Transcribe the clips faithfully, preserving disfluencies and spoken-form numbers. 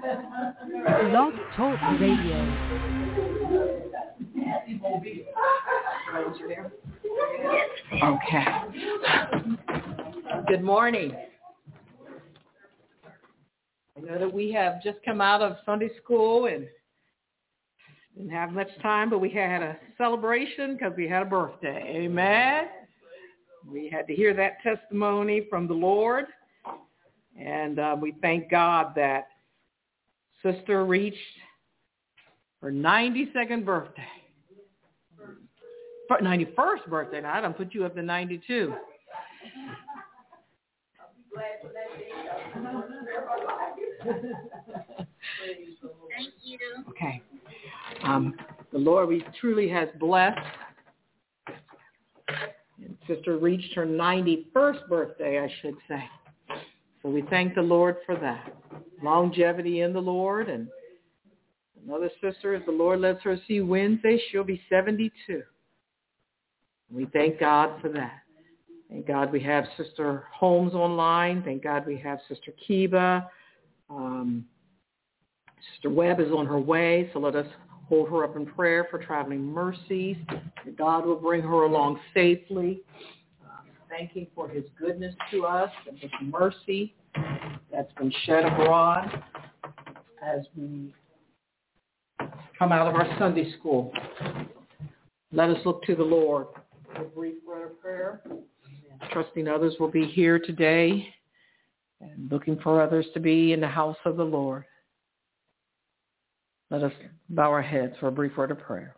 Blog Talk Radio. Okay. Good morning. I know that we have just come out of Sunday school and didn't have much time, but we had a celebration because we had a birthday. Amen. We had to hear that testimony from the Lord, and uh, we thank God that Sister reached her ninety-second birthday. ninety-first birthday. Now, I done put you up to ninety-two. Thank you. Okay. Um, the Lord we truly has blessed. And Sister reached her ninety-first birthday, I should say. So we thank the Lord for that. Longevity in the Lord. And another sister, if the Lord lets her see Wednesday, she'll be seventy-two. We thank God for that. Thank God we have Sister Holmes online. Thank God we have Sister Kiba. Um, Sister Webb is on her way, so let us hold her up in prayer for traveling mercies. That God will bring her along safely. Um, thanking for his goodness to us and his mercy that's been shed abroad as we come out of our Sunday school. Let us look to the Lord. A brief word of prayer. Trusting others will be here today and looking for others to be in the house of the Lord. Let us bow our heads for a brief word of prayer.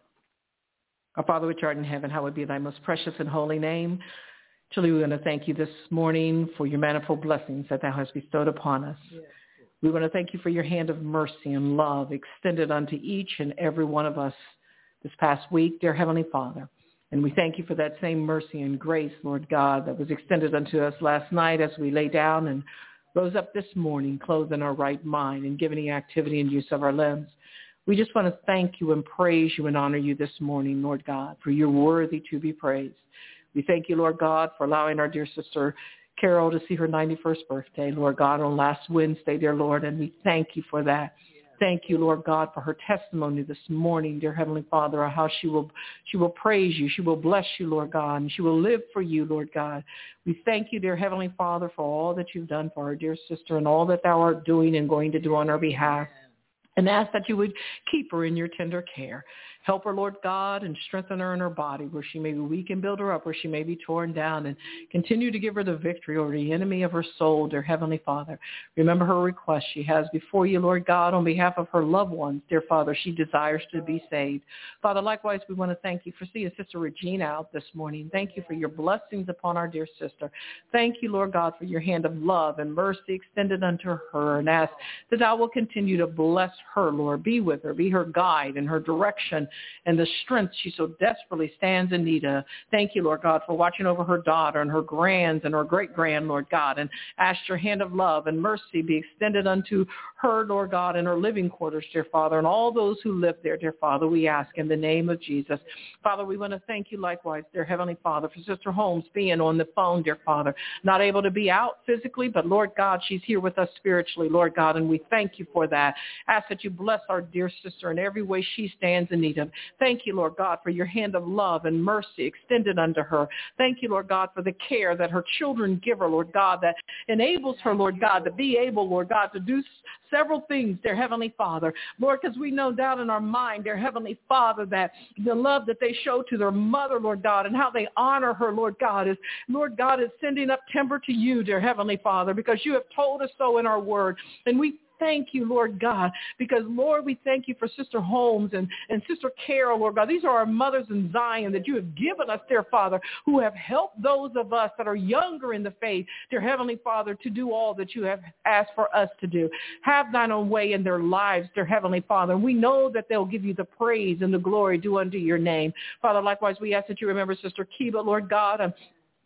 Our Father which art in heaven, hallowed be thy most precious and holy name. Truly we want to thank you this morning for your manifold blessings that thou hast bestowed upon us. Yes. We want to thank you for your hand of mercy and love extended unto each and every one of us this past week, dear Heavenly Father. And we thank you for that same mercy and grace, Lord God, that was extended unto us last night as we lay down and rose up this morning, clothed in our right mind and given the activity and use of our limbs. We just want to thank you and praise you and honor you this morning, Lord God, for you're worthy to be praised. We thank you, Lord God, for allowing our dear sister Carol to see her ninety-first birthday, Lord God, on last Wednesday, dear Lord, and we thank you for that. Thank you, Lord God, for her testimony this morning, dear Heavenly Father, how she will she will praise you. She will bless you, Lord God, and she will live for you, Lord God. We thank you, dear Heavenly Father, for all that you've done for our dear sister and all that thou art doing and going to do on our behalf. And ask that you would keep her in your tender care. Help her, Lord God, and strengthen her in her body where she may be weak and build her up where she may be torn down, and continue to give her the victory over the enemy of her soul, dear Heavenly Father. Remember her request she has before you, Lord God, on behalf of her loved ones, dear Father. She desires to be saved. Father, likewise, we want to thank you for seeing Sister Regina out this morning. Thank you for your blessings upon our dear sister. Thank you, Lord God, for your hand of love and mercy extended unto her, and ask that thou will continue to bless her, Lord. Be with her. Be her guide and her direction and the strength she so desperately stands in need of. Thank you, Lord God, for watching over her daughter and her grands and her great-grand, Lord God, and ask your hand of love and mercy be extended unto her, Lord God, in her living quarters, dear Father, and all those who live there, dear Father, we ask in the name of Jesus. Father, we want to thank you likewise, dear Heavenly Father, for Sister Holmes being on the phone, dear Father, not able to be out physically, but Lord God, she's here with us spiritually, Lord God, and we thank you for that. Ask that you bless our dear sister in every way she stands in need of. Thank you, Lord God, for your hand of love and mercy extended unto her. Thank you, Lord God, for the care that her children give her, Lord God, that enables her, Lord God, to be able, Lord God, to do several things, dear Heavenly Father. Lord, because we know down in our mind, dear Heavenly Father, that the love that they show to their mother, Lord God, and how they honor her, Lord God, is, Lord God, is sending up timber to you, dear Heavenly Father, because you have told us so in our word. And we thank you, Lord God, because, Lord, we thank you for Sister Holmes and, and Sister Carol, Lord God. These are our mothers in Zion that you have given us, dear Father, who have helped those of us that are younger in the faith, dear Heavenly Father, to do all that you have asked for us to do. Have thine own way in their lives, dear Heavenly Father. And we know that they'll give you the praise and the glory due unto your name. Father, likewise, we ask that you remember Sister Kiba, Lord God, and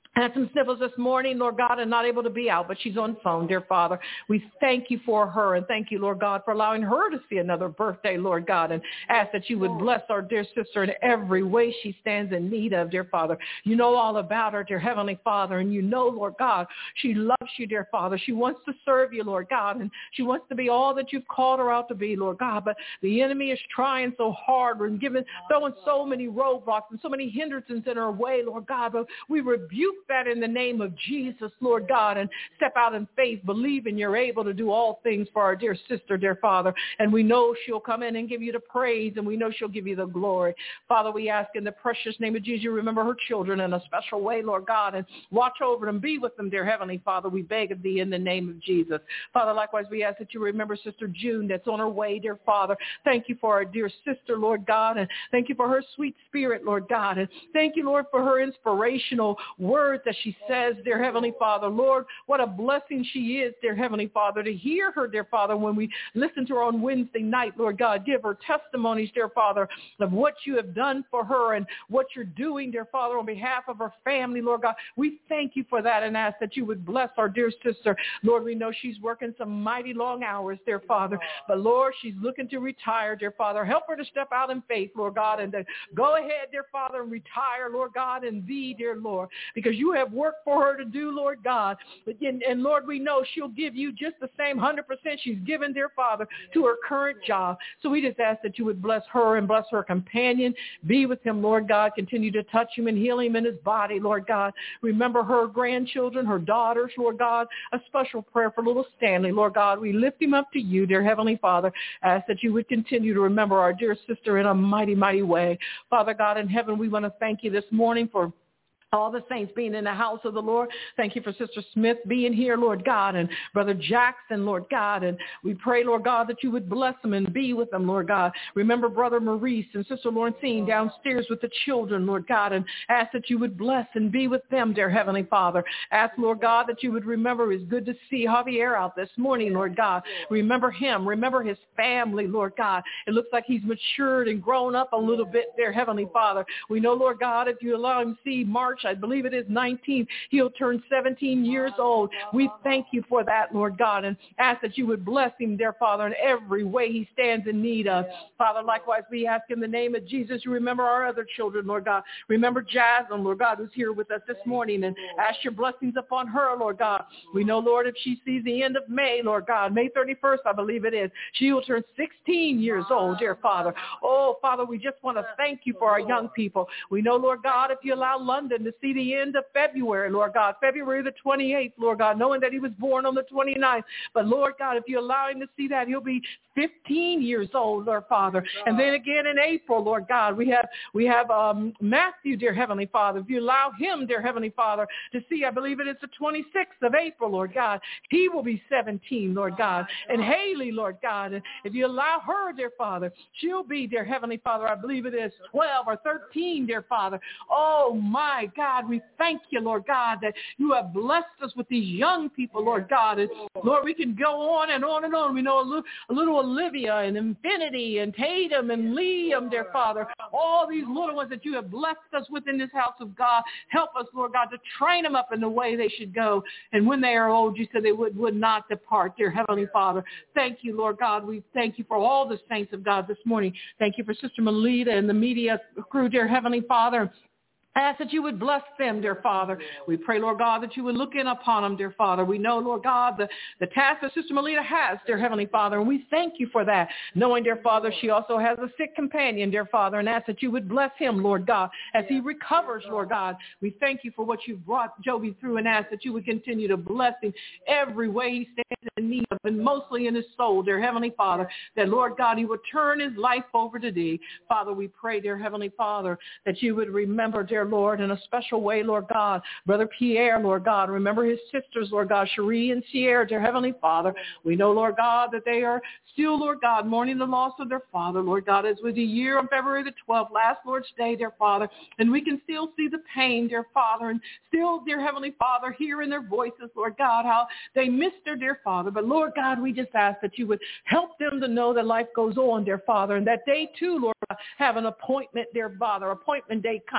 had some sniffles this morning, Lord God, and not able to be out, but she's on phone, dear Father. We thank you for her, and thank you, Lord God, for allowing her to see another birthday, Lord God, and ask that you would bless our dear sister in every way she stands in need of, dear Father. You know all about her, dear Heavenly Father, and you know, Lord God, she loves you, dear Father. She wants to serve you, Lord God, and she wants to be all that you've called her out to be, Lord God, but the enemy is trying so hard and giving, throwing so many roadblocks and so many hindrances in her way, Lord God, but we rebuke that in the name of Jesus, Lord God, and step out in faith, believing you're able to do all things for our dear sister, dear Father. And we know she'll come in and give you the praise, and we know she'll give you the glory. Father, we ask in the precious name of Jesus, you remember her children in a special way, Lord God, and watch over them, be with them, dear Heavenly Father. We beg of thee in the name of Jesus. Father, likewise, we ask that you remember Sister June that's on her way, dear Father. Thank you for our dear sister, Lord God, and thank you for her sweet spirit, Lord God, and thank you, Lord, for her inspirational words that she says, dear Heavenly Father. Lord, what a blessing she is, dear Heavenly Father, to hear her, dear Father, when we listen to her on Wednesday night, Lord God. Give her testimonies, dear Father, of what you have done for her and what you're doing, dear Father, on behalf of her family, Lord God. We thank you for that and ask that you would bless our dear sister. Lord, we know she's working some mighty long hours, dear Father, but Lord, she's looking to retire, dear Father. Help her to step out in faith, Lord God, and to go ahead, dear Father, and retire, Lord God, in thee, dear Lord, because you have work for her to do, Lord God. And, and Lord, we know she'll give you just the same one hundred percent she's given, dear Father, to her current job. So we just ask that you would bless her and bless her companion. Be with him, Lord God. Continue to touch him and heal him in his body, Lord God. Remember her grandchildren, her daughters, Lord God. A special prayer for little Stanley, Lord God. We lift him up to you, dear Heavenly Father. Ask that you would continue to remember our dear sister in a mighty, mighty way. Father God in heaven, we want to thank you this morning for all the saints being in the house of the Lord. Thank you for Sister Smith being here, Lord God, and Brother Jackson, Lord God. And we pray, Lord God, that you would bless them and be with them, Lord God. Remember Brother Maurice and Sister Lawrencine downstairs with the children, Lord God, and ask that you would bless and be with them, dear Heavenly Father. Ask, Lord God, that you would remember. It's good to see Javier out this morning, Lord God. Remember him. Remember his family, Lord God. It looks like he's matured and grown up a little bit, dear Heavenly Father. We know, Lord God, if you allow him to see March, I believe it is nineteenth, he'll turn seventeen years old. We thank you for that, Lord God, and ask that you would bless him, dear Father, in every way he stands in need of. Father, likewise, we ask in the name of Jesus, you remember our other children, Lord God. Remember Jasmine, Lord God, who's here with us this morning, and ask your blessings upon her, Lord God. We know, Lord, if she sees the end of May, Lord God, May thirty-first, I believe it is, she will turn sixteen years old, dear Father. Oh, Father, we just want to thank you for our young people. We know, Lord God, if you allow London to see the end of February, Lord God, February the twenty-eighth, Lord God, knowing that he was born on the twenty-ninth. But Lord God, if you allow him to see that, he'll be fifteen years old, Lord Father. And then again in April, Lord God, we have we have um, Matthew, dear Heavenly Father. If you allow him, dear Heavenly Father, to see, I believe it is the twenty-sixth of April, Lord God, he will be seventeen, Lord God. And Haley, Lord God, if you allow her, dear Father, she'll be, dear Heavenly Father, I believe it is twelve or thirteen, dear Father. Oh, my God, we thank you, Lord God, that you have blessed us with these young people, Lord God. And Lord, we can go on and on and on. We know a little, a little Olivia and Infinity and Tatum and Liam, dear Father, all these little ones that you have blessed us with in this house of God. Help us, Lord God, to train them up in the way they should go. And when they are old, you said they would, would not depart, dear Heavenly Father. Thank you, Lord God. We thank you for all the saints of God this morning. Thank you for Sister Melita and the media crew, dear Heavenly Father. I ask that you would bless them, dear Father. We pray, Lord God, that you would look in upon them, dear Father. We know, Lord God, the, the task that Sister Melita has, dear Heavenly Father, and we thank you for that. Knowing, dear Father, she also has a sick companion, dear Father, and ask that you would bless him, Lord God, as he recovers, Lord God. We thank you for what you've brought Joby through and ask that you would continue to bless him every way he stands in need of, and mostly in his soul, dear Heavenly Father, that, Lord God, he would turn his life over to thee. Father, we pray, dear Heavenly Father, that you would remember, dear Lord, in a special way, Lord God, Brother Pierre, Lord God, remember his sisters, Lord God, Cherie and Sierra, dear Heavenly Father. We know, Lord God, that they are still, Lord God, mourning the loss of their father, Lord God, as was the year on February the twelfth, last Lord's Day, dear Father, and we can still see the pain, dear Father, and still, dear Heavenly Father, hear in their voices, Lord God, how they missed their dear Father. But Lord God, we just ask that you would help them to know that life goes on, dear Father, and that they too, Lord God, have an appointment, dear Father, appointment date coming,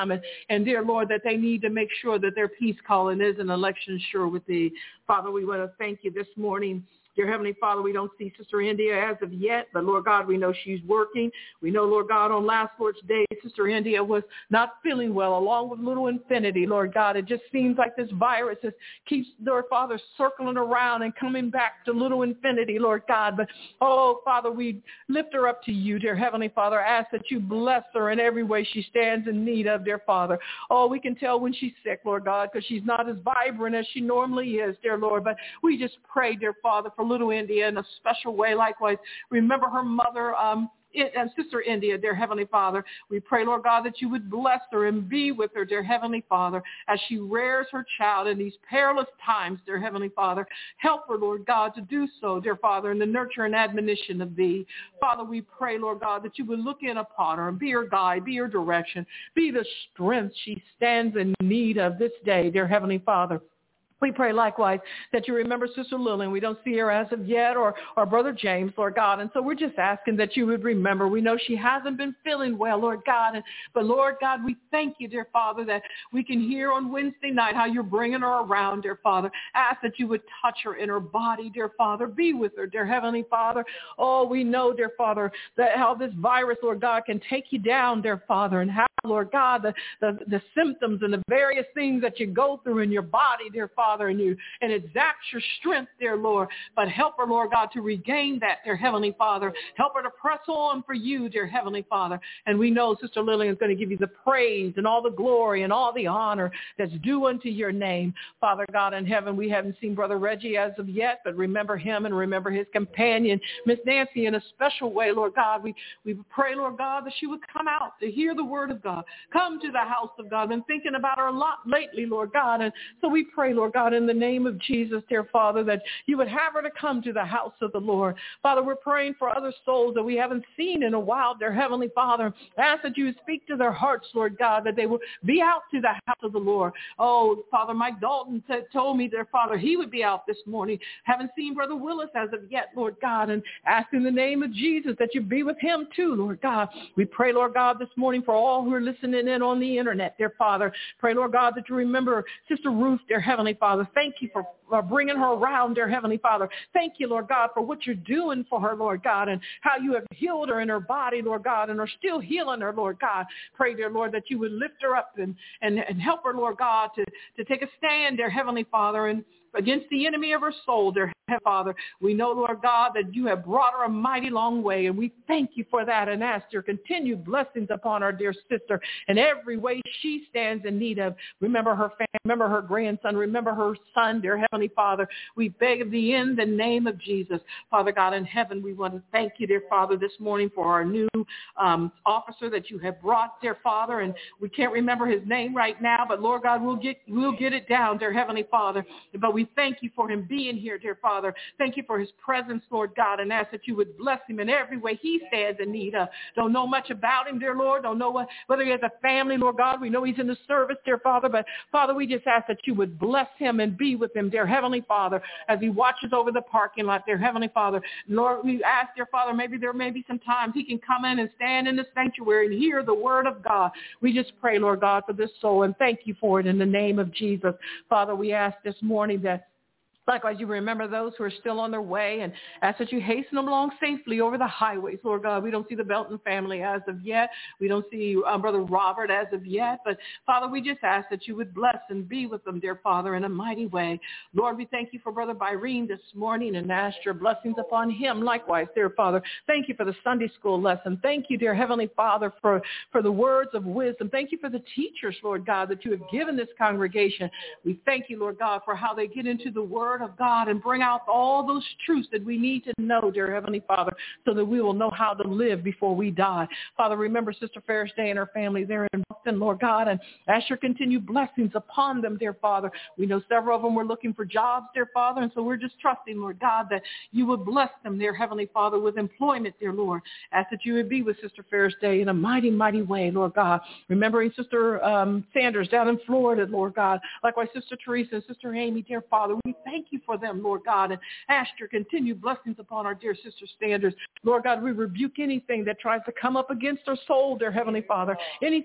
and dear Lord, that they need to make sure that their peace calling is an election sure with thee. Father, we want to thank you this morning. Dear Heavenly Father, we don't see Sister India as of yet, but Lord God, we know she's working. We know, Lord God, on last Lord's Day, Sister India was not feeling well, along with little Infinity, Lord God. It just seems like this virus just keeps, Lord Father, circling around and coming back to little Infinity, Lord God. But, oh, Father, we lift her up to you, dear Heavenly Father. Ask that you bless her in every way she stands in need of, dear Father. Oh, we can tell when she's sick, Lord God, because she's not as vibrant as she normally is, dear Lord. But we just pray, dear Father, for little India in a special way. Likewise, remember her mother, um, and Sister India, dear Heavenly Father. We pray, Lord God, that you would bless her and be with her, dear Heavenly Father, as she rears her child in these perilous times, dear Heavenly Father. Help her, Lord God, to do so, dear Father, in the nurture and admonition of thee. Father, we pray, Lord God, that you would look in upon her and be her guide, be her direction, be the strength she stands in need of this day, dear Heavenly Father. We pray likewise that you remember Sister Lillian. We don't see her as of yet, or, or Brother James, Lord God. And so we're just asking that you would remember. We know she hasn't been feeling well, Lord God. And, but, Lord God, we thank you, dear Father, that we can hear on Wednesday night how you're bringing her around, dear Father. Ask that you would touch her in her body, dear Father. Be with her, dear Heavenly Father. Oh, we know, dear Father, that how this virus, Lord God, can take you down, dear Father, and how, Lord God, the, the, the symptoms and the various things that you go through in your body, dear Father, and you, and it zaps your strength, dear Lord. But help her, Lord God, to regain that, dear Heavenly Father. Help her to press on for you, dear Heavenly Father. And we know Sister Lillian is going to give you the praise and all the glory and all the honor that's due unto your name. Father God in heaven, we haven't seen Brother Reggie as of yet, but remember him and remember his companion, Miss Nancy, in a special way, Lord God. We, we pray, Lord God, that she would come out to hear the word of God. Come to the house of God. I've been thinking about her a lot lately, Lord God. And so we pray, Lord God, God, in the name of Jesus, dear Father, that you would have her to come to the house of the Lord. Father, we're praying for other souls that we haven't seen in a while, dear Heavenly Father. Ask that you would speak to their hearts, Lord God, that they will be out to the house of the Lord. Oh, Father, Mike Dalton said, told me, dear Father, he would be out this morning. Haven't seen Brother Willis as of yet, Lord God, and ask in the name of Jesus that you be with him too, Lord God. We pray, Lord God, this morning for all who are listening in on the internet, dear Father. Pray, Lord God, that you remember Sister Ruth, dear Heavenly Father. Thank you for uh, bringing her around, dear Heavenly Father. Thank you, Lord God, for what you're doing for her, Lord God, and how you have healed her in her body, Lord God, and are still healing her, Lord God. Pray, dear Lord, that you would lift her up and, and, and help her, Lord God, to, to take a stand, dear Heavenly Father, and against the enemy of her soul, dear Father. We know, Lord God, that you have brought her a mighty long way, and we thank you for that and ask your continued blessings upon our dear sister in every way she stands in need of. Remember her family, remember her grandson, remember her son, dear Heavenly Father. We beg of thee in the name of Jesus. Father God in heaven, we want to thank you, dear Father, this morning for our new um, officer that you have brought, dear Father, and we can't remember his name right now, but Lord God, we'll get, we'll get it down, dear Heavenly Father. But we thank you for him being here, dear Father. Thank you for his presence, Lord God, and ask that you would bless him in every way he stands in need of. Don't know much about him, dear Lord. Don't know what, whether he has a family, Lord God. We know he's in the service, dear Father, but Father, we just ask that you would bless him and be with him, dear Heavenly Father, as he watches over the parking lot, dear Heavenly Father. Lord, we ask, dear Father, maybe there may be some times he can come in and stand in the sanctuary and hear the word of God. We just pray, Lord God, for this soul, and thank you for it in the name of Jesus. Father, we ask this morning that likewise, you remember those who are still on their way, and ask that you hasten them along safely over the highways, Lord God. We don't see the Belton family as of yet. We don't see um, Brother Robert as of yet. But, Father, we just ask that you would bless and be with them, dear Father, in a mighty way. Lord, we thank you for Brother Byrene this morning and ask your blessings upon him. Likewise, dear Father, thank you for the Sunday school lesson. Thank you, dear Heavenly Father, for, for the words of wisdom. Thank you for the teachers, Lord God, that you have given this congregation. We thank you, Lord God, for how they get into the word of God and bring out all those truths that we need to know, dear Heavenly Father, so that we will know how to live before we die. Father, remember Sister Ferris Day and her family there in Boston, Lord God, and ask your continued blessings upon them, dear Father. We know several of them were looking for jobs, dear Father, and so we're just trusting, Lord God, that you would bless them, dear Heavenly Father, with employment, dear Lord. Ask that you would be with Sister Ferris Day in a mighty, mighty way, Lord God. Remembering Sister um, Sanders down in Florida, Lord God. Likewise, Sister Teresa and Sister Amy, dear Father, we thank you for them, Lord God, and ask your continued blessings upon our dear Sister Sanders. Lord God, we rebuke anything that tries to come up against our soul, dear Heavenly Father. Anything, Lord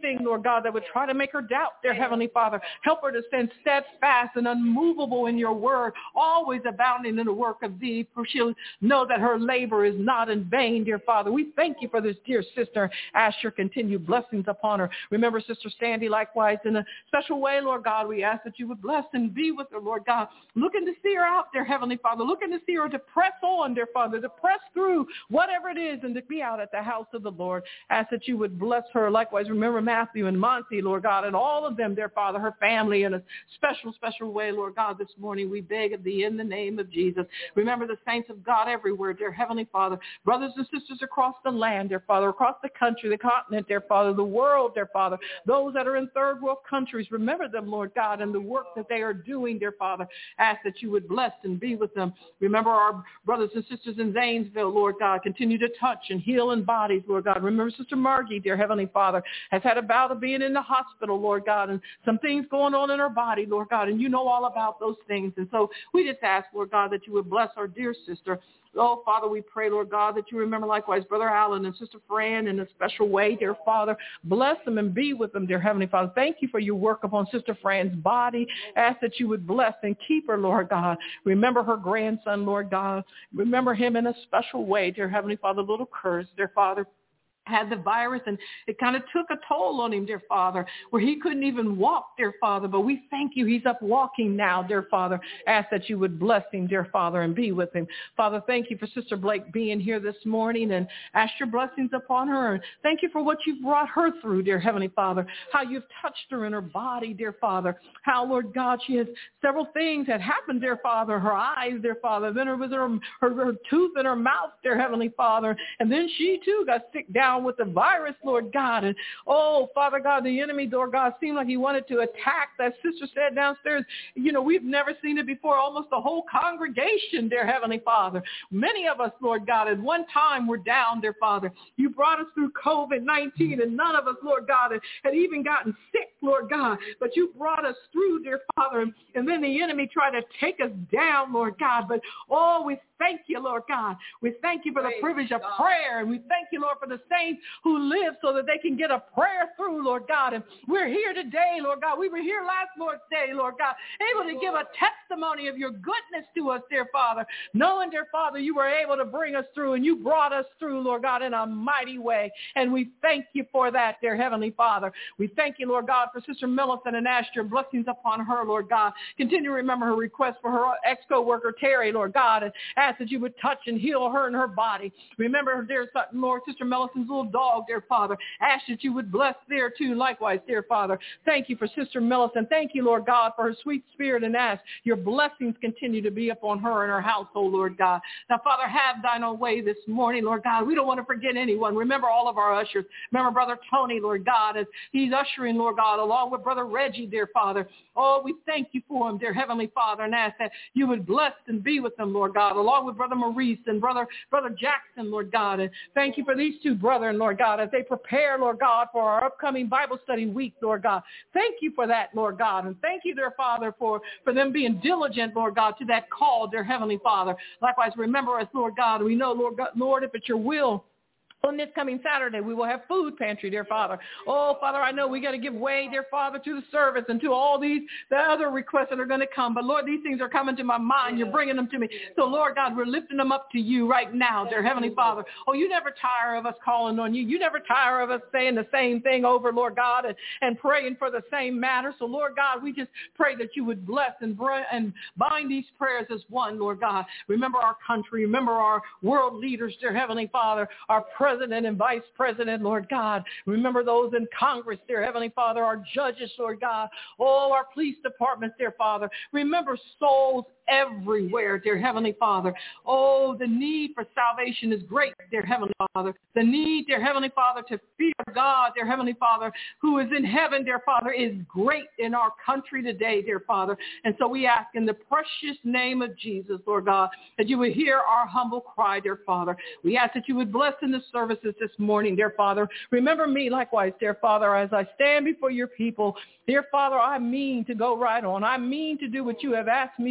God, that would try to make her doubt, dear Heavenly Father. Help her to stand steadfast and unmovable in your word, always abounding in the work of thee, for she'll know that her labor is not in vain, dear Father. We thank you for this dear sister. Ask your continued blessings upon her. Remember Sister Sandy likewise in a special way, Lord God. We ask that you would bless and be with her, Lord God. Looking to see her out there, Heavenly Father. Looking to see her to press on, dear Father, to press through whatever it is and to be out at the house of the Lord. Ask that you would bless her. Likewise, remember Matthew and Monty, Lord God, and all of them, dear Father, her family in a special, special way, Lord God, this morning. We beg of thee in the name of Jesus. Remember the saints of God everywhere, dear Heavenly Father. Brothers and sisters across the land, dear Father, across the country, the continent, dear Father, the world, dear Father. Those that are in third world countries, remember them, Lord God, and the work that they are doing, dear Father. Ask that you would bless and be with them. Remember our brothers and sisters in Zanesville, Lord God. Continue to touch and heal in bodies, Lord God. Remember Sister Margie, dear Heavenly Father, has had a bout of being in the hospital, Lord God, and some things going on in her body, Lord God, and you know all about those things. And so we just ask, Lord God, that you would bless our dear sister. Oh, Father, we pray, Lord God, that you remember likewise Brother Allen and Sister Fran in a special way, dear Father. Bless them and be with them, dear Heavenly Father. Thank you for your work upon Sister Fran's body. Ask that you would bless and keep her, Lord God. Remember her grandson, Lord God. Remember him in a special way, dear Heavenly Father. Little Curse, dear Father, had the virus, and it kind of took a toll on him, dear Father, where he couldn't even walk, dear Father. But we thank you. He's up walking now, dear Father. Ask that you would bless him, dear Father, and be with him. Father, thank you for Sister Blake being here this morning, and ask your blessings upon her. And thank you for what you've brought her through, dear Heavenly Father, how you've touched her in her body, dear Father, how, Lord God, she has several things that happened, dear Father, her eyes, dear Father, then her, her, her, her tooth in her mouth, dear Heavenly Father, and then she too got sick down with the virus, Lord God. And oh, Father God, the enemy, Lord God, seemed like he wanted to attack. That sister said downstairs, you know, we've never seen it before, almost the whole congregation, dear Heavenly Father. Many of us, Lord God, at one time were down, dear Father. You brought us through covid nineteen, and none of us, Lord God, had even gotten sick, Lord God. But you brought us through, dear Father, and, and then the enemy tried to take us down, Lord God. But oh, we thank you, Lord God. We thank you for the privilege of prayer, and we thank you, Lord, for the saints who live so that they can get a prayer through, Lord God. And we're here today, Lord God. We were here last Lord's Day, Lord God, able to give a testimony of your goodness to us, dear Father, knowing, dear Father, you were able to bring us through, and you brought us through, Lord God, in a mighty way. And we thank you for that, dear Heavenly Father. We thank you, Lord God, for Sister Millicent, and ask your blessings upon her, Lord God. Continue to remember her request for her ex-co-worker, Terry, Lord God, and ask that you would touch and heal her and her body. Remember her, dear Lord, Sister Millicent's little dog, dear Father. Ask that you would bless there too, likewise, dear Father. Thank you for Sister Millicent. Thank you, Lord God, for her sweet spirit, and ask your blessings continue to be upon her and her household, Lord God. Now, Father, have thine own way this morning, Lord God. We don't want to forget anyone. Remember all of our ushers. Remember Brother Tony, Lord God, as he's ushering, Lord God, along with Brother Reggie, dear Father. Oh, we thank you for him, dear Heavenly Father, and ask that you would bless and be with them, Lord God, along with Brother Maurice and Brother Brother Jackson, Lord God. And thank you for these two brethren, Lord God, as they prepare, Lord God, for our upcoming Bible study week, Lord God. Thank you for that, Lord God. And thank you, dear Father, for, for them being diligent, Lord God, to that call, dear Heavenly Father. Likewise, remember us, Lord God. We know, Lord God, Lord, if it's your will, on this coming Saturday, we will have food pantry, dear Father. Oh, Father, I know we got to give way, dear Father, to the service and to all these, the other requests that are going to come. But, Lord, these things are coming to my mind. You're bringing them to me. So, Lord God, we're lifting them up to you right now, dear Heavenly Father. Oh, you never tire of us calling on you. You never tire of us saying the same thing over, Lord God, and, and praying for the same matter. So, Lord God, we just pray that you would bless and, and bind these prayers as one, Lord God. Remember our country. Remember our world leaders, dear Heavenly Father, our president and vice president, Lord God. Remember those in Congress, dear Heavenly Father, our judges, Lord God. Oh, our police departments, dear Father. Remember souls everywhere, dear Heavenly Father. Oh, the need for salvation is great, dear Heavenly Father. The need, dear Heavenly Father, to fear God, dear Heavenly Father, who is in heaven, dear Father, is great in our country today, dear Father. And so we ask in the precious name of Jesus, Lord God, that you would hear our humble cry, dear Father. We ask that you would bless in the services this morning, dear Father. Remember me likewise, dear Father, as I stand before your people. Dear Father, I mean to go right on. I mean to do what you have asked me to do,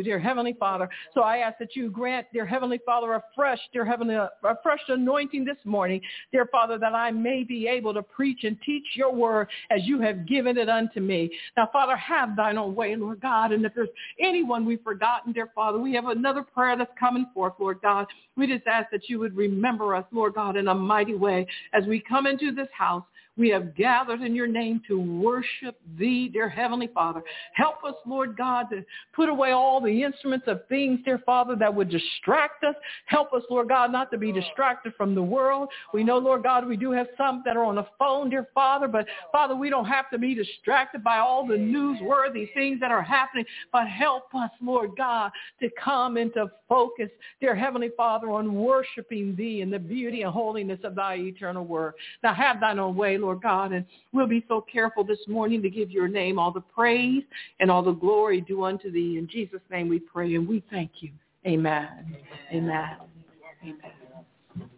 dear Heavenly Father. So I ask that you grant, dear Heavenly Father, a fresh, dear Heavenly, a fresh anointing this morning, dear Father, that I may be able to preach and teach your word as you have given it unto me. Now, Father, have thine own way, Lord God. And if there's anyone we've forgotten, dear Father, we have another prayer that's coming forth, Lord God. We just ask that you would remember us, Lord God, in a mighty way as we come into this house. We have gathered in your name to worship thee, dear Heavenly Father. Help us, Lord God, to put away all the instruments of things, dear Father, that would distract us. Help us, Lord God, not to be distracted from the world. We know, Lord God, we do have some that are on the phone, dear Father, but Father, we don't have to be distracted by all the newsworthy things that are happening, but help us, Lord God, to come into focus, dear Heavenly Father, on worshiping thee in the beauty and holiness of thy eternal word. Now have thine own way, Lord God, and we'll be so careful this morning to give your name all the praise and all the glory due unto thee. In Jesus' name we pray and we thank you. Amen. Amen. Amen.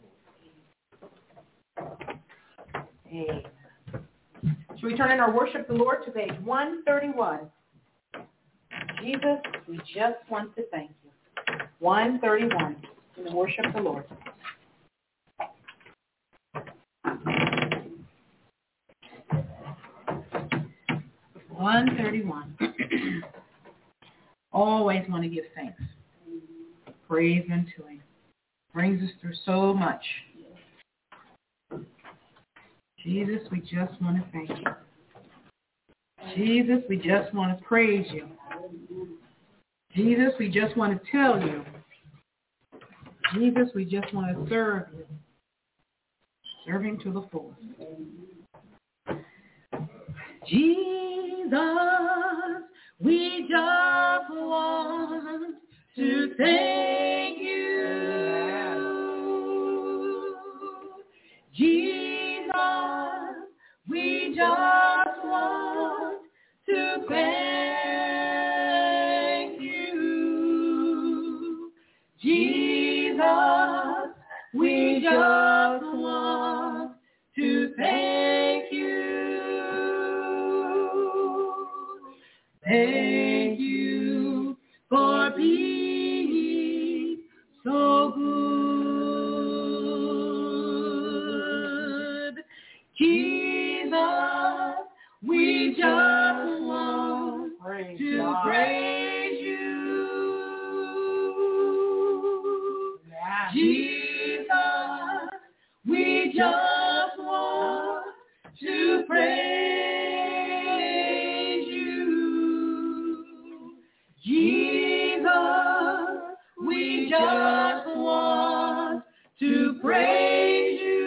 Amen. Should we turn in our worship the Lord to page one thirty-one? Jesus, we just want to thank you. one thirty-one, in the worship the Lord. one thirty-one. Always want to give thanks. Praise unto him. Brings us through so much. Jesus, we just want to thank you. Jesus, we just want to praise you. Jesus, we just want to tell you. Jesus, we just want to serve you. Serving to the fullest. Jesus, we just want to thank you. Jesus, we just want to thank you. Jesus, we just want to thank you. Thank you for being so good. Jesus, we just want praise to God. Praise you. Yeah. Jesus, we just want to praise you. Jesus, we just want to praise you.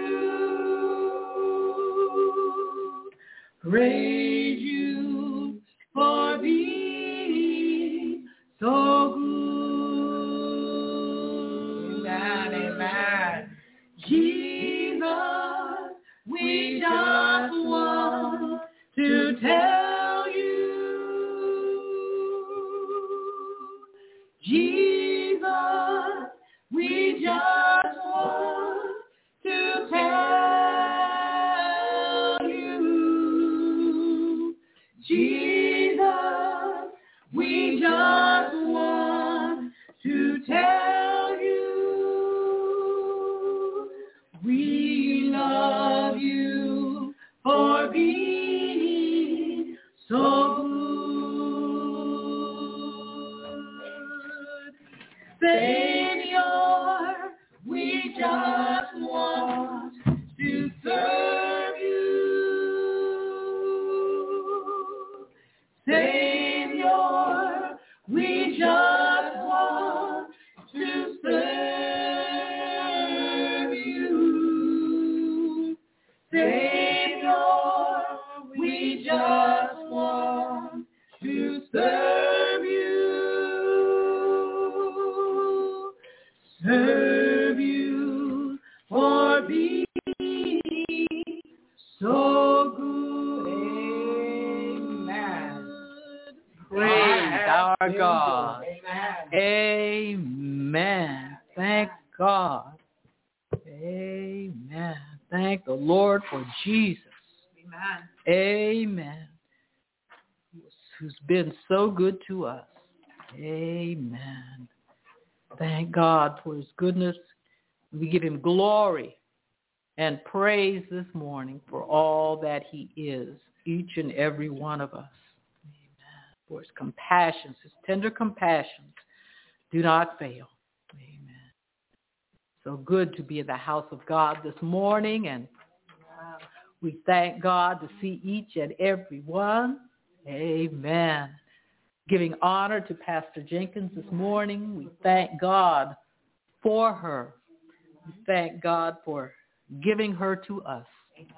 Praise you for being so good. Amen, amen. Jesus, we just want to tell you. Jesus, we just want to tell you. Jesus, we just want to tell you. We love you for being so good. Savior, we just want to serve you. Savior, we just want to serve you. Savior, we just want to serve you. Serve you for being so good. Amen. Praise our God. Amen. Amen. Thank God. Amen. Thank the Lord for Jesus. Amen. Amen. Who's been so good to us. Amen. Thank God for his goodness. We give him glory and praise this morning for all that he is, each and every one of us. Amen. For his compassions, his tender compassions do not fail. Amen. So good to be in the house of God this morning, and we thank God to see each and every one. Amen. Giving honor to Pastor Jenkins this morning. We thank God for her. We thank God for giving her to us.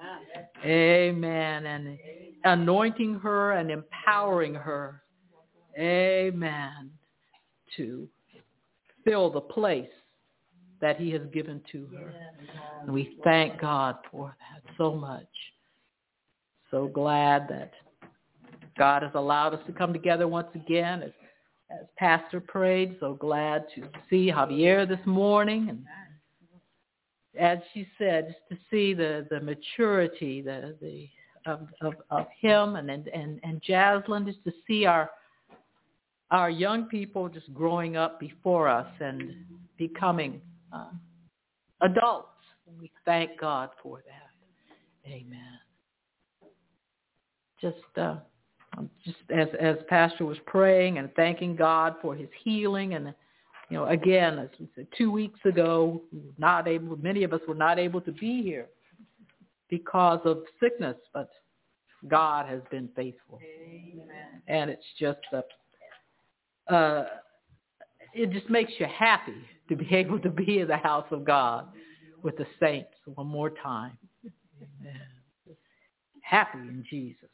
Amen. And anointing her and empowering her. Amen. To fill the place that he has given to her. And we thank God for that so much. So glad that God has allowed us to come together once again as, as Pastor prayed. So glad to see Javier this morning. And as she said, just to see the, the maturity the, the, of, of, of him and, and, and Jaslyn, just to see our, our young people just growing up before us and becoming uh, adults. And we thank God for that. Amen. Just... Uh, Just as as Pastor was praying and thanking God for his healing, and you know, again, as we said, two weeks ago, we were not able. Many of us were not able to be here because of sickness, but God has been faithful. Amen. And it's just a, uh, it just makes you happy to be able to be in the house of God with the saints one more time. Amen. Happy in Jesus.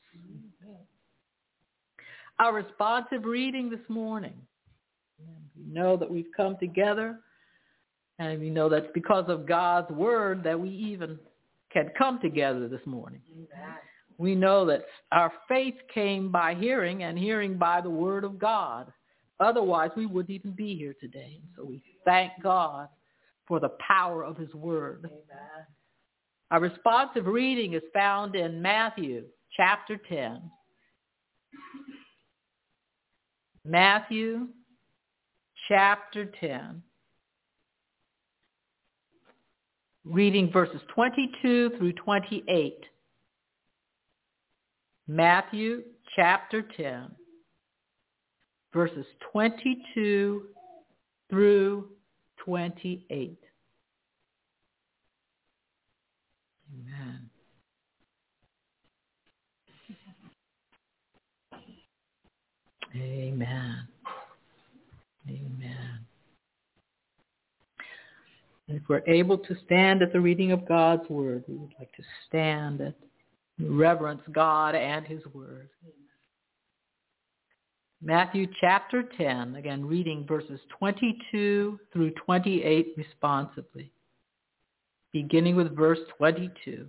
Our responsive reading this morning. We know that we've come together, and we know that's because of God's word that we even can come together this morning. Amen. We know that our faith came by hearing, and hearing by the word of God. Otherwise, we wouldn't even be here today. And so we thank God for the power of his word. Amen. Our responsive reading is found in Matthew chapter ten. Matthew chapter ten, reading verses twenty-two through twenty-eight. Matthew chapter ten, verses twenty-two through twenty-eight. Amen. Amen. Amen. And if we're able to stand at the reading of God's word, we would like to stand and reverence God and his word. Matthew chapter ten, again reading verses twenty-two through twenty-eight responsively, beginning with verse twenty-two.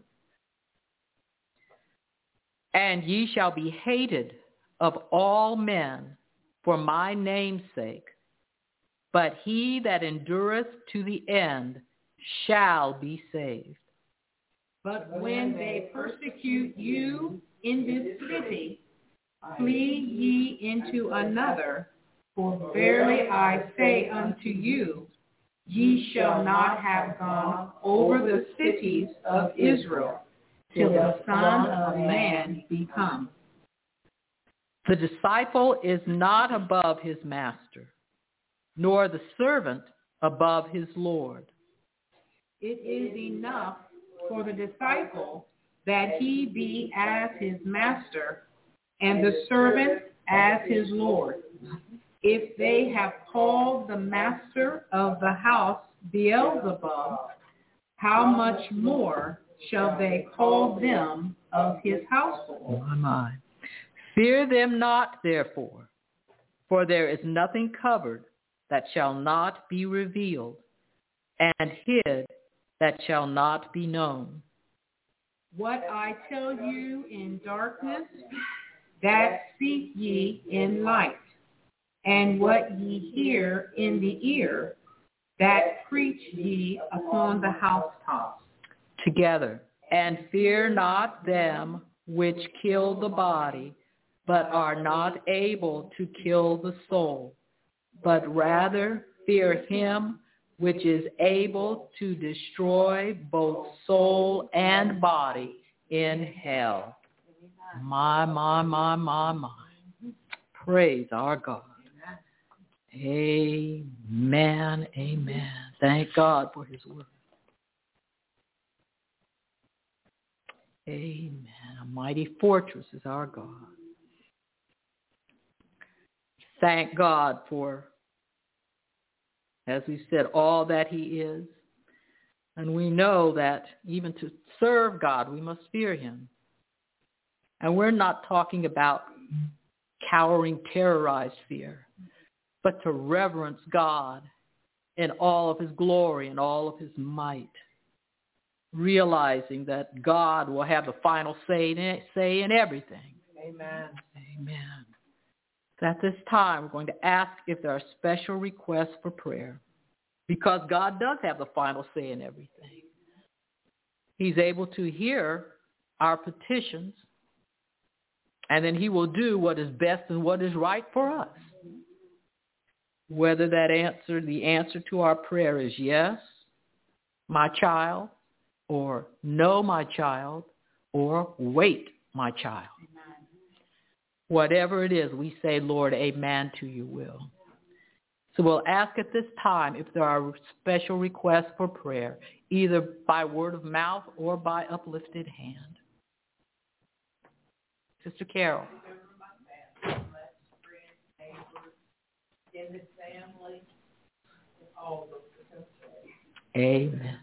And ye shall be hated of all men for my name's sake, but he that endureth to the end shall be saved. But when they persecute you in this city, flee ye into another, for verily I say unto you, ye shall not have gone over the cities of Israel till the Son of Man be come. The disciple is not above his master, nor the servant above his Lord. It is enough for the disciple that he be as his master, and the servant as his Lord. If they have called the master of the house Beelzebub, how much more shall they call them of his household? My, my. Fear them not, therefore, for there is nothing covered that shall not be revealed, and hid that shall not be known. What I tell you in darkness, that speak ye in light, and what ye hear in the ear, that preach ye upon the housetops. Together, and fear not them which kill the body, but are not able to kill the soul, but rather fear him which is able to destroy both soul and body in hell. My, my, my, my, my. Praise our God. Amen, amen. Thank God for his word. Amen. A mighty fortress is our God. Thank God for, as we said, all that he is. And we know that even to serve God, we must fear him. And we're not talking about cowering, terrorized fear, but to reverence God in all of his glory and all of his might, realizing that God will have the final say in, say in everything. Amen. Amen. So at this time, we're going to ask if there are special requests for prayer, because God does have the final say in everything. He's able to hear our petitions, and then he will do what is best and what is right for us. Whether that answer, the answer to our prayer is yes, my child, or no, my child, or wait, my child. Amen. Whatever it is, we say, Lord, amen to your will. So we'll ask at this time if there are special requests for prayer, either by word of mouth or by uplifted hand. Sister Carol. Amen.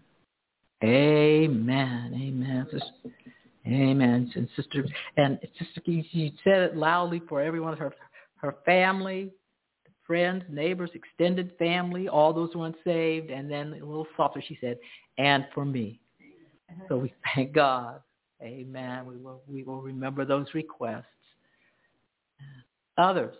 Amen. Amen. Amen. And sister, and sister, she said it loudly for everyone, her her family, friends, neighbors, extended family, all those who are unsaved, and then a little softer she said, and for me. So we thank God. Amen. We will we will remember those requests. Others.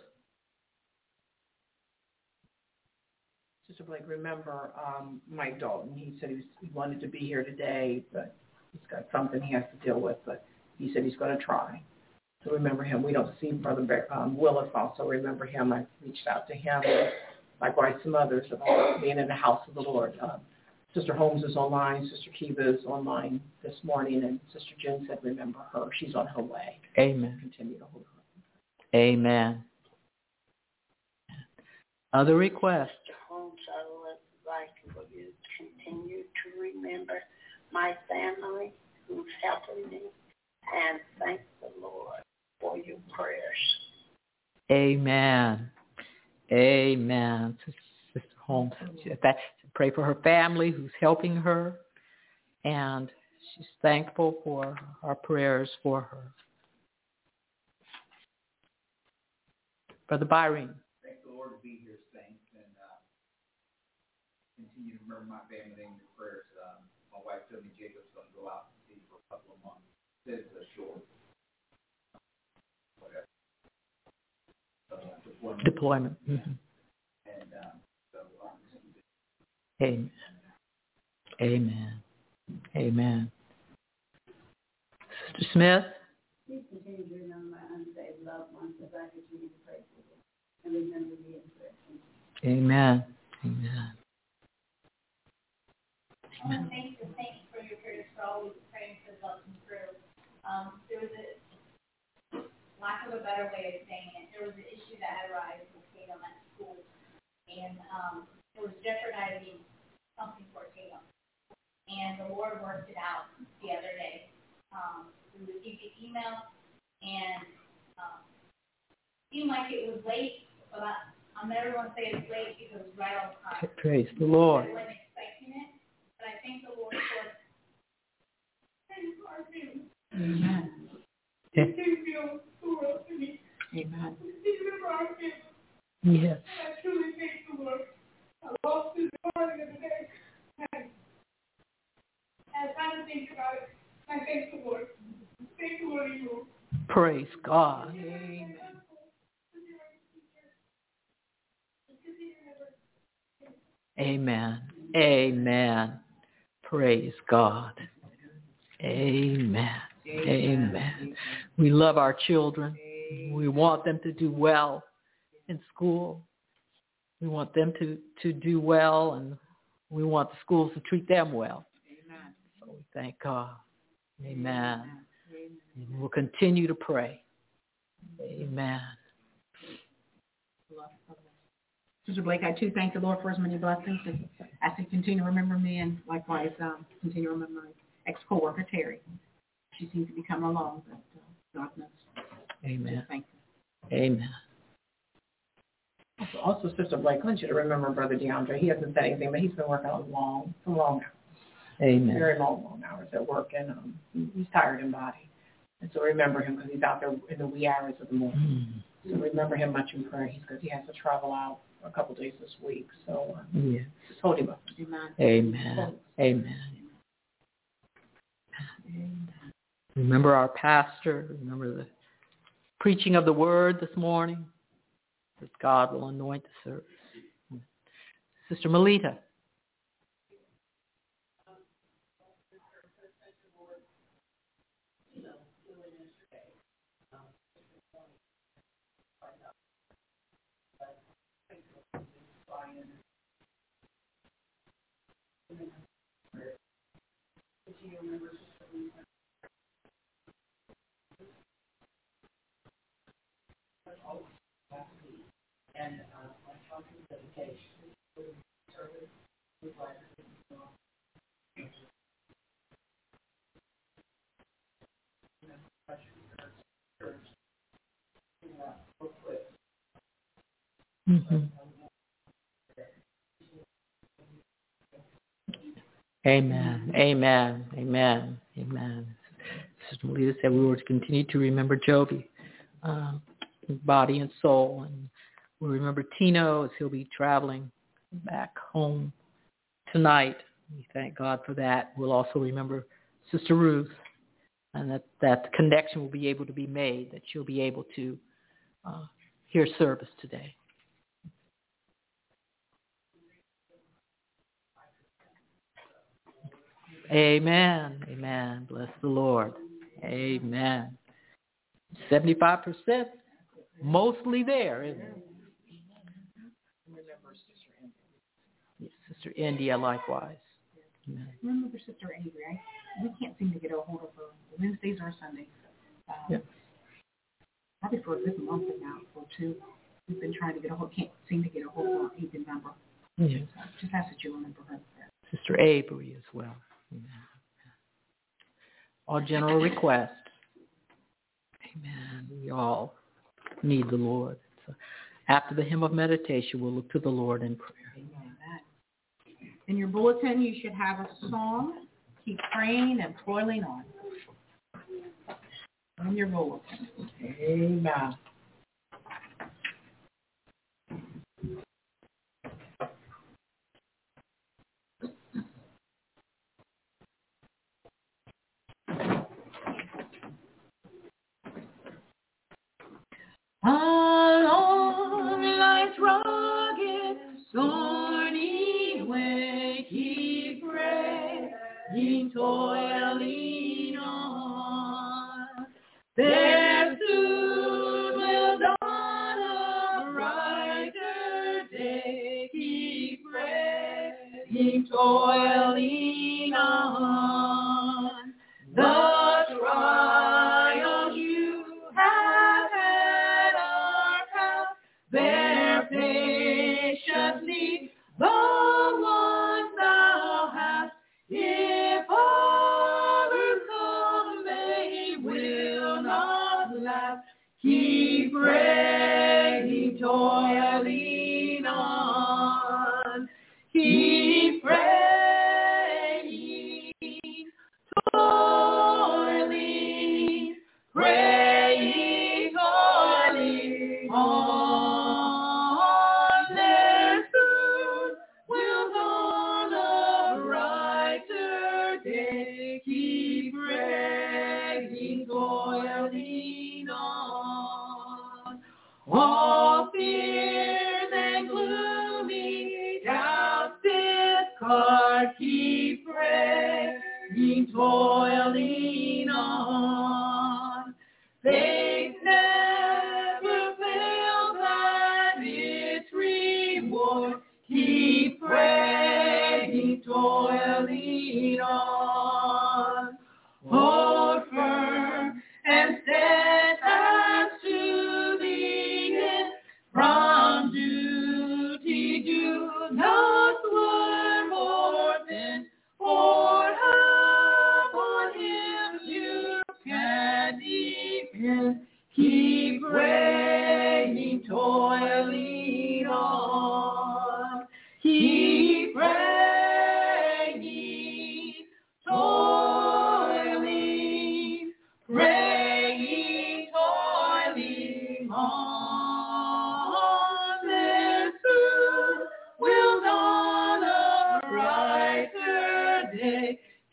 Sister Blake, remember um, Mike Dalton. He said he, was, he wanted to be here today, but he's got something he has to deal with. But he said he's going to try. So remember him. We don't see Brother um, Willis. Also remember him. I reached out to him, and likewise some others about being in the house of the Lord. Uh, Sister Holmes is online. Sister Kiva is online this morning, and Sister Jen said remember her. She's on her way. Amen. Continue to hold her. Amen. Other requests. Holmes, I would like for you to continue to remember my family who's helping me, and thank the Lord for your prayers. Amen. Amen. Sister Holmes, pray for her family who's helping her, and she's thankful for our prayers for her. Brother Byron. Thank the Lord to be here, saints, and uh, continue to remember my family in your prayers. Um, my wife told me Jacob's going to go out and see for a couple of months. Says a short, whatever. Uh, deployment. Deployment. Mm-hmm. And um, so, um, Amen. Amen. Amen. Sister Smith. Please continue to remember my unsaved loved ones as I continue to pray for them and remember the instructions. Amen. Amen. Amen. Thank you, thank you for your prayers, for always praying for those and through. Um, there was a lack of a better way of saying it. There was an issue that had arisen with Tatum at school, and um, it was jeopardizing something for Tatum. And the Lord worked it out the other day. Um, we received an email, and um, it seemed like it was late, but I, I'm never going to say it's late because it was right on time. Praise the Lord. I wasn't expecting it, but I thank the Lord for Amen. Amen. Yes. I truly thank the Lord. I lost this morning of the day. As I think about it, I thank the Lord. Thank the Lord, you. Praise God. Amen. Amen. Amen. Praise God. Amen. Amen. We love our children. We want them to do well in school. We want them to, to do well, and we want the schools to treat them well. Amen. So we thank God. Amen. Amen. And we'll continue to pray. Amen. Sister Blake, I too thank the Lord for his many blessings. And as he continue to remember me, and likewise um, continue to remember my ex-co-worker, Terry. She seems to be coming along, but uh, God knows. Amen. So thank you. Amen. Also, also, Sister Blake, I want you to remember Brother DeAndre. He hasn't said anything, but he's been working on long, some long hours. Amen. Very long, long hours at work, and um, he's tired in body. And so remember him because he's out there in the wee hours of the morning. Mm. So remember him much in prayer because he has to travel out a couple days this week. So uh, yeah. just hold him up. Amen. Amen. Amen. Amen. Remember our pastor. Remember the preaching of the word this morning. That God will anoint the service. Sister Melita. And uh, my child's dedication service was like mm-hmm. Amen. Amen. Amen. Amen. Sister Melita said we were to continue to remember Joby, uh, body and soul, and we'll remember Tino as he'll be traveling back home tonight. We thank God for that. We'll also remember Sister Ruth, and that, that connection will be able to be made, that she'll be able to uh, hear service today. Amen. Amen. Bless the Lord. Amen. seventy-five percent mostly there, isn't it? Remember Sister India. Yes, Sister India likewise. Amen. Remember Sister Avery. I, we can't seem to get a hold of her Wednesdays or Sundays. Um, yeah. Probably for a good month now or two. We've been trying to get a hold. Can't seem to get a hold of her even number. Yes. So just ask that you remember her. Sister Avery as well. Amen. All general requests. Amen. We all need the Lord. So after the hymn of meditation, we'll look to the Lord in prayer. Amen. In your bulletin, you should have a song, Keep Praying and Toiling On. In your bulletin. Amen. Along life's rugged, thorny way, keep praying, toiling on. There soon will dawn a brighter day, keep praying, toiling on. The trials you have had are past, bear patiently the ones thou hast. If overcome, they will not last. Keep praying, toiling on. Keep praying, toiling, praying, toiling on. There soon will dawn a brighter day. Keep praying, toiling on. All fears and gloomy doubts discard. Keep praying, toiling on. Faith never fails and its reward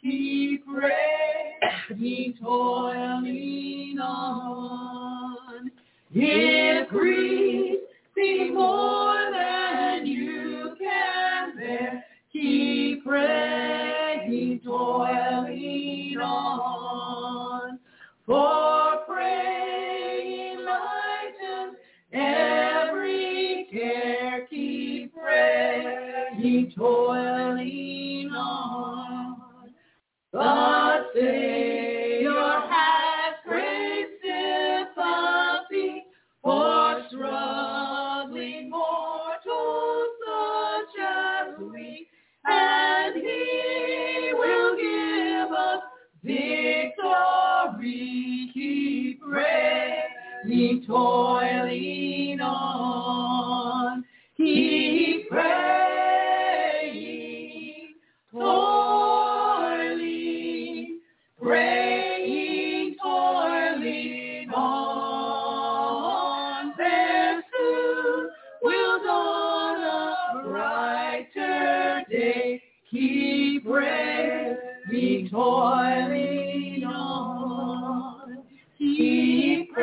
keep ready, toiling on. Increase be more than you can bear, keep ready, toiling on. For praying lightens every care, keep ready, toiling on. But Savior has great sympathy for struggling mortals such as we, and He will give us victory. Keep ready, toiling on. Keep praying, toiling, praying, toiling on. There soon will dawn a brighter day. Keep ready, toiling on. Keep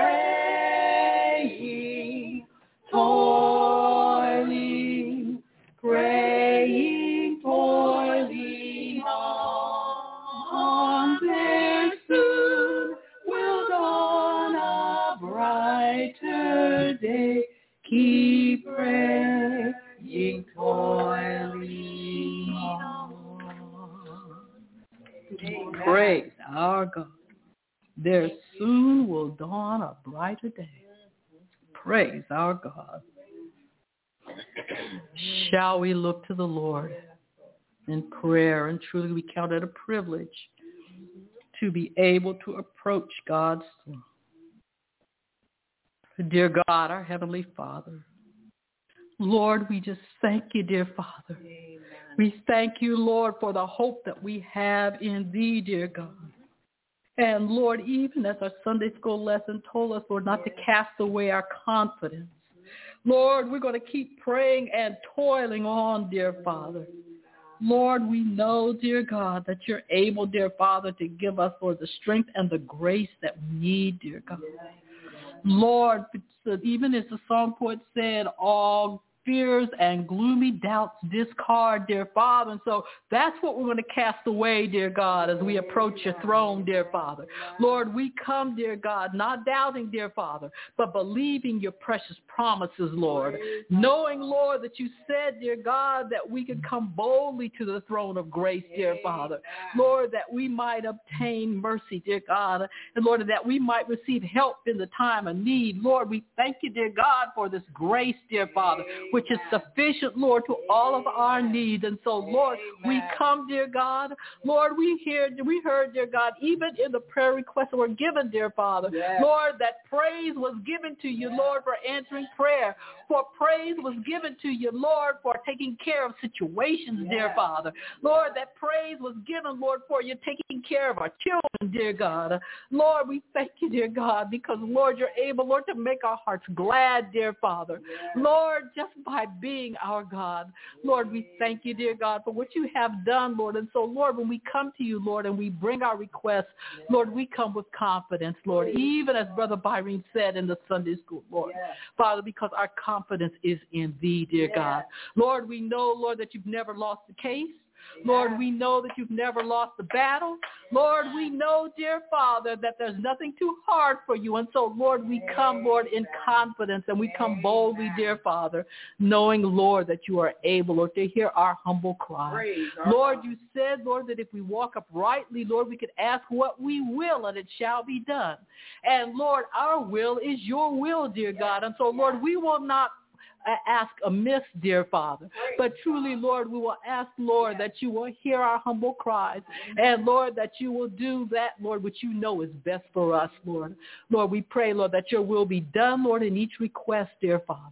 praying, toiling, praying, toiling on. There soon will dawn a brighter day. Keep praying, toiling on. Praise our God. There soon will dawn a brighter day. Praise our God. Shall we look to the Lord in prayer? And truly we count it a privilege to be able to approach God's throne. Dear God, our Heavenly Father, Lord, we just thank you, dear Father. Amen. We thank you, Lord, for the hope that we have in thee, dear God. And Lord, even as our Sunday school lesson told us, Lord, not to cast away our confidence. Lord, we're going to keep praying and toiling on, dear Father. Lord, we know, dear God, that you're able, dear Father, to give us, Lord, the strength and the grace that we need, dear God. Lord, even as the song poet said, all fears and gloomy doubts discard, dear Father. And so that's what we're going to cast away, dear God, as we approach your throne, dear Father. Lord, we come, dear God, not doubting, dear Father, but believing your precious promises, Lord. Knowing, Lord, that you said, dear God, that we can come boldly to the throne of grace, dear Father. Lord, that we might obtain mercy, dear God. And Lord, that we might receive help in the time of need. Lord, we thank you, dear God, for this grace, dear Father, which is sufficient, Lord, to all of our needs. And so, Lord, we come, dear God. Lord, we hear, we heard, dear God, even in the prayer requests that were given, dear Father, yes. Lord, that praise was given to you, Lord, for answering prayer. For praise was given to you, Lord, for taking care of situations, yes. dear Father. Lord, that praise was given, Lord, for you taking care of our children, dear God. Lord, we thank you, dear God, because, Lord, you're able, Lord, to make our hearts glad, dear Father. Yes. Lord, just by being our God. Lord, we thank you, dear God, for what you have done, Lord. And so, Lord, when we come to you, Lord, and we bring our requests, yes. Lord, we come with confidence, Lord, even as Brother Byron said in the Sunday school, Lord. Yes. Father, because our confidence is in thee, dear yes. God. Lord, we know, Lord, that you've never lost the case. Lord, we know that you've never lost the battle. Lord, we know, dear Father, that there's nothing too hard for you. And so, Lord, we come, Lord, in confidence, and we come boldly, dear Father, knowing, Lord, that you are able, Lord, to hear our humble cry. Lord, you said, Lord, that if we walk uprightly, Lord, we could ask what we will, and it shall be done. And, Lord, our will is your will, dear God. And so, Lord, we will not ask amiss, dear Father. But truly, Lord, we will ask, Lord, that you will hear our humble cries. And, Lord, that you will do that, Lord, which you know is best for us, Lord. Lord, we pray, Lord, that your will be done, Lord, in each request, dear Father.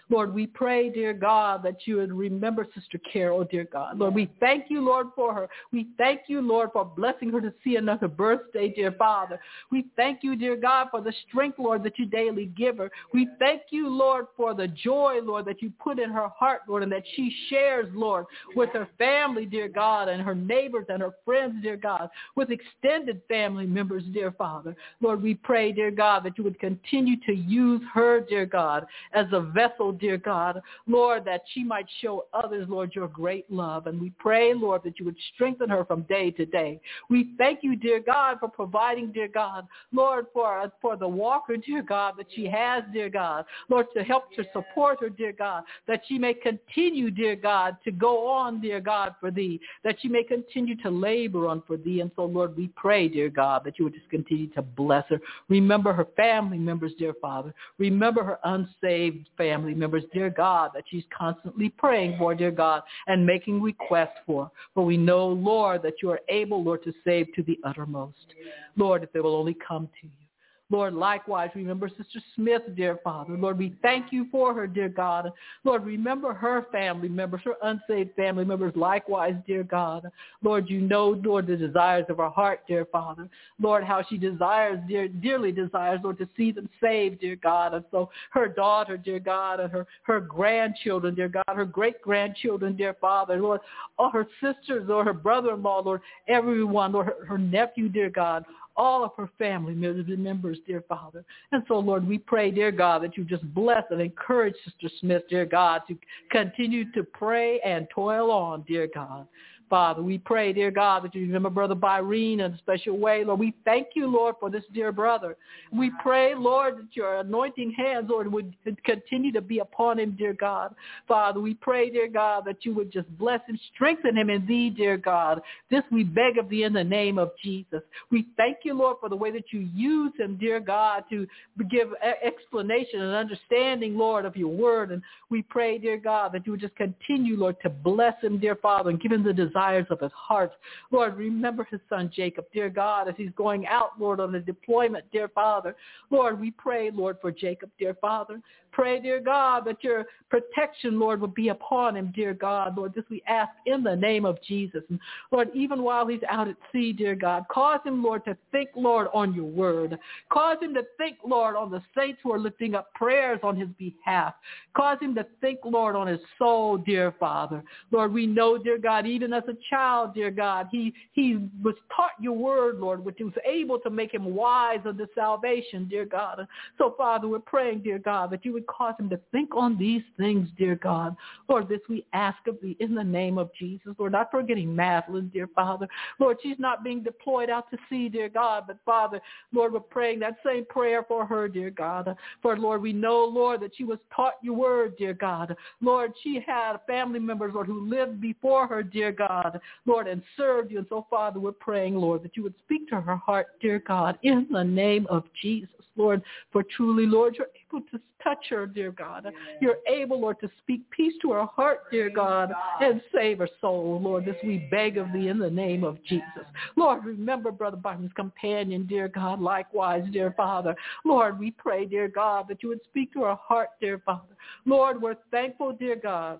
Lord, we pray, dear God, that you would remember Sister Carol, dear God. Lord, we thank you, Lord, for her. We thank you, Lord, for blessing her to see another birthday, dear Father. We thank you, dear God, for the strength, Lord, that you daily give her. We thank you, Lord, for the joy, Lord, that you put in her heart, Lord, and that she shares, Lord, with her family, dear God, and her neighbors and her friends, dear God, with extended family members, dear Father. Lord, we pray, dear God, that you would continue to use her, dear God, as a vessel, dear God, Lord, that she might show others, Lord, your great love. And we pray, Lord, that you would strengthen her from day to day. We thank you, dear God, for providing, dear God, Lord, for, for the walker, dear God, that she has, dear God, Lord, to help to support her, dear God, that she may continue, dear God, to go on, dear God, for thee, that she may continue to labor on for thee. And so, Lord, we pray, dear God, that you would just continue to bless her. Remember her family members, dear Father. Remember her unsaved family members, dear God, that she's constantly praying for, dear God, and making requests for. For we know, Lord, that you are able, Lord, to save to the uttermost. Lord, if they will only come to you. Lord, likewise, remember Sister Smith, dear Father. Lord, we thank you for her, dear God. Lord, remember her family members, her unsaved family members, likewise, dear God. Lord, you know, Lord, the desires of her heart, dear Father. Lord, how she desires, dear, dearly desires, Lord, to see them saved, dear God. And so her daughter, dear God, and her, her grandchildren, dear God, her great-grandchildren, dear Father, Lord, all her sisters, or her brother-in-law, Lord, everyone, Lord, her, her nephew, dear God, all of her family members, dear Father. And so, Lord, we pray, dear God, that you just bless and encourage Sister Smith, dear God, to continue to pray and toil on, dear God. Father, we pray, dear God, that you remember Brother Byrene in a special way. Lord, we thank you, Lord, for this dear brother. We pray, Lord, that your anointing hands, Lord, would continue to be upon him, dear God. Father, we pray, dear God, that you would just bless him, strengthen him in thee, dear God. This we beg of thee in the name of Jesus. We thank you, Lord, for the way that you use him, dear God, to give explanation and understanding, Lord, of your word. And we pray, dear God, that you would just continue, Lord, to bless him, dear Father, and give him the desire desires of his heart. Lord, remember his son Jacob, dear God, as he's going out, Lord, on a deployment, dear Father. Lord, we pray, Lord, for Jacob, dear Father. Pray, dear God, that your protection, Lord, will be upon him, dear God. Lord, this we ask in the name of Jesus. And Lord, even while he's out at sea, dear God, cause him, Lord, to think, Lord, on your word. Cause him to think, Lord, on the saints who are lifting up prayers on his behalf. Cause him to think, Lord, on his soul, dear Father. Lord, we know, dear God, even as a child, dear God, he, he was taught your word, Lord, which was able to make him wise unto salvation, dear God. So, Father, we're praying, dear God, that you would cause him to think on these things, dear God. Lord, this we ask of thee in the name of Jesus. Lord, not forgetting Madeline, dear Father. Lord, she's not being deployed out to sea, dear God, but Father, Lord, we're praying that same prayer for her, dear God. For, Lord, we know, Lord, that she was taught your word, dear God. Lord, she had family members, Lord, who lived before her, dear God, Lord, and served you. And so, Father, we're praying, Lord, that you would speak to her heart, dear God, in the name of Jesus, Lord. For truly, Lord, you're able to touch her, dear God. Yeah. You're able, Lord, to speak peace to her heart, dear God, God, and save her soul, Lord. This we beg of thee in the name of Jesus. Lord, remember Brother Byron's companion, dear God, likewise, dear Father. Lord, we pray, dear God, that you would speak to her heart, dear Father. Lord, we're thankful, dear God,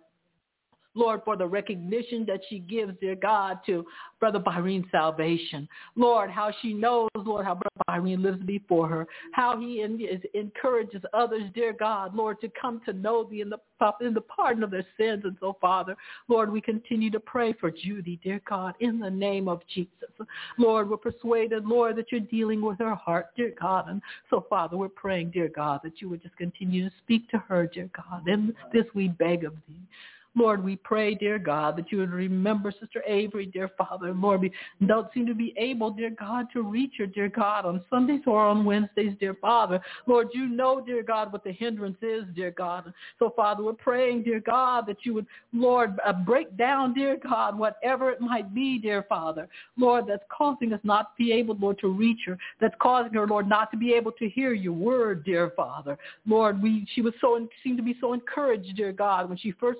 Lord, for the recognition that she gives, dear God, to Brother Byrene's salvation. Lord, how she knows, Lord, how Brother Byrene lives before her, how he in, is, encourages others, dear God, Lord, to come to know thee in the, in the pardon of their sins. And so, Father, Lord, we continue to pray for Judy, dear God, in the name of Jesus. Lord, we're persuaded, Lord, that you're dealing with her heart, dear God. And so, Father, we're praying, dear God, that you would just continue to speak to her, dear God. And this we beg of thee. Lord, we pray, dear God, that you would remember Sister Avery, dear Father. Lord, we don't seem to be able, dear God, to reach her, dear God, on Sundays or on Wednesdays, dear Father. Lord, you know, dear God, what the hindrance is, dear God. So, Father, we're praying, dear God, that you would, Lord, uh, break down, dear God, whatever it might be, dear Father. Lord, that's causing us not to be able, Lord, to reach her. That's causing her, Lord, not to be able to hear your word, dear Father. Lord, we she was so seemed to be so encouraged, dear God, when she first made contact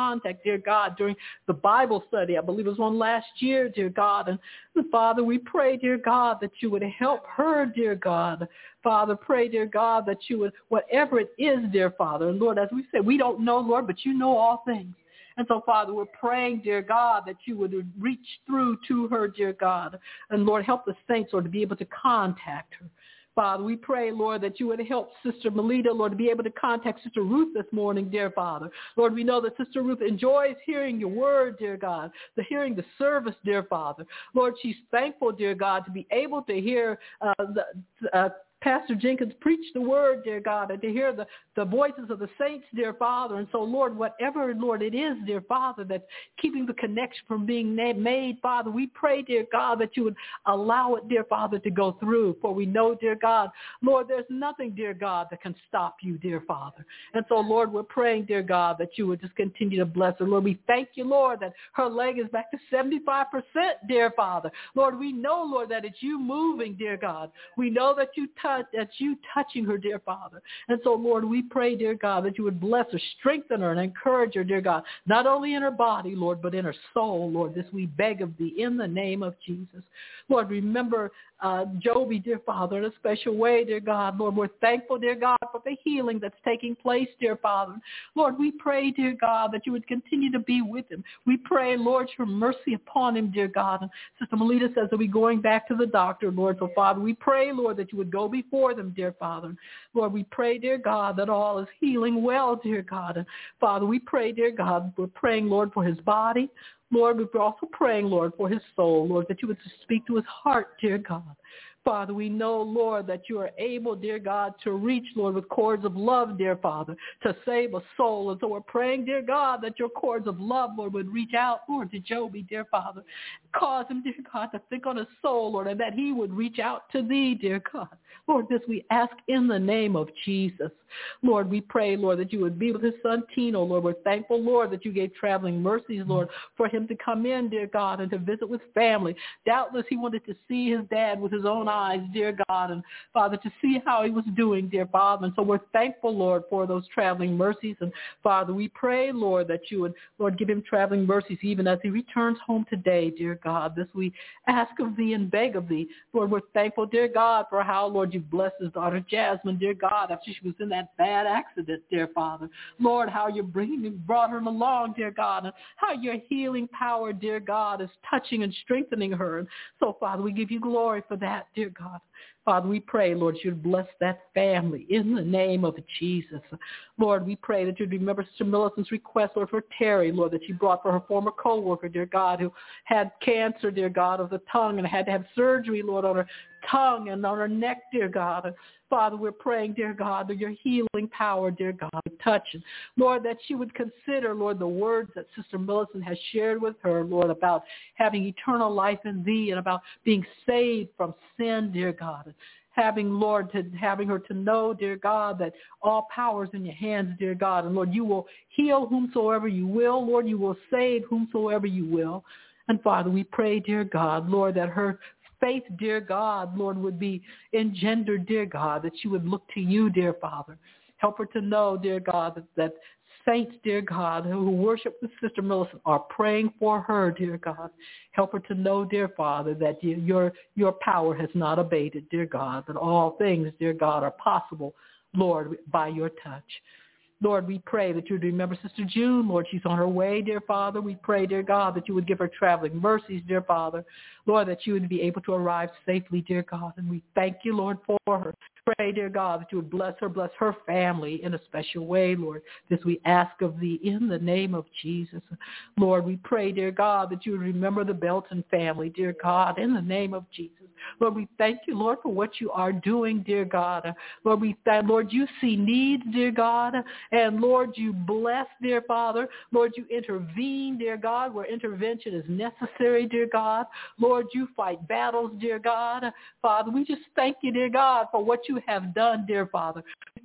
contact, dear God, during the Bible study. I believe it was one last year, dear God. And Father, we pray, dear God, that you would help her, dear God. Father, pray, dear God, that you would, whatever it is, dear Father. And Lord, as we said, we don't know, Lord, but you know all things. And so, Father, we're praying, dear God, that you would reach through to her, dear God. And, Lord, help the saints, Lord, to be able to contact her. Father, we pray, Lord, that you would help Sister Melita, Lord, to be able to contact Sister Ruth this morning, dear Father. Lord, we know that Sister Ruth enjoys hearing your word, dear God, the hearing the service, dear Father. Lord, she's thankful, dear God, to be able to hear uh, the uh, Pastor Jenkins preach the word, dear God, and to hear the, the voices of the saints, dear Father. And so, Lord, whatever, Lord, it is, dear Father, that's keeping the connection from being made, Father, we pray, dear God, that you would allow it, dear Father, to go through. For we know, dear God, Lord, there's nothing, dear God, that can stop you, dear Father. And so, Lord, we're praying, dear God, that you would just continue to bless her. Lord, we thank you, Lord, that her leg is back to seventy-five percent, dear Father. Lord, we know, Lord, that it's you moving, dear God. We know that you touch That's you touching her, dear Father. And so, Lord, we pray, dear God, that you would bless her, strengthen her, and encourage her, dear God, not only in her body, Lord, but in her soul, Lord. This we beg of thee in the name of Jesus. Lord, remember uh, Joby, dear Father, in a special way, dear God. Lord, we're thankful, dear God, for the healing that's taking place, dear Father. Lord, we pray, dear God, that you would continue to be with him. We pray, Lord, your mercy upon him, dear God. And Sister Melita says that we're going back to the doctor, Lord. So, Father, we pray, Lord, that you would go before them, dear Father. Lord, we pray, dear God, that all is healing well, dear God. And Father, we pray, dear God, we're praying, Lord, for his body. Lord, we're also praying, Lord, for his soul, Lord, that you would speak to his heart, dear God. Father, we know, Lord, that you are able, dear God, to reach, Lord, with cords of love, dear Father, to save a soul. And so we're praying, dear God, that your cords of love, Lord, would reach out, Lord, to Joby, dear Father. Cause him, dear God, to think on his soul, Lord, and that he would reach out to thee, dear God. Lord, this we ask in the name of Jesus. Lord, we pray, Lord, that you would be with his son Tino, Lord. We're thankful, Lord, that you gave traveling mercies, Lord, for him to come in, dear God, and to visit with family. Doubtless he wanted to see his dad with his own eyes, dear God, and Father, to see how he was doing, dear Father. And so we're thankful, Lord, for those traveling mercies. And Father, we pray, Lord, that you would, Lord, give him traveling mercies even as he returns home today, dear God. This we ask of thee and beg of thee. Lord, we're thankful, dear God, for how, Lord, you blessed his daughter Jasmine, dear God, after she was in that bad accident, dear Father. Lord, how you're bringing and brought her along, dear God, and how your healing power, dear God, is touching and strengthening her. And so, Father, we give you glory for that, dear God. Father, we pray, Lord, you'd bless that family in the name of Jesus. Lord, we pray that you'd remember Sister Millicent's request, Lord, for Terry, Lord, that she brought for her former co-worker, dear God, who had cancer, dear God, of the tongue and had to have surgery, Lord, on her tongue and on her neck, dear God. And Father, we're praying, dear God, that your healing power, dear God, would touch. And Lord, that she would consider, Lord, the words that Sister Millicent has shared with her, Lord, about having eternal life in thee and about being saved from sin, dear God. Having, Lord, to having her to know, dear God, that all power is in your hands, dear God. And Lord, you will heal whomsoever you will. Lord, you will save whomsoever you will. And Father, we pray, dear God, Lord, that her faith, dear God, Lord, would be engendered, dear God, that she would look to you, dear Father. Help her to know, dear God, that, that saints, dear God, who worship with Sister Millicent are praying for her, dear God. Help her to know, dear Father, that your, your power has not abated, dear God, that all things, dear God, are possible, Lord, by your touch. Lord, we pray that you would remember Sister June. Lord, she's on her way, dear Father. We pray, dear God, that you would give her traveling mercies, dear Father. Lord, that you would be able to arrive safely, dear God. And we thank you, Lord, for her. Pray, dear God, that you would bless her, bless her family in a special way, Lord. This we ask of thee in the name of Jesus. Lord, we pray, dear God, that you would remember the Belton family, dear God, in the name of Jesus. Lord, we thank you, Lord, for what you are doing, dear God. Lord, we thank, Lord, you see needs, dear God, and Lord, you bless, dear Father. Lord, you intervene, dear God, where intervention is necessary, dear God. Lord, you fight battles, dear God. Father, we just thank you, dear God, for what you have done, dear Father. We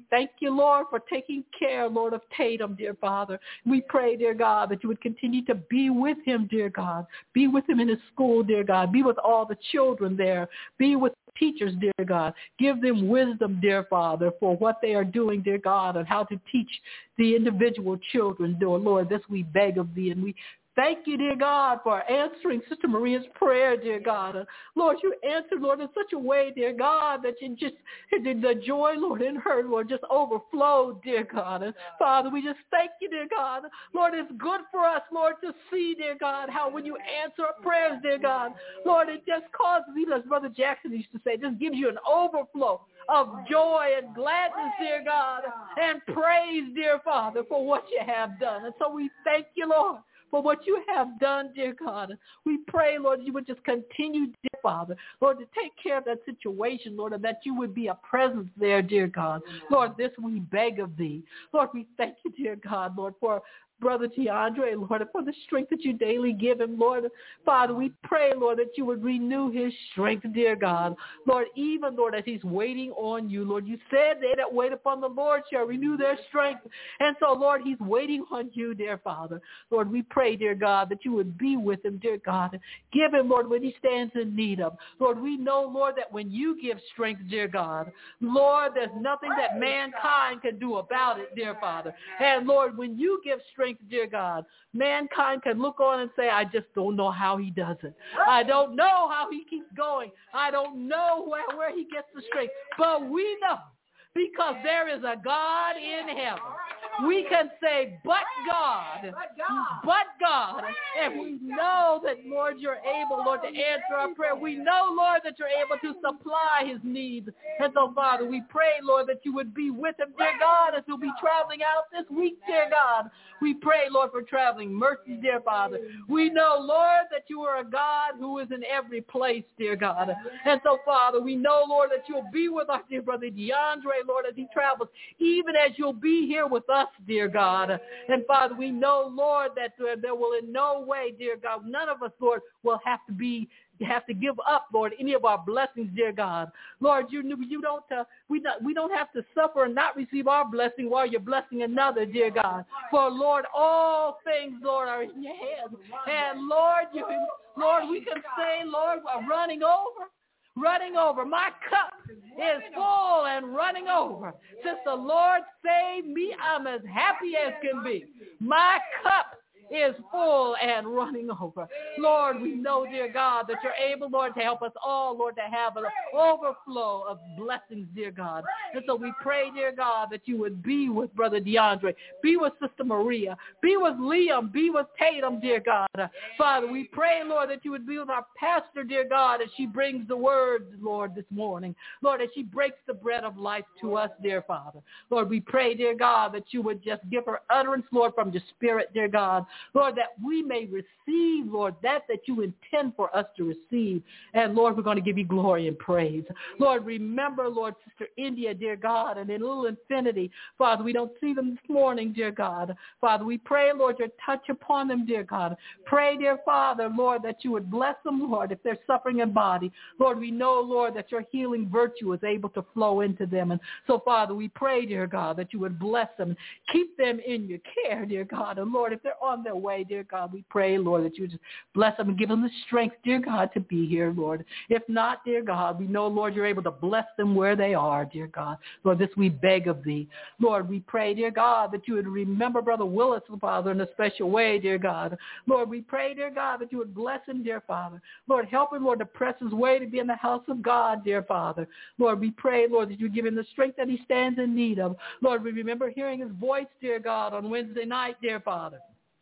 thank you, Lord, for taking care, Lord, of Tatum, dear Father. We pray, dear God, that you would continue to be with him, dear God. Be with him in his school, dear God. Be with all the children there. Be with teachers, dear God. Give them wisdom, dear Father, for what they are doing, dear God, and how to teach the individual children, dear Lord. This we beg of thee, and we thank you, dear God, for answering Sister Maria's prayer, dear God. Uh, Lord, you answered, Lord, in such a way, dear God, that you just, the joy, Lord, in her, Lord, just overflowed, dear God. And Father, we just thank you, dear God. Lord, it's good for us, Lord, to see, dear God, how when you answer our prayers, dear God, Lord, it just causes, even as Brother Jackson used to say, it just gives you an overflow of joy and gladness, dear God, and praise, dear Father, for what you have done. And so we thank you, Lord, for what you have done, dear God. We pray, Lord, you would just continue, dear Father, Lord, to take care of that situation, Lord, and that you would be a presence there, dear God. Lord, this we beg of thee. Lord, we thank you, dear God, Lord, for Brother DeAndre, Lord, for the strength that you daily give him, Lord. Father, we pray, Lord, that you would renew his strength, dear God. Lord, even, Lord, as he's waiting on you, Lord, you said they that wait upon the Lord shall renew their strength. And so, Lord, he's waiting on you, dear Father. Lord, we pray, dear God, that you would be with him, dear God. Give him, Lord, what he stands in need of. Lord, we know, Lord, that when you give strength, dear God, Lord, there's nothing that mankind can do about it, dear Father. And, Lord, when you give strength, dear God, mankind can look on and say, I just don't know how he does it. I don't know how he keeps going. I don't know where, where he gets the strength. But we know, because there is a God in heaven. We can say, but God, but God. And we know that, Lord, you're able, Lord, to answer our prayer. We know, Lord, that you're able to supply his needs. And so, Father, we pray, Lord, that you would be with him, dear God, as he'll be traveling out this week, dear God. We pray, Lord, for traveling mercy, dear Father. We know, Lord, that you are a God who is in every place, dear God. And so, Father, we know, Lord, that you'll be with our dear brother DeAndre, Lord, as he travels, even as you'll be here with us, dear God. And Father, we know, Lord, that uh, there will in no way, dear God, none of us, Lord, will have to be have to give up, Lord, any of our blessings, dear God. Lord, you you don't uh, we not we don't have to suffer and not receive our blessing while you're blessing another, dear God. For Lord, all things, Lord, are in your hands. And Lord, you Lord, we can say, Lord, we're running over. Running over. My cup is full and running over. Since the Lord saved me, I'm as happy as can be. My cup is full and running over. Lord, we know, dear God, that you're able, Lord, to help us all, Lord, to have an overflow of blessings, dear God. And so we pray, dear God, that you would be with Brother DeAndre, be with Sister Maria, be with Liam, be with Tatum, dear God. Father, we pray, Lord, that you would be with our pastor, dear God, as she brings the word, Lord, this morning. Lord, as she breaks the bread of life to us, dear Father. Lord, we pray, dear God, that you would just give her utterance, Lord, from your spirit, dear God. Lord, that we may receive, Lord, that that you intend for us to receive. And, Lord, we're going to give you glory and praise. Lord, remember, Lord, Sister India, dear God, and in Little Infinity. Father, we don't see them this morning, dear God. Father, we pray, Lord, your touch upon them, dear God. Pray, dear Father, Lord, that you would bless them, Lord, if they're suffering in body. Lord, we know, Lord, that your healing virtue is able to flow into them. And so, Father, we pray, dear God, that you would bless them. Keep them in your care, dear God. And, Lord, if they're on their way, dear God, we pray, Lord, that you just bless them and give them the strength, dear God, to be here, Lord. If not, dear God, we know, Lord, you're able to bless them where they are, dear God. Lord, this we beg of thee. Lord, we pray, dear God, that you would remember Brother Willis, Father, in a special way, dear God. Lord, we pray, dear God, that you would bless him, dear Father. Lord, help him, Lord, to press his way to be in the house of God, dear Father. Lord, we pray, Lord, that you give him the strength that he stands in need of. Lord, we remember hearing his voice, dear God, on Wednesday night, dear Father.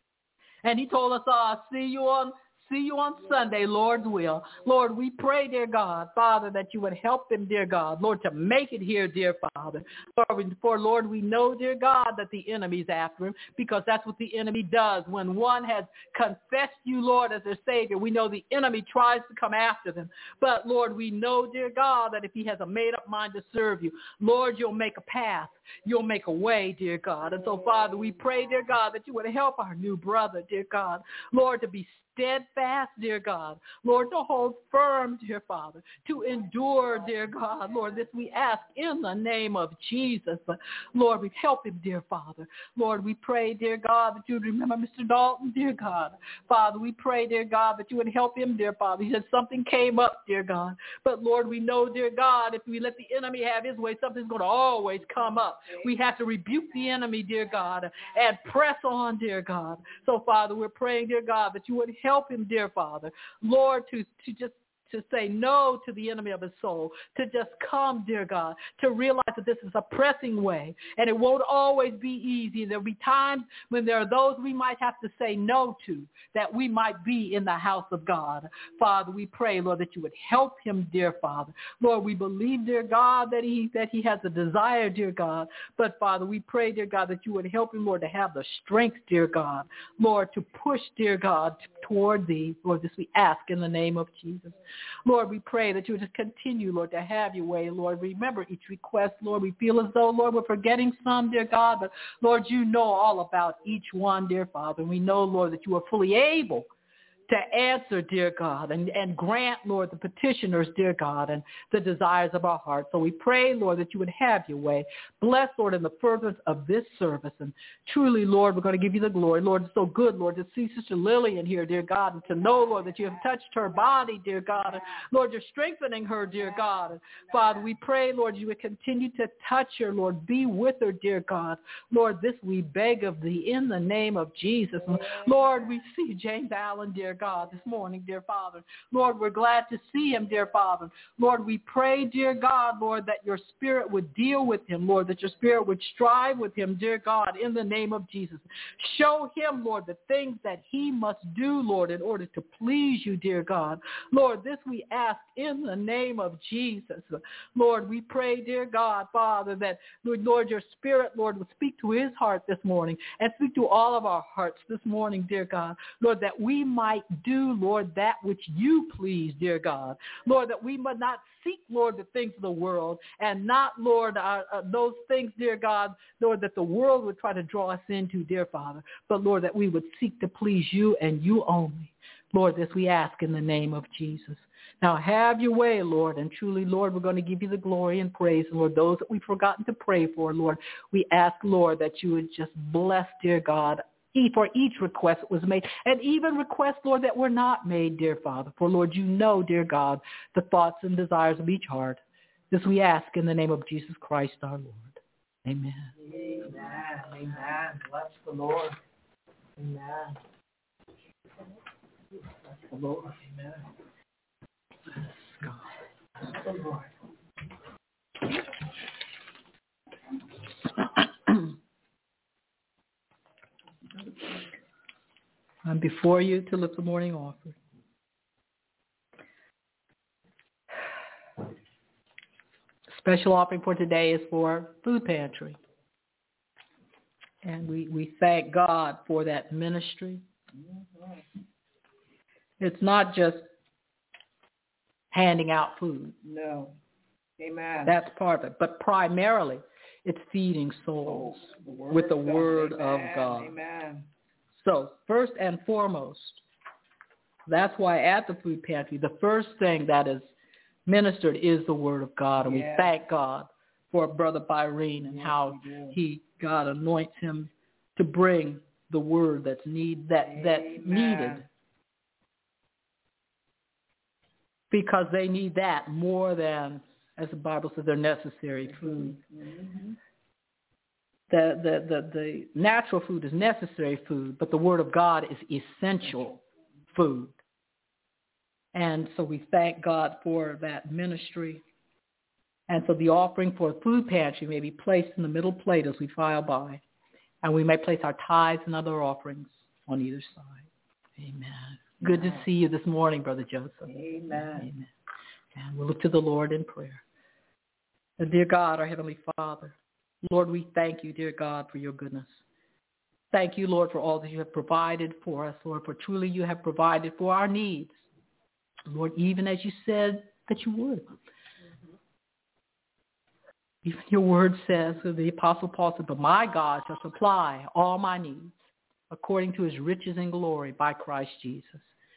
And he told us, I'll see you on See you on Sunday, Lord's will. Lord, we pray, dear God, Father, that you would help them, dear God, Lord, to make it here, dear Father. Lord, for, Lord, we know, dear God, that the enemy's after him, because that's what the enemy does. When one has confessed you, Lord, as their Savior, we know the enemy tries to come after them. But, Lord, we know, dear God, that if he has a made-up mind to serve you, Lord, you'll make a path. You'll make a way, dear God. And so, Father, we pray, dear God, that you would help our new brother, dear God, Lord, to be steadfast, dear God, Lord, to hold firm, dear Father, to endure, dear God, Lord, this we ask in the name of Jesus. Lord, we help him, dear Father. Lord, we pray, dear God, that you would remember Mister Dalton, dear God. Father, we pray, dear God, that you would help him, dear Father. He said something came up, dear God. But Lord, we know, dear God, if we let the enemy have his way, something's going to always come up. We have to rebuke the enemy, dear God, and press on, dear God. So, Father, we're praying, dear God, that you would help him, dear Father, Lord, to, to just to say no to the enemy of his soul, to just come, dear God, to realize that this is a pressing way, and it won't always be easy. There'll be times when there are those we might have to say no to, that we might be in the house of God. Father, we pray, Lord, that you would help him, dear Father. Lord, we believe, dear God, that he that he has a desire, dear God. But, Father, we pray, dear God, that you would help him, Lord, to have the strength, dear God, Lord, to push, dear God, toward thee. Lord, this we ask in the name of Jesus. Lord, we pray that you would just continue, Lord, to have your way, Lord. Remember each request, Lord. We feel as though, Lord, we're forgetting some, dear God, but, Lord, you know all about each one, dear Father. And we know, Lord, that you are fully able to answer, dear God, and, and grant, Lord, the petitioners, dear God, and the desires of our heart. So we pray, Lord, that you would have your way. Bless, Lord, in the furtherance of this service. And truly, Lord, we're going to give you the glory. Lord, it's so good, Lord, to see Sister Lillian here, dear God, and to know, Lord, that you have touched her body, dear God. And, Lord, you're strengthening her, dear God. And, Father, we pray, Lord, you would continue to touch her, Lord. Be with her, dear God. Lord, this we beg of thee in the name of Jesus. And, Lord, we see James Allen, dear God, this morning, dear Father. Lord, we're glad to see him, dear Father. Lord, we pray, dear God, Lord, that your spirit would deal with him, Lord, that your spirit would strive with him, dear God, in the name of Jesus. Show him, Lord, the things that he must do, Lord, in order to please you, dear God. Lord, this we ask in the name of Jesus. Lord, we pray, dear God, Father, that, Lord, your spirit, Lord, would speak to his heart this morning and speak to all of our hearts this morning, dear God. Lord, that we might do, Lord, that which you please, dear God. Lord, that we must not seek, Lord, the things of the world and not, Lord, uh, uh, those things, dear God, Lord, that the world would try to draw us into, dear Father. But, Lord, that we would seek to please you and you only. Lord, this we ask in the name of Jesus. Now have your way, Lord, and truly, Lord, we're going to give you the glory and praise. And, Lord, those that we've forgotten to pray for, Lord, we ask, Lord, that you would just bless, dear God, for each request that was made, and even requests, Lord, that were not made, dear Father. For, Lord, you know, dear God, the thoughts and desires of each heart. This we ask in the name of Jesus Christ, our Lord. Amen. Amen. Amen. Bless the Lord. Amen. Bless the Lord. Amen. Bless God. Bless the Lord. I'm before you to lift the morning offering. Special offering for today is for food pantry. And we, we thank God for that ministry. It's not just handing out food. No. Amen. That's part of it. But primarily, it's feeding souls oh, the with the Word of God. Amen. So first and foremost, that's why at the food pantry, the first thing that is ministered is the Word of God. And yes. we thank God for Brother Byrene and yes, how he, God anoints him to bring the Word that's need that Amen. that's needed. Because they need that more than, as the Bible says, their necessary food. Mm-hmm. The, the, the, the natural food is necessary food, but the Word of God is essential food. And so we thank God for that ministry. And so the offering for the food pantry may be placed in the middle plate as we file by. And we may place our tithes and other offerings on either side. Amen. Good to see you this morning, Brother Joseph. Amen. Amen. And we'll look to the Lord in prayer. And dear God, our Heavenly Father, Lord, we thank you, dear God, for your goodness. Thank you, Lord, for all that you have provided for us, Lord, for truly you have provided for our needs. Lord, even as you said that you would. Mm-hmm. Even your word says, the Apostle Paul said, but my God shall supply all my needs according to his riches and glory by Christ Jesus.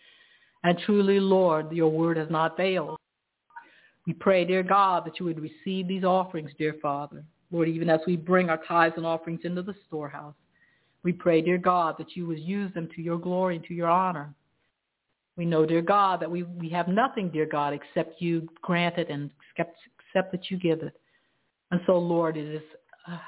And truly, Lord, your word has not failed. We pray, dear God, that you would receive these offerings, dear Father. Lord, even as we bring our tithes and offerings into the storehouse, we pray, dear God, that you would use them to your glory and to your honor. We know, dear God, that we, we have nothing, dear God, except you grant it and except, except that you give it. And so, Lord, it is uh,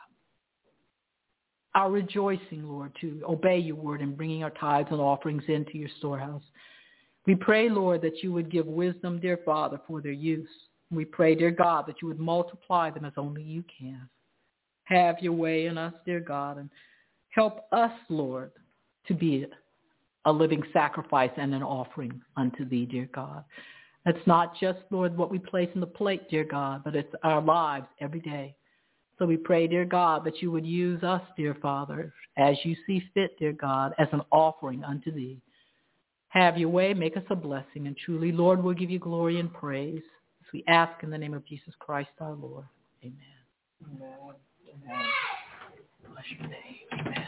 our rejoicing, Lord, to obey your word and bringing our tithes and offerings into your storehouse. We pray, Lord, that you would give wisdom, dear Father, for their use. We pray, dear God, that you would multiply them as only you can. Have your way in us, dear God, and help us, Lord, to be a living sacrifice and an offering unto thee, dear God. It's not just, Lord, what we place in the plate, dear God, but it's our lives every day. So we pray, dear God, that you would use us, dear Father, as you see fit, dear God, as an offering unto thee. Have your way, make us a blessing, and truly, Lord, we'll give you glory and praise as we ask in the name of Jesus Christ our Lord. Amen. Amen. Amen. Bless your name. Amen.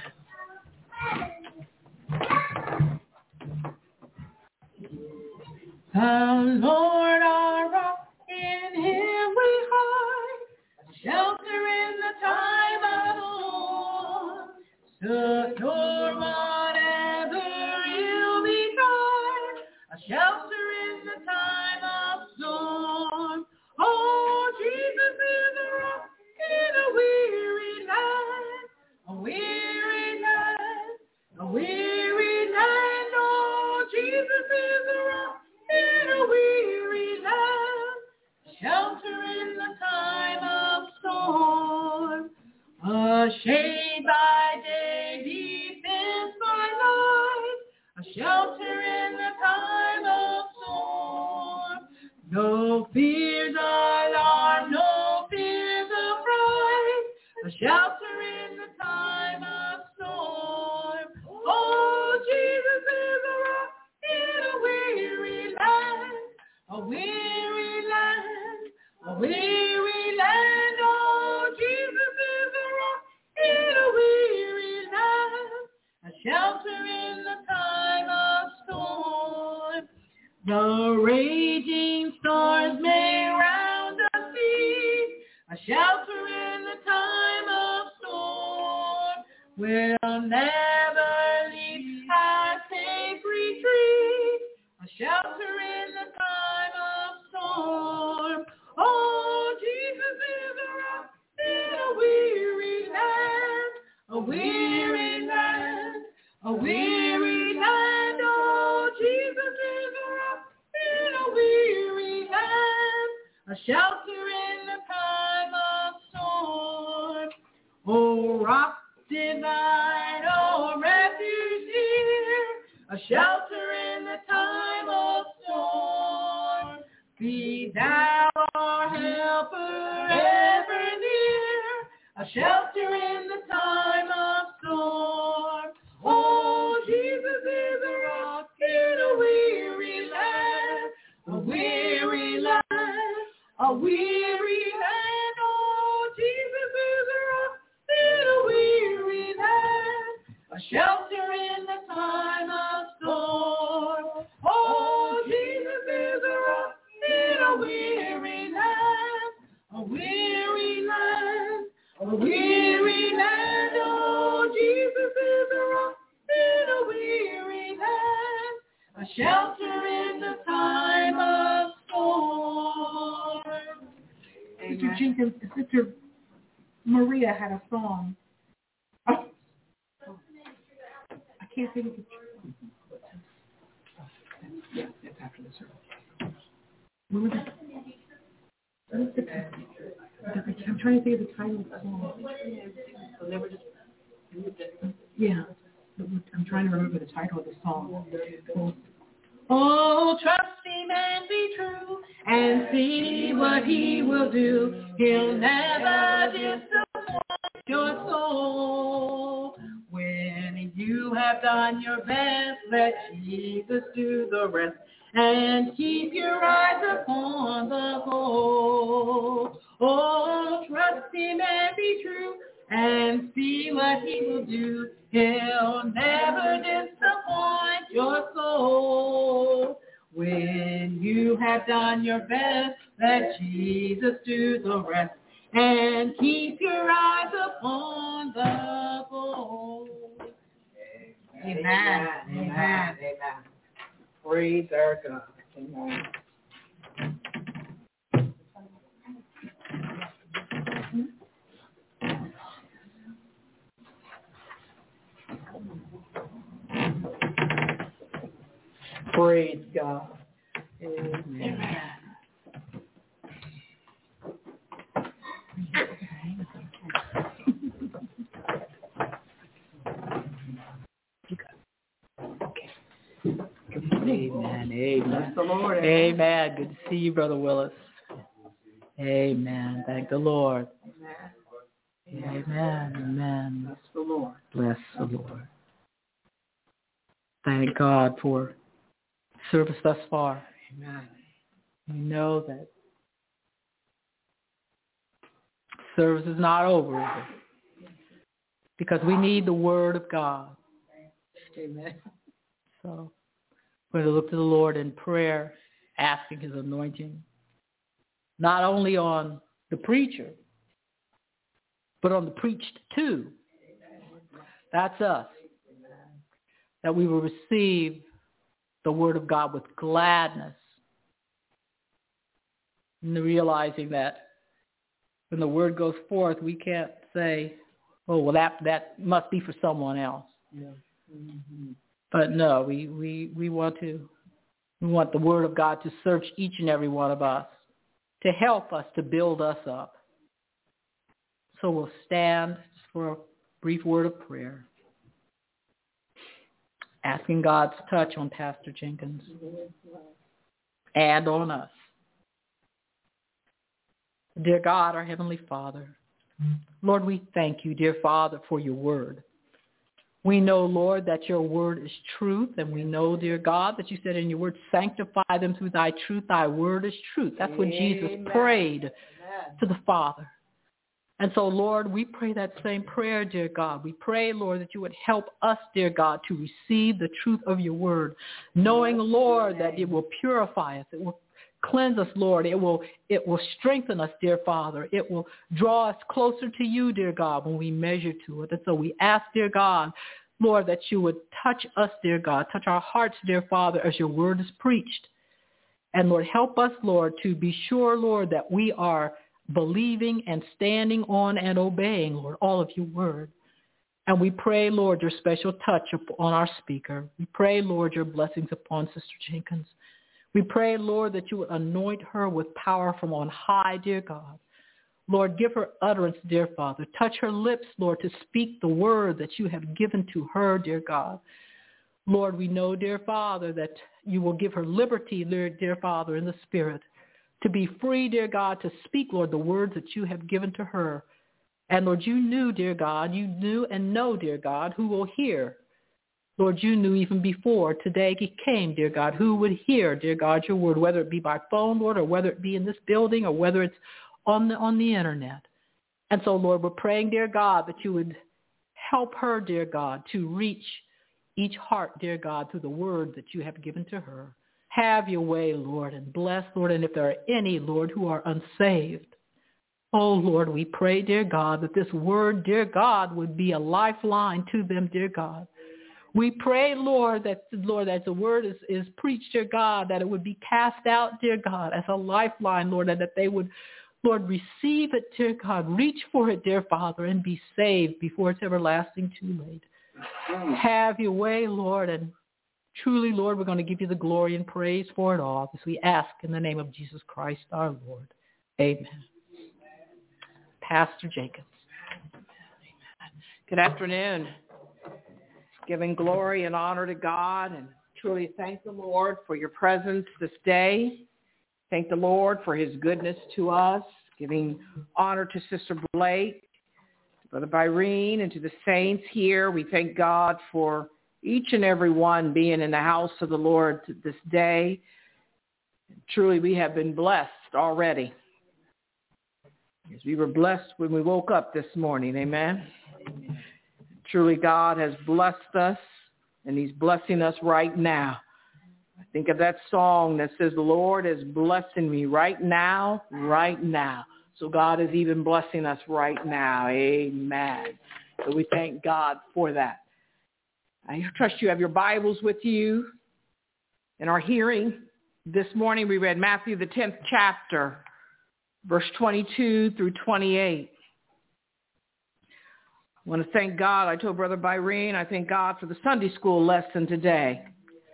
The Lord our rock, in him we hide, a shelter in the time of storm. Secure whatever ill betide, a shelter in the time of storm. Oh, Jesus is a rock in a weary land, a weary land, a weary land. Oh, Jesus is a rock in a weary land, shelter in the time of storm. A shade by day, defense by night, a shelter in the time of storm. No fears alarm, no fears affright, a shelter in the time of storm. Oh, Jesus is a rock in a weary land, a weary land, a weary land. Oh, Jesus is a rock in a weary land, a shelter in the time of storm. The raging storms may round us be, a shelter in the time of storm. We'll never leave our safe retreat, a shelter in the time of storm. Oh, Jesus is a rock in a weary land, a weary land, a weary land. Oh, Jesus is a rock in a weary land, a shelter in the time of storm. Oh, rock divine, oh, refuge dear, a shelter in the time of storm. Be thou our helper ever near, a shelter in the time of storm. Oh, Jesus is a rock in a weary land, a weary land, a weary land. Oh, Jesus is a rock in a weary land, a shelter in the time of storm. Oh, Jesus is a rock in a weary land, a weary land, a weary land. Oh, Jesus is a rock in a weary land, a shelter in the time of storm. Sister Jenkins, Sister Maria had a song. Oh. I can't think of it. Yeah, it's after the service. What was it? What is it? I'm trying to think of the title of the song. Yeah. I'm trying to remember the title of the song. Oh, trust him and be true and see what he will do. He'll never disappoint your soul. When you have done your best, let Jesus do the rest. And keep your eyes upon the goal. Oh, trust him and be true and see what he will do. He'll never disappoint your soul. done your best. Let Jesus do the rest. And keep your eyes upon the goal. Amen. Amen. Amen. Amen. Praise our God. Amen. Praise God. Amen. Amen. Amen. Amen. The Lord. Amen. Good to see you, Brother Willis. Amen. Thank the Lord. Amen. Amen. Amen. Bless the Lord. Bless the Lord. Thank God for service thus far. Amen. We know that service is not over, is it? Because we need the Word of God. Amen. So we're going to look to the Lord in prayer, asking His anointing, not only on the preacher, but on the preached too. That's us. That we will receive the Word of God with gladness, and realizing that when the Word goes forth, we can't say, oh, well, that that must be for someone else. Yeah. Mm-hmm. But no, we, we, we want to we want the Word of God to search each and every one of us, to help us, to build us up. So we'll stand for a brief word of prayer, asking God's touch on Pastor Jenkins and on us. Dear God, our Heavenly Father, Lord, we thank you, dear Father, for your word. We know, Lord, that your word is truth, and we know, dear God, that you said in your word, sanctify them through thy truth. Thy word is truth. That's what Amen. Jesus prayed Amen. To the Father. And so, Lord, we pray that same prayer, dear God. We pray, Lord, that you would help us, dear God, to receive the truth of your word, knowing, Lord, that it will purify us. It will cleanse us, Lord. It will it will strengthen us, dear Father. It will draw us closer to you, dear God, when we measure to it. And so we ask, dear God, Lord, that you would touch us, dear God, touch our hearts, dear Father, as your word is preached. And, Lord, help us, Lord, to be sure, Lord, that we are believing and standing on and obeying, Lord, all of your word. And we pray, Lord, your special touch upon our speaker. We pray, Lord, your blessings upon Sister Jenkins. We pray, Lord, that you would anoint her with power from on high, dear God. Lord, give her utterance, dear Father. Touch her lips, Lord, to speak the word that you have given to her, dear God. Lord, we know, dear Father, that you will give her liberty, dear Father, in the Spirit, to be free, dear God, to speak, Lord, the words that you have given to her. And, Lord, you knew, dear God, you knew and know, dear God, who will hear. Lord, you knew even before today it came, dear God, who would hear, dear God, your word, whether it be by phone, Lord, or whether it be in this building, or whether it's on the, on the internet. And so, Lord, we're praying, dear God, that you would help her, dear God, to reach each heart, dear God, through the word that you have given to her. Have your way, Lord, and bless, Lord. And if there are any, Lord, who are unsaved, oh, Lord, we pray, dear God, that this word, dear God, would be a lifeline to them, dear God. We pray, Lord, that, Lord, as the word is, is preached, dear God, that it would be cast out, dear God, as a lifeline, Lord, and that they would, Lord, receive it, dear God, reach for it, dear Father, and be saved before it's everlasting too late. Have your way, Lord, and truly, Lord, we're going to give you the glory and praise for it all, as we ask in the name of Jesus Christ, our Lord. Amen. Pastor Jenkins. Good afternoon. Giving glory and honor to God, and truly thank the Lord for your presence this day. Thank the Lord for his goodness to us. Giving honor to Sister Blake, to Brother Byrene, and to the saints here. We thank God for each and every one being in the house of the Lord this day. Truly, we have been blessed already. As we were blessed when we woke up this morning. Amen. Amen. Truly, God has blessed us, and he's blessing us right now. Think of that song that says, the Lord is blessing me right now, right now. So God is even blessing us right now. Amen. So we thank God for that. I trust you have your Bibles with you. In our hearing this morning, we read Matthew, the tenth chapter, verse twenty-two through twenty-eight. I want to thank God. I told Brother Byrene, I thank God for the Sunday school lesson today.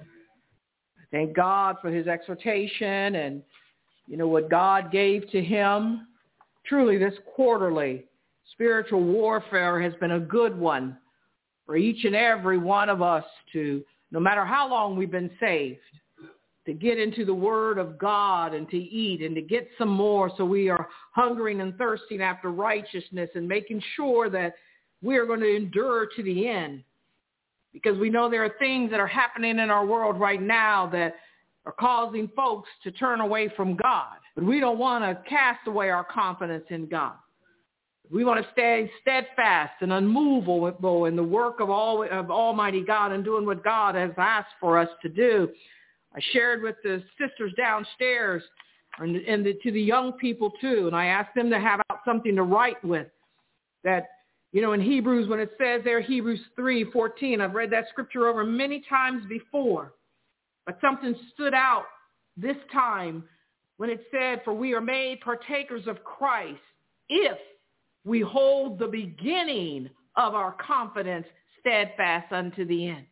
Thank God for his exhortation and, you know, what God gave to him. Truly, this quarterly spiritual warfare has been a good one for each and every one of us to, no matter how long we've been saved, to get into the Word of God and to eat and to get some more, so we are hungering and thirsting after righteousness and making sure that we are going to endure to the end. Because we know there are things that are happening in our world right now that are causing folks to turn away from God. But we don't want to cast away our confidence in God. We want to stay steadfast and unmovable in the work of, all, of Almighty God and doing what God has asked for us to do. I shared with the sisters downstairs and, and the, to the young people too, and I asked them to have out something to write with that. You know, in Hebrews, when it says there, Hebrews three fourteen, I've read that scripture over many times before, but something stood out this time when it said, for we are made partakers of Christ if we hold the beginning of our confidence steadfast unto the end.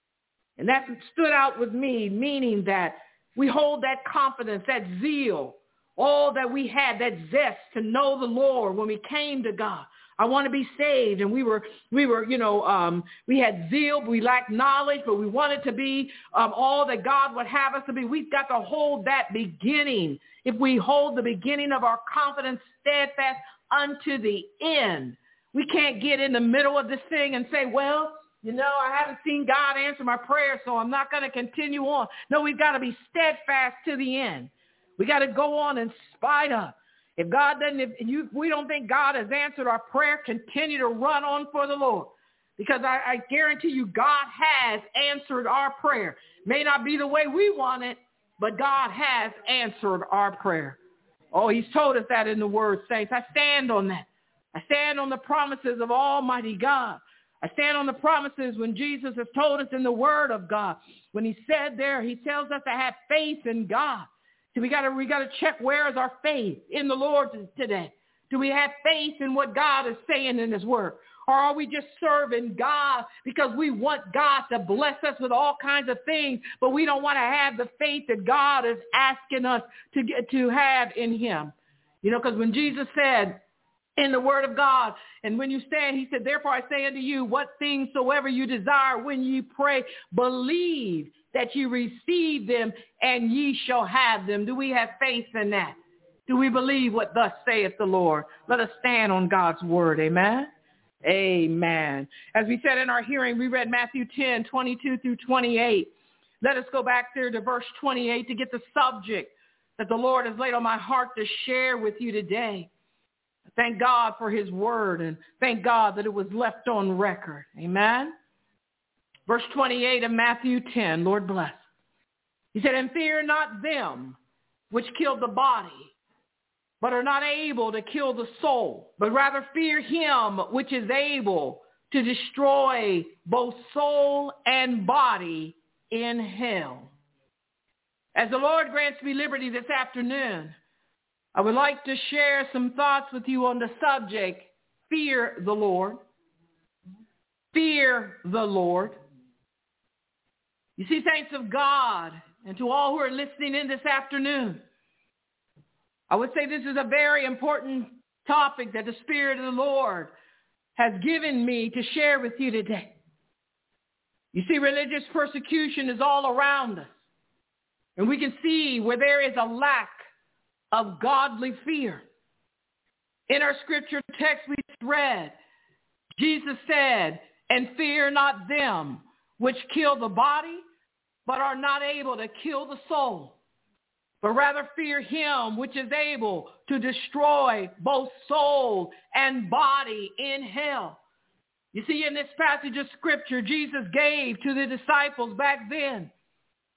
And that stood out with me, meaning that we hold that confidence, that zeal, all that we had, that zest to know the Lord when we came to God. I want to be saved. And we were, we were, you know, um, we had zeal, we lacked knowledge, but we wanted to be um, all that God would have us to be. We've got to hold that beginning. If we hold the beginning of our confidence steadfast unto the end, we can't get in the middle of this thing and say, well, you know, I haven't seen God answer my prayer, so I'm not going to continue on. No, we've got to be steadfast to the end. We got to go on in spite of. If God doesn't, if you, we don't think God has answered our prayer, continue to run on for the Lord. Because I, I guarantee you, God has answered our prayer. May not be the way we want it, but God has answered our prayer. Oh, he's told us that in the word, saints. I stand on that. I stand on the promises of Almighty God. I stand on the promises when Jesus has told us in the word of God. When he said there, he tells us to have faith in God. So we got to we got to check, where is our faith in the Lord today? Do we have faith in what God is saying in his word? Or are we just serving God because we want God to bless us with all kinds of things, but we don't want to have the faith that God is asking us to get to have in him? You know, because when Jesus said in the word of God, and when you stand, he said, therefore I say unto you, what things soever you desire when you pray, believe that you receive them and ye shall have them. Do we have faith in that? Do we believe what thus saith the Lord? Let us stand on God's word. Amen. Amen. As we said in our hearing, we read Matthew ten, twenty-two through twenty-eight. Let us go back there to verse twenty-eight to get the subject that the Lord has laid on my heart to share with you today. Thank God for his word, and thank God that it was left on record. Amen. Verse twenty-eight of Matthew ten, Lord bless. He said, and fear not them which kill the body, but are not able to kill the soul, but rather fear him which is able to destroy both soul and body in hell. As the Lord grants me liberty this afternoon, I would like to share some thoughts with you on the subject, fear the Lord. Fear the Lord. You see, saints of God, and to all who are listening in this afternoon, I would say this is a very important topic that the Spirit of the Lord has given me to share with you today. You see, religious persecution is all around us. And we can see where there is a lack of godly fear. In our scripture text we read, Jesus said, and fear not them which kill the body, but are not able to kill the soul, but rather fear him which is able to destroy both soul and body in hell. You see, in this passage of scripture, Jesus gave to the disciples back then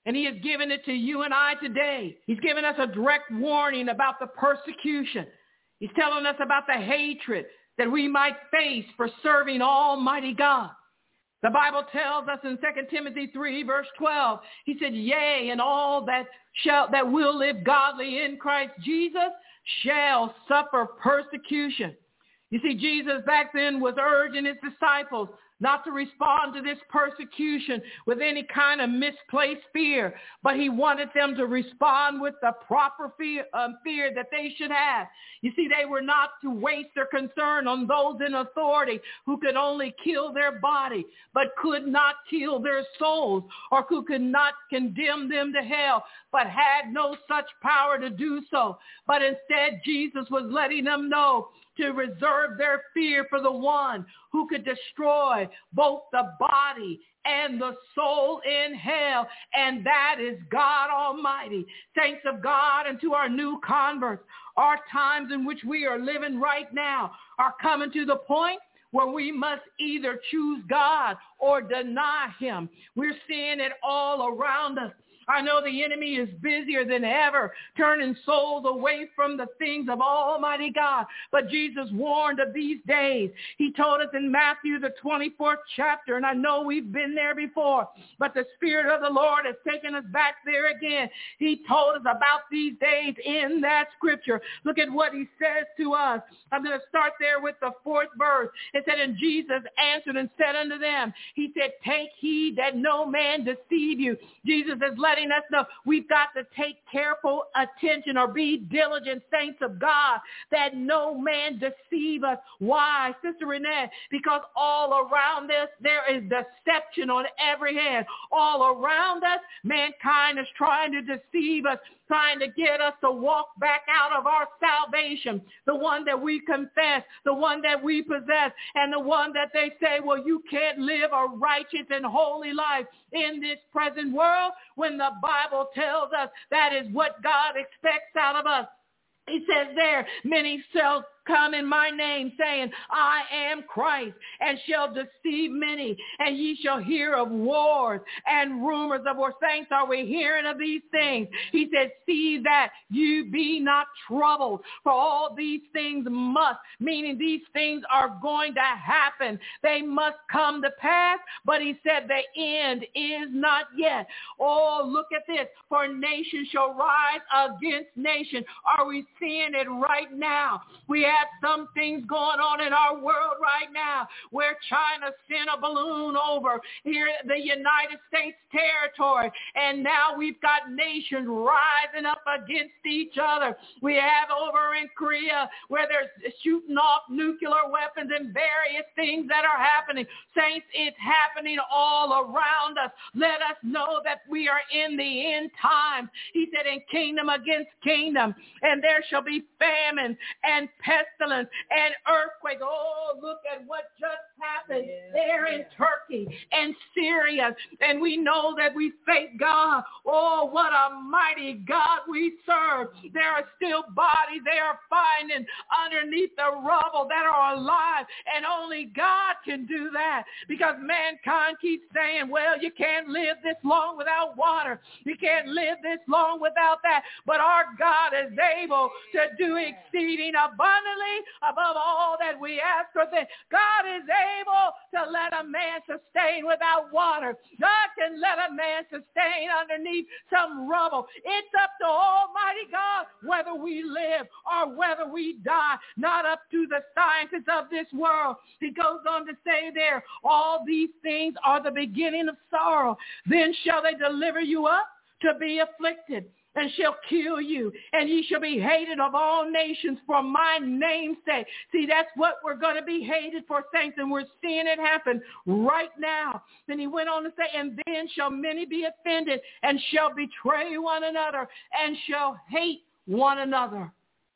And he has given it to you and I today. He's given us a direct warning about the persecution. He's telling us about the hatred that we might face for serving Almighty God. The Bible tells us in Second Timothy three, verse twelve, he said, yea, and all that shall that will live godly in Christ Jesus shall suffer persecution. You see, Jesus back then was urging his disciples not to respond to this persecution with any kind of misplaced fear, but he wanted them to respond with the proper fear, um, fear that they should have. You see, they were not to waste their concern on those in authority who could only kill their body, but could not kill their souls, or who could not condemn them to hell, but had no such power to do so. But instead, Jesus was letting them know to reserve their fear for the one who could destroy both the body and the soul in hell, and that is God Almighty. Saints of God, and to our new converts, our times in which we are living right now are coming to the point where we must either choose God or deny him. We're seeing it all around us. I know the enemy is busier than ever, turning souls away from the things of Almighty God. But Jesus warned of these days. He told us in Matthew, the twenty-fourth chapter, and I know we've been there before, but the Spirit of the Lord has taken us back there again. He told us about these days in that scripture. Look at what he says to us. I'm going to start there with the fourth verse. It said, and Jesus answered and said unto them, he said, take heed that no man deceive you. Jesus is letting us know we've got to take careful attention or be diligent, saints of God, that no man deceive us. Why, Sister Renee? Because all around us there is deception on every hand. All around us, mankind is trying to deceive us, trying to get us to walk back out of our salvation, the one that we confess, the one that we possess, and the one that they say, well, you can't live a righteous and holy life in this present world, when the Bible tells us that is what God expects out of us. He says there, many shall come in my name, saying, I am Christ, and shall deceive many. And ye shall hear of wars and rumors of wars. Saints, are we hearing of these things? He said, see that you be not troubled, for all these things must, meaning these things are going to happen. They must come to pass, but he said the end is not yet. Oh, look at this. For nation shall rise against nation. Are we seeing it right now? We have some things going on in our world right now where China sent a balloon over here, the United States territory, and now we've got nations rising up against each other. We have over in Korea where they're shooting off nuclear weapons and various things that are happening. Saints, it's happening all around us. Let us know that we are in the end times. He said, in kingdom against kingdom, and there shall be famine and pestilence and earthquake. Oh, look at what just happened yeah, there yeah. in Turkey and Syria. And we know that we thank God. Oh, what a mighty God we serve. There are still bodies they are finding underneath the rubble that are alive. And only God can do that, because mankind keeps saying, well, you can't live this long without water. You can't live this long without that. But our God is able to do exceeding abundantly above all that we ask or think. God is able to let a man sustain without water. God can let a man sustain underneath some rubble. It's up to Almighty God whether we live or whether we die, not up to the scientists of this world. He goes on to say there, all these things are the beginning of sorrow. Then shall they deliver you up to be afflicted, and shall kill you, and ye shall be hated of all nations for my name's sake. See, that's what we're going to be hated for, saints, and we're seeing it happen right now. Then he went on to say, and then shall many be offended, and shall betray one another, and shall hate one another.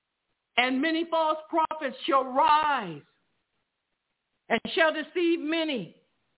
And many false prophets shall rise, and shall deceive many.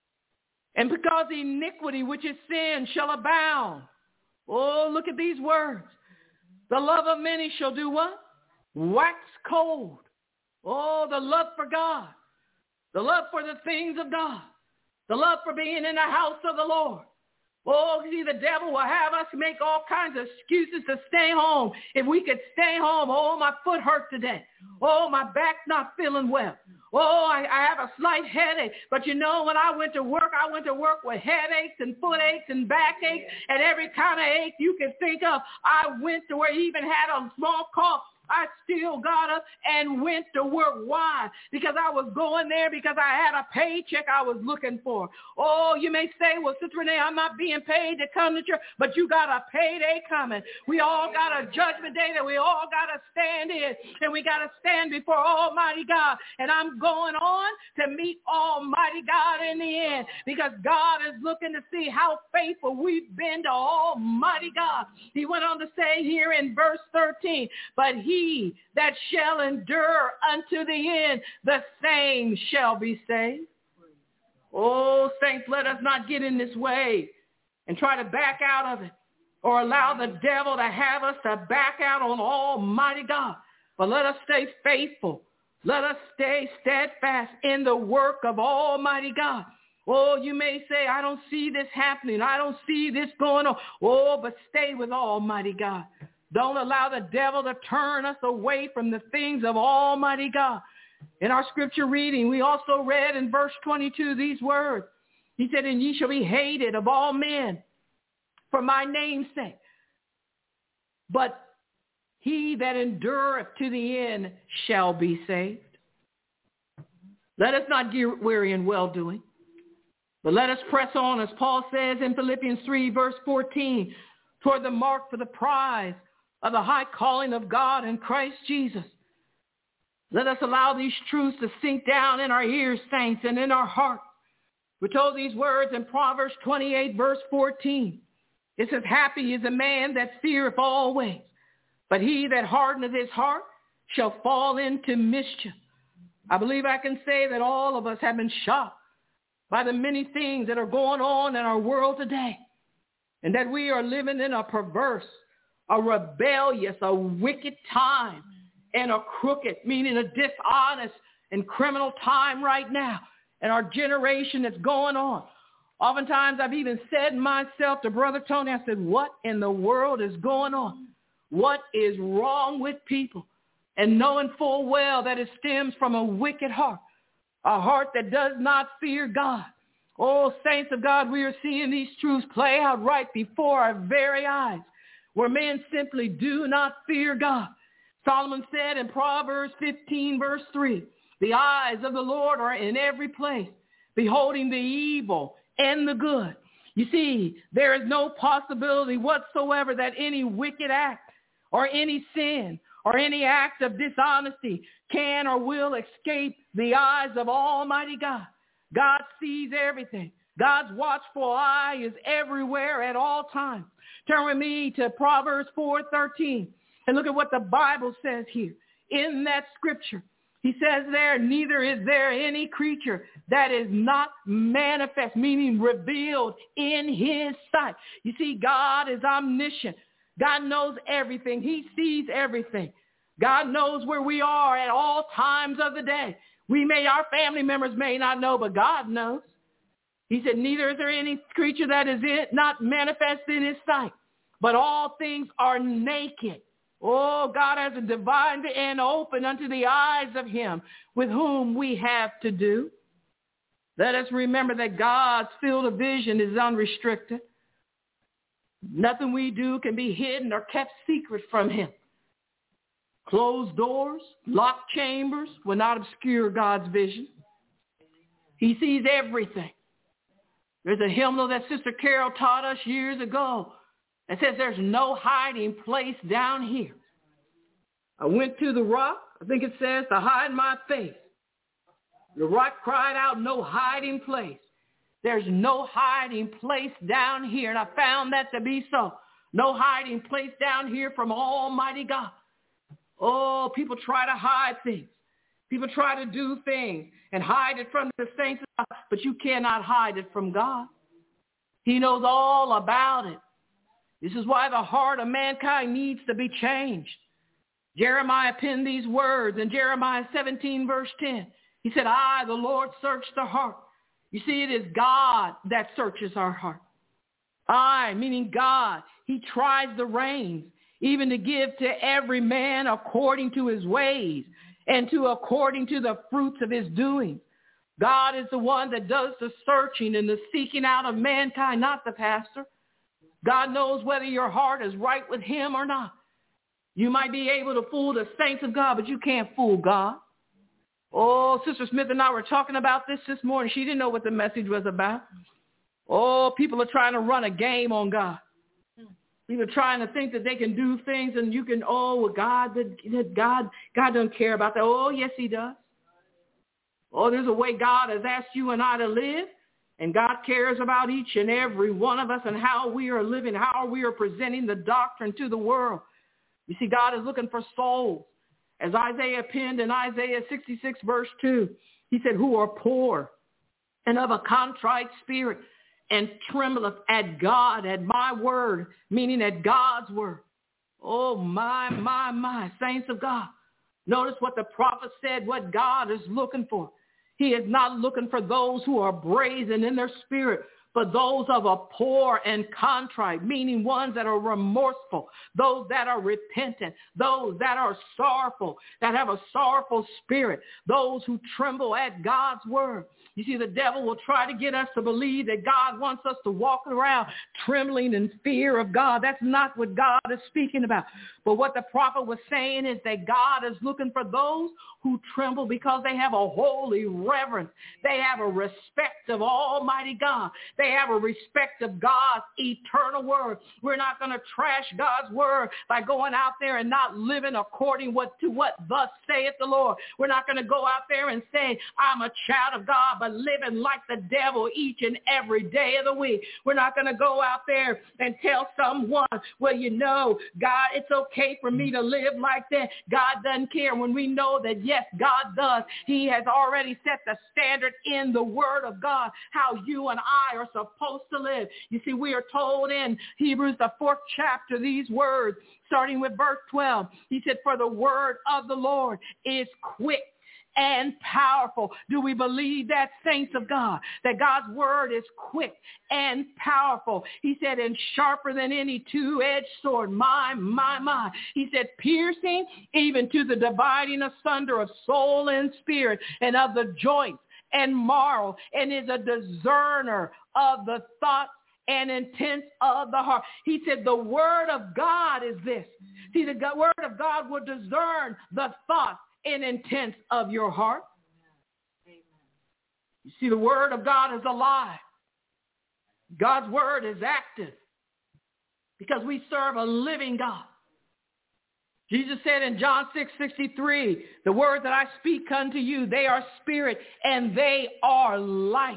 And because iniquity, which is sin, shall abound. Oh, look at these words. The love of many shall do what? Wax cold. Oh, the love for God. The love for the things of God. The love for being in the house of the Lord. Oh, see, the devil will have us make all kinds of excuses to stay home. If we could stay home, oh, my foot hurt today. Oh, my back not feeling well. Oh, I, I have a slight headache. But you know, when I went to work, I went to work with headaches and foot aches and back aches and every kind of ache you can think of. I went to where he even had a small cough. I still got up and went to work. Why? Because I was going there because I had a paycheck I was looking for. Oh, you may say, well, Sister Renee, I'm not being paid to come to church, but you got a payday coming. We all got a judgment day that we all got to stand in, and we got to stand before Almighty God. And I'm going on to meet Almighty God in the end because God is looking to see how faithful we've been to Almighty God. He went on to say here in verse thirteen, but he He that shall endure unto the end, the same shall be saved. Oh, saints, let us not get in this way and try to back out of it or allow the devil to have us to back out on Almighty God. But let us stay faithful. Let us stay steadfast in the work of Almighty God. Oh, you may say, I don't see this happening. I don't see this going on. Oh, but stay with Almighty God. Don't allow the devil to turn us away from the things of Almighty God. In our scripture reading, we also read in verse twenty-two these words. He said, and ye shall be hated of all men for my name's sake. But he that endureth to the end shall be saved. Let us not get weary in well-doing, but let us press on, as Paul says in Philippians three, verse fourteen, toward the mark for the prize of the high calling of God in Christ Jesus. Let us allow these truths to sink down in our ears, saints, and in our heart. We're told these words in Proverbs twenty-eight, verse fourteen. It says, happy is a man that feareth always, but he that hardeneth his heart shall fall into mischief. I believe I can say that all of us have been shocked by the many things that are going on in our world today, and that we are living in a perverse, a rebellious, a wicked time, and a crooked, meaning a dishonest and criminal time right now. And our generation that's going on. Oftentimes I've even said myself to Brother Tony, I said, what in the world is going on? What is wrong with people? And knowing full well that it stems from a wicked heart, a heart that does not fear God. Oh, saints of God, we are seeing these truths play out right before our very eyes, where men simply do not fear God. Solomon said in Proverbs fifteen, verse three, the eyes of the Lord are in every place, beholding the evil and the good. You see, there is no possibility whatsoever that any wicked act or any sin or any act of dishonesty can or will escape the eyes of Almighty God. God sees everything. God's watchful eye is everywhere at all times. Turn with me to Proverbs four thirteen and look at what the Bible says here. In that scripture, he says there, neither is there any creature that is not manifest, meaning revealed in his sight. You see, God is omniscient. God knows everything. He sees everything. God knows where we are at all times of the day. We may, our family members may not know, but God knows. He said, neither is there any creature that is in, not manifest in his sight, but all things are naked. Oh, God has a divine and open unto the eyes of him with whom we have to do. Let us remember that God's field of vision is unrestricted. Nothing we do can be hidden or kept secret from him. Closed doors, locked chambers will not obscure God's vision. He sees everything. There's a hymnal that Sister Carol taught us years ago. It says there's no hiding place down here. I went to the rock, I think it says, to hide my face. The rock cried out, no hiding place. There's no hiding place down here. And I found that to be so. No hiding place down here from Almighty God. Oh, people try to hide things. People try to do things and hide it from the saints of God, but you cannot hide it from God. He knows all about it. This is why the heart of mankind needs to be changed. Jeremiah penned these words in Jeremiah seventeen, verse ten. He said, I, the Lord, search the heart. You see, it is God that searches our heart. I, meaning God, he tries the reins, even to give to every man according to his ways and to according to the fruits of his doing. God is the one that does the searching and the seeking out of mankind, not the pastor. God knows whether your heart is right with him or not. You might be able to fool the saints of God, but you can't fool God. Oh, Sister Smith and I were talking about this this morning. She didn't know what the message was about. Oh, people are trying to run a game on God. People are trying to think that they can do things and you can, oh, well, God, God, God doesn't care about that. Oh, yes, he does. Oh, there's a way God has asked you and I to live, and God cares about each and every one of us and how we are living, how we are presenting the doctrine to the world. You see, God is looking for souls. As Isaiah penned in Isaiah sixty-six, verse two, he said, who are poor and of a contrite spirit and trembleth at God, at my word, meaning at God's word. Oh, my, my, my, saints of God. Notice what the prophet said, what God is looking for. He is not looking for those who are brazen in their spirit, but those of a poor and contrite, meaning ones that are remorseful, those that are repentant, those that are sorrowful, that have a sorrowful spirit, those who tremble at God's word. You see, the devil will try to get us to believe that God wants us to walk around trembling in fear of God. That's not what God is speaking about. But what the prophet was saying is that God is looking for those who tremble because they have a holy reverence. They have a respect of Almighty God. They have a respect of God's eternal word. We're not going to trash God's word by going out there and not living according what, to what thus saith the Lord. We're not going to go out there and say, I'm a child of God, but living like the devil each and every day of the week. We're not going to go out there and tell someone, well, you know, God, it's okay for me to live like that. God doesn't care. When we know that, yes, God does. He has already set the standard in the word of God, how you and I are supposed to live. You see, we are told in Hebrews, the fourth chapter, these words, starting with verse twelve. He said, for the word of the Lord is quick and powerful. Do we believe that, saints of God, that God's word is quick and powerful? He said, and sharper than any two-edged sword. My, my, my. He said, piercing even to the dividing asunder of soul and spirit and of the joints and marrow, and is a discerner of the thoughts and intents of the heart. He said, the word of God is this. See, the word of God will discern the thoughts and intents of your heart. Amen. You see, the word of God is alive. God's word is active because we serve a living God. Jesus said in John six sixty-three, the words that I speak unto you, they are spirit and they are life.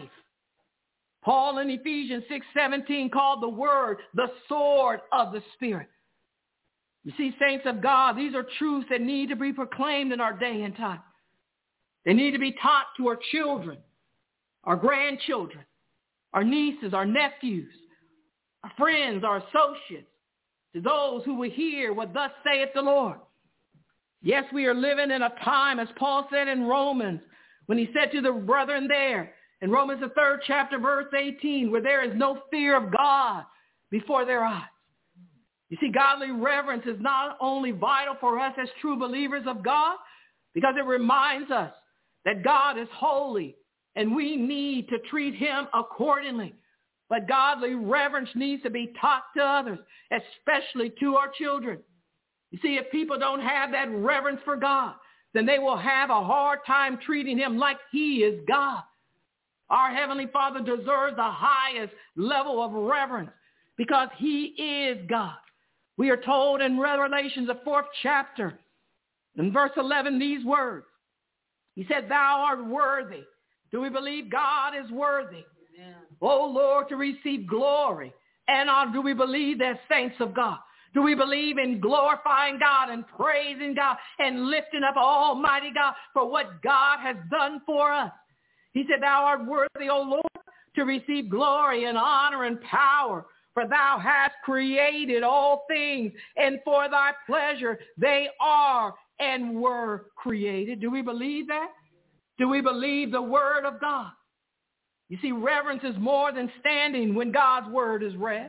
Paul in Ephesians six seventeen called the word the sword of the Spirit. You see, saints of God, these are truths that need to be proclaimed in our day and time. They need to be taught to our children, our grandchildren, our nieces, our nephews, our friends, our associates, to those who will hear what thus saith the Lord. Yes, we are living in a time, as Paul said in Romans, when he said to the brethren there, in Romans the third chapter, verse eighteen, where there is no fear of God before their eyes. You see, godly reverence is not only vital for us as true believers of God, because it reminds us that God is holy and we need to treat him accordingly. But godly reverence needs to be taught to others, especially to our children. You see, if people don't have that reverence for God, then they will have a hard time treating him like he is God. Our Heavenly Father deserves the highest level of reverence because he is God. We are told in Revelations, the fourth chapter, in verse eleven, these words. He said, thou art worthy. Do we believe God is worthy? Amen. Oh, Lord, to receive glory and honor. Do we believe that, saints of God? Do we believe in glorifying God and praising God and lifting up Almighty God for what God has done for us? He said, thou art worthy, O Lord, to receive glory and honor and power. For thou hast created all things, and for thy pleasure they are and were created. Do we believe that? Do we believe the word of God? You see, reverence is more than standing when God's word is read.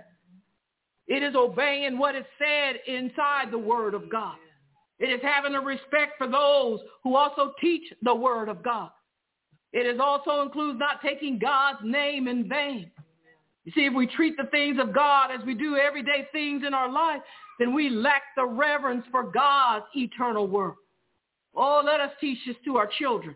It is obeying what is said inside the word of God. It is having a respect for those who also teach the word of God. It is also includes not taking God's name in vain. You see, if we treat the things of God as we do everyday things in our life, then we lack the reverence for God's eternal word. Oh, let us teach this to our children,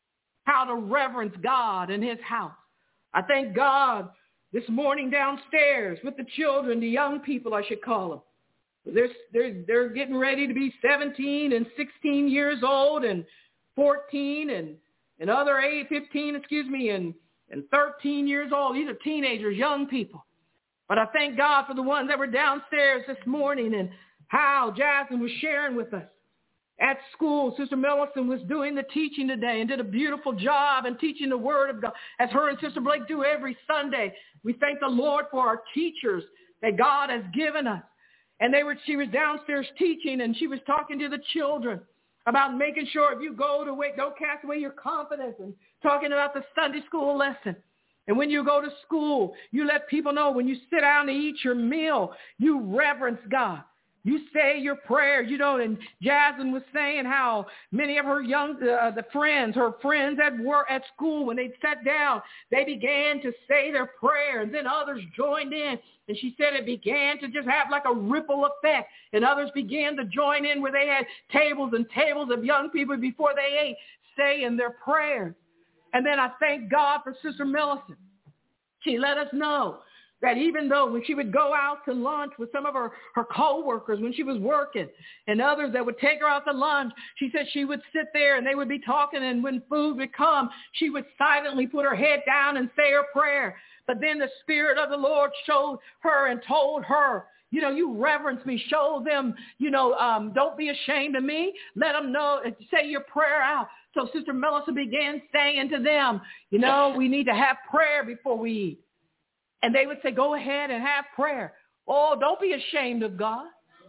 how to reverence God and his house. I thank God this morning downstairs with the children, the young people, I should call them. They're, they're, they're getting ready to be seventeen and sixteen years old and fourteen and, and other eight, fifteen, excuse me, and, and thirteen years old. These are teenagers, young people. But I thank God for the ones that were downstairs this morning and how Jasmine was sharing with us. At school, Sister Millicent was doing the teaching today and did a beautiful job in teaching the word of God, as her and Sister Blake do every Sunday. We thank the Lord for our teachers that God has given us. And they were, she was downstairs teaching, and she was talking to the children about making sure if you go to wait, don't cast away your confidence, and talking about the Sunday school lesson. And when you go to school, you let people know when you sit down to eat your meal, you reverence God. You say your prayer, you know, and Jasmine was saying how many of her young, uh, the friends, her friends at work, at school, when they sat down, they began to say their prayer, and then others joined in. And she said it began to just have like a ripple effect, and others began to join in where they had tables and tables of young people before they ate, saying their prayers. And then I thank God for Sister Millicent. She let us know that even though when she would go out to lunch with some of her, her co-workers when she was working and others that would take her out to lunch, she said she would sit there and they would be talking, and when food would come, she would silently put her head down and say her prayer. But then the Spirit of the Lord showed her and told her, you know, you reverence me. Show them, you know, um, don't be ashamed of me. Let them know, say your prayer out. So Sister Melissa began saying to them, you know, we need to have prayer before we eat. And they would say, go ahead and have prayer. Oh, don't be ashamed of God.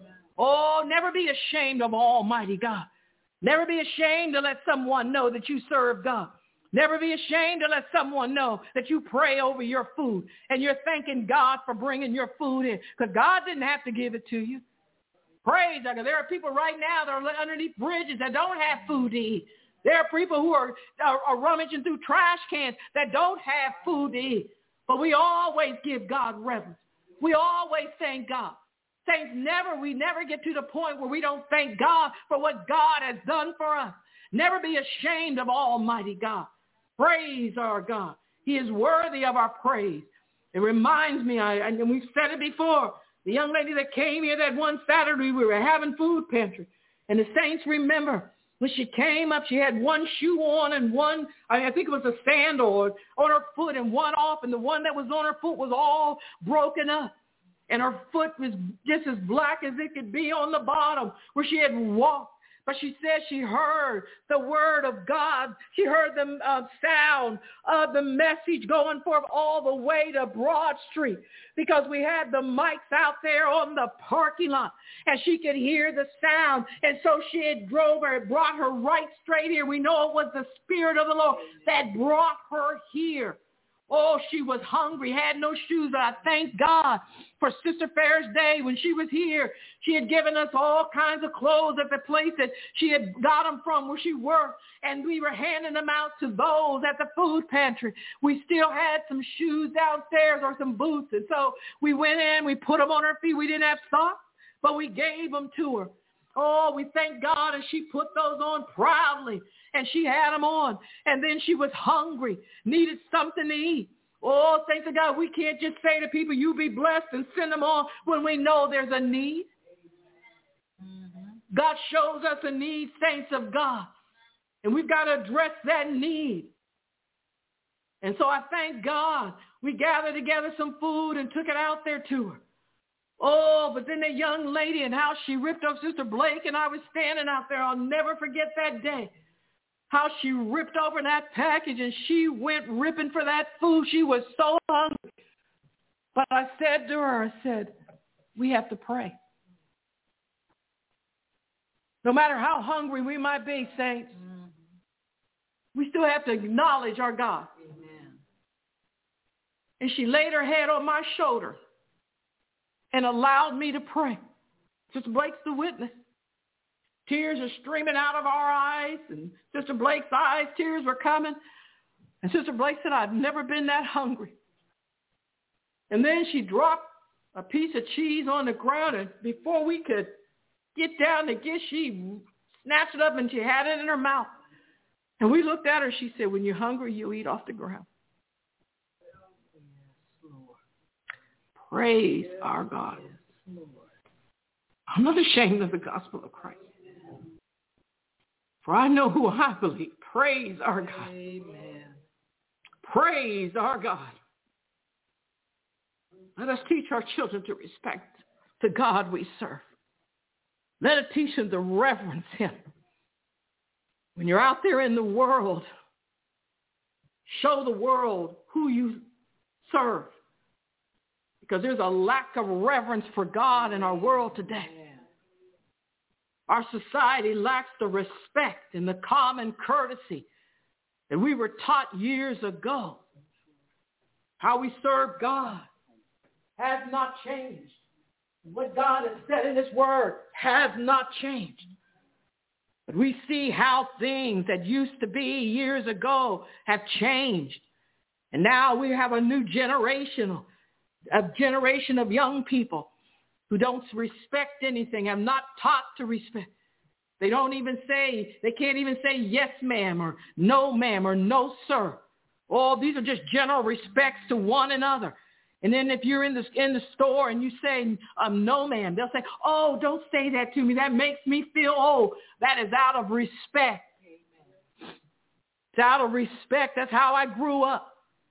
Oh, never be ashamed of Almighty God. Never be ashamed to let someone know that you serve God. Never be ashamed to let someone know that you pray over your food and you're thanking God for bringing your food in, because God didn't have to give it to you. Praise God. There are people right now that are underneath bridges that don't have food to eat. There are people who are, are, are rummaging through trash cans that don't have food to eat. But we always give God reverence. We always thank God. Saints, never, we never get to the point where we don't thank God for what God has done for us. Never be ashamed of Almighty God. Praise our God. He is worthy of our praise. It reminds me, I, and we've said it before, the young lady that came here that one Saturday, we were having food pantry. And the saints remember, when she came up, she had one shoe on and one, I think it was a sandal on her foot and one off, and the one that was on her foot was all broken up. And her foot was just as black as it could be on the bottom where she had walked. But she said she heard the word of God. She heard the uh, sound of the message going forth all the way to Broad Street, because we had the mics out there on the parking lot, and she could hear the sound. And so she had drove her, brought her right straight here. We know it was the Spirit of the Lord that brought her here. Oh, she was hungry, had no shoes. And I thank God for Sister Fair's Day. When she was here, she had given us all kinds of clothes at the place that she had got them from where she worked. And we were handing them out to those at the food pantry. We still had some shoes downstairs or some boots. And so we went in, we put them on her feet. We didn't have socks, but we gave them to her. Oh, we thank God, and she put those on proudly, and she had them on. And then she was hungry, needed something to eat. Oh, thank God, we can't just say to people, you be blessed, and send them on when we know there's a need. Mm-hmm. God shows us a need, saints of God, and we've got to address that need. And so I thank God we gathered together some food and took it out there to her. Oh, but then the young lady and how she ripped up Sister Blake, and I was standing out there. I'll never forget that day. How she ripped open that package and she went ripping for that food. She was so hungry. But I said to her, I said, we have to pray. No matter how hungry we might be, saints, mm-hmm. we still have to acknowledge our God. Amen. And she laid her head on my shoulder and allowed me to pray. Sister Blake's the witness. Tears are streaming out of our eyes, and Sister Blake's eyes, tears were coming. And Sister Blake said, I've never been that hungry. And then she dropped a piece of cheese on the ground, and before we could get down to get, she snatched it up and she had it in her mouth. And we looked at her, she said, when you're hungry, you eat off the ground. Praise our God. I'm not ashamed of the gospel of Christ. For I know who I believe. Praise our God. Amen. Praise our God. Let us teach our children to respect the God we serve. Let us teach them to reverence him. When you're out there in the world, show the world who you serve. Because there's a lack of reverence for God in our world today. Our society lacks the respect and the common courtesy that we were taught years ago. How we serve God has not changed. What God has said in his word has not changed. But we see how things that used to be years ago have changed. And now we have a new generation, a generation of young people who don't respect anything, have not taught to respect. They don't even say, they can't even say yes, ma'am, or no, ma'am, or no, sir. Oh, these are just general respects to one another. And then if you're in the, in the store and you say, um, no, ma'am, they'll say, oh, don't say that to me. That makes me feel old. That is out of respect. It's out of respect. That's how I grew up.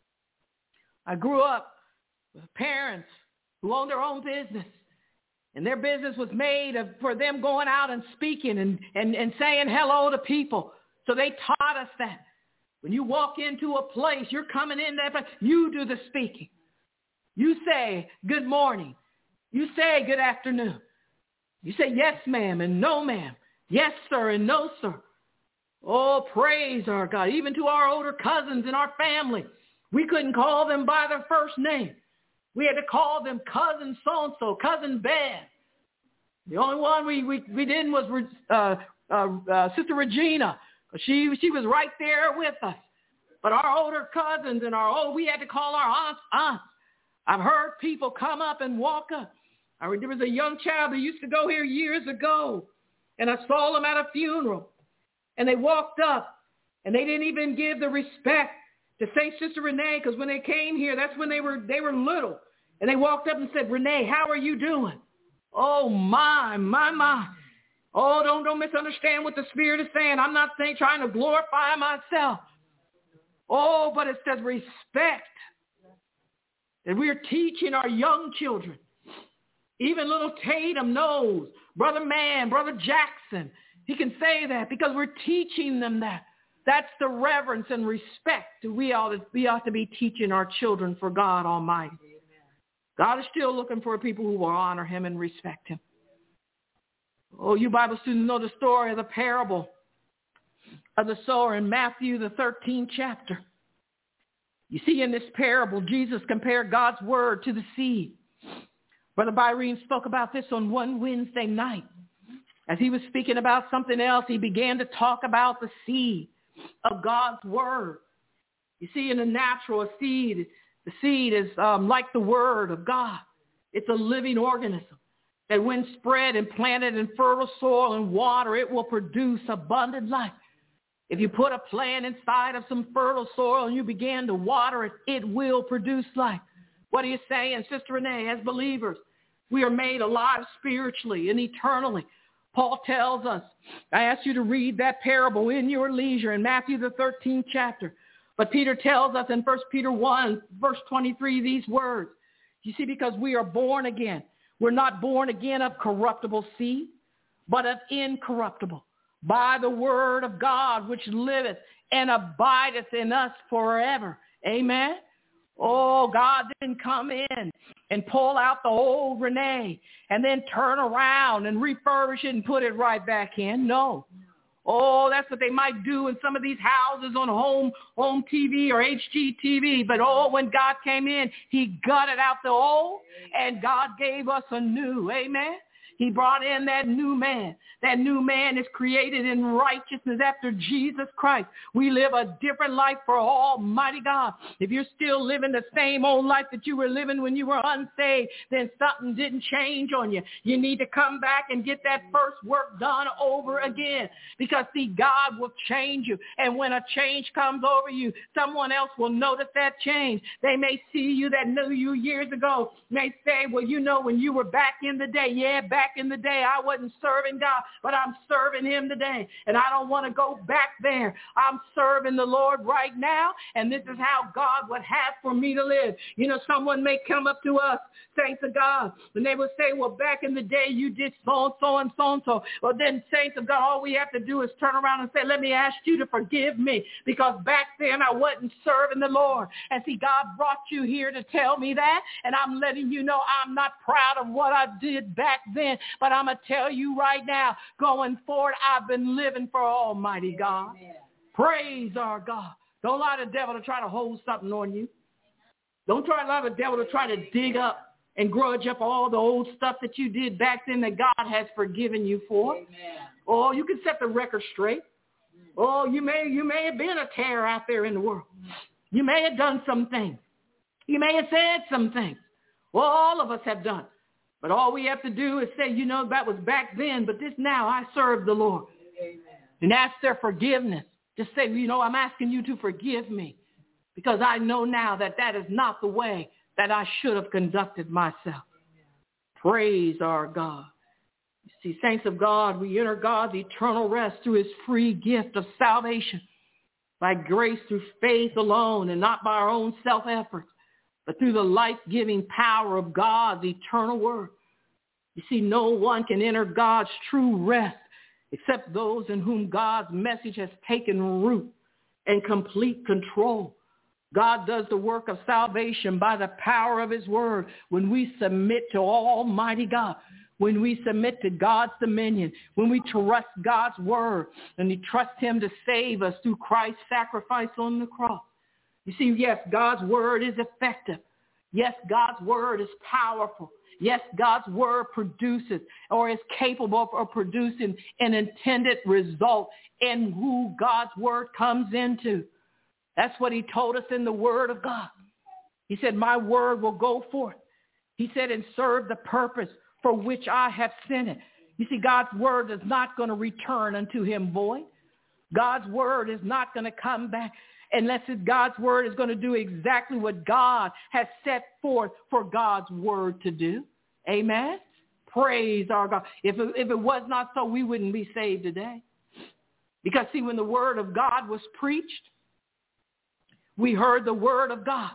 I grew up with parents who owned their own business. And their business was made of, for them going out and speaking and, and, and saying hello to people. So they taught us that. When you walk into a place, you're coming in there, but you do the speaking. You say, good morning. You say, good afternoon. You say, yes, ma'am, and no, ma'am. Yes, sir, and no, sir. Oh, praise our God. Even to our older cousins in our family, we couldn't call them by their first name. We had to call them cousin so-and-so, cousin Ben. The only one we, we, we didn't was uh, uh, uh, Sister Regina. She, she was right there with us. But our older cousins and our old, we had to call our aunts, aunts. I've heard people come up and walk up. I there was a young child that used to go here years ago, and I saw them at a funeral. And they walked up, and they didn't even give the respect to say Sister Renee, because when they came here, that's when they were they were little. And they walked up and said, Renee, how are you doing? Oh, my, my, my. Oh, don't, don't misunderstand what the Spirit is saying. I'm not saying trying to glorify myself. Oh, but it says respect. That we are teaching our young children. Even little Tatum knows. Brother Mann, Brother Jackson. He can say that because we're teaching them that. That's the reverence and respect we ought to, we ought to be teaching our children for God Almighty. God is still looking for people who will honor him and respect him. Oh, you Bible students know the story of the parable of the sower in Matthew, the thirteenth chapter. You see, in this parable, Jesus compared God's word to the seed. Brother Byrene spoke about this on one Wednesday night. As he was speaking about something else, he began to talk about the seed of God's word. You see, in the natural, a seed, the seed is um, like the word of God. It's a living organism that when spread and planted in fertile soil and water, it will produce abundant life. If you put a plant inside of some fertile soil and you begin to water it, it will produce life. What are you saying, Sister Renee? As believers, we are made alive spiritually and eternally. Paul tells us, I ask you to read that parable in your leisure in Matthew the thirteenth chapter. But Peter tells us in First Peter one, verse twenty-three, these words. You see, because we are born again. We're not born again of corruptible seed, but of incorruptible, by the word of God, which liveth and abideth in us forever. Amen. Oh, God didn't come in and pull out the old Renee and then turn around and refurbish it and put it right back in. No. Oh, that's what they might do in some of these houses on home home T V or H G T V. But oh, when God came in, he gutted out the old, and God gave us a new. Amen. He brought in that new man. That new man is created in righteousness after Jesus Christ. We live a different life for Almighty God. If you're still living the same old life that you were living when you were unsaved, then something didn't change on you. You need to come back and get that first work done over again. Because, see, God will change you. And when a change comes over you, someone else will notice that change. They may see you that knew you years ago, may say, well, you know, when you were back in the day, yeah, back in the day, I wasn't serving God, but I'm serving him today. And I don't want to go back there. I'm serving the Lord right now, and this is how God would have for me to live. You know, someone may come up to us, saints of God, and they will say, well, back in the day, you did so and so and so and so. Well, then, saints of God, all we have to do is turn around and say, let me ask you to forgive me, because back then I wasn't serving the Lord. And see, God brought you here to tell me that, and I'm letting you know I'm not proud of what I did back then. But I'm going to tell you right now, going forward, I've been living for Almighty God. Amen. Praise our God. Don't allow the devil to try to hold something on you. Don't try to allow the devil to try to dig up and grudge up all the old stuff that you did back then that God has forgiven you for. Amen. Oh, you can set the record straight. Oh, you may, you may have been a terror out there in the world. You may have done some things. You may have said some things. Well, all of us have done. But all we have to do is say, you know, that was back then, but this now I serve the Lord. Amen. And ask their forgiveness. Just say, you know, I'm asking you to forgive me, because I know now that that is not the way that I should have conducted myself. Amen. Praise our God. You see, saints of God, we enter God's eternal rest through his free gift of salvation, by grace through faith alone, and not by our own self-effort, but through the life-giving power of God's eternal word. You see, no one can enter God's true rest except those in whom God's message has taken root and complete control. God does the work of salvation by the power of his word when we submit to Almighty God, when we submit to God's dominion, when we trust God's word and we trust him to save us through Christ's sacrifice on the cross. You see, yes, God's word is effective. Yes, God's word is powerful. Yes, God's word produces or is capable of producing an intended result in who God's word comes into. That's what he told us in the word of God. He said, my word will go forth. He said, and serve the purpose for which I have sent it. You see, God's word is not going to return unto him void. God's word is not going to come back unless God's word is going to do exactly what God has set forth for God's word to do. Amen. Praise our God. If it, if it was not so, we wouldn't be saved today. Because, see, when the word of God was preached, we heard the word of God.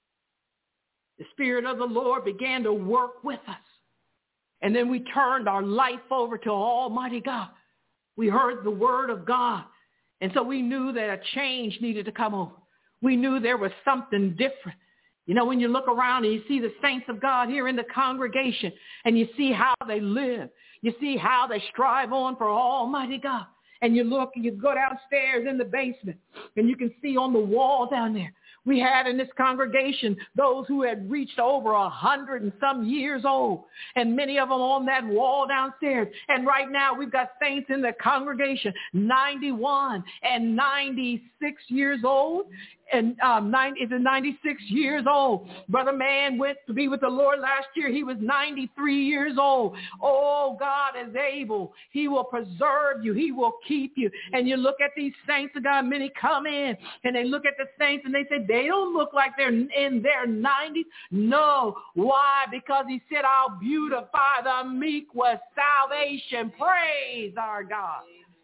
The Spirit of the Lord began to work with us. And then we turned our life over to Almighty God. We heard the word of God. And so we knew that a change needed to come over. We knew there was something different. You know, when you look around and you see the saints of God here in the congregation and you see how they live, you see how they strive on for Almighty God. And you look and you go downstairs in the basement and you can see on the wall down there, we had in this congregation those who had reached over a hundred and some years old, and many of them on that wall downstairs. And right now we've got saints in the congregation, ninety-one and ninety-six years old. And um, nine, is it ninety-six years old? Brother Man went to be with the Lord last year. He was ninety-three years old. Oh, God is able. He will preserve you. He will keep you. And you look at these saints of God, many come in and they look at the saints and they say, they don't look like they're in their nineties. No. Why? Because he said, I'll beautify the meek with salvation. Praise our God.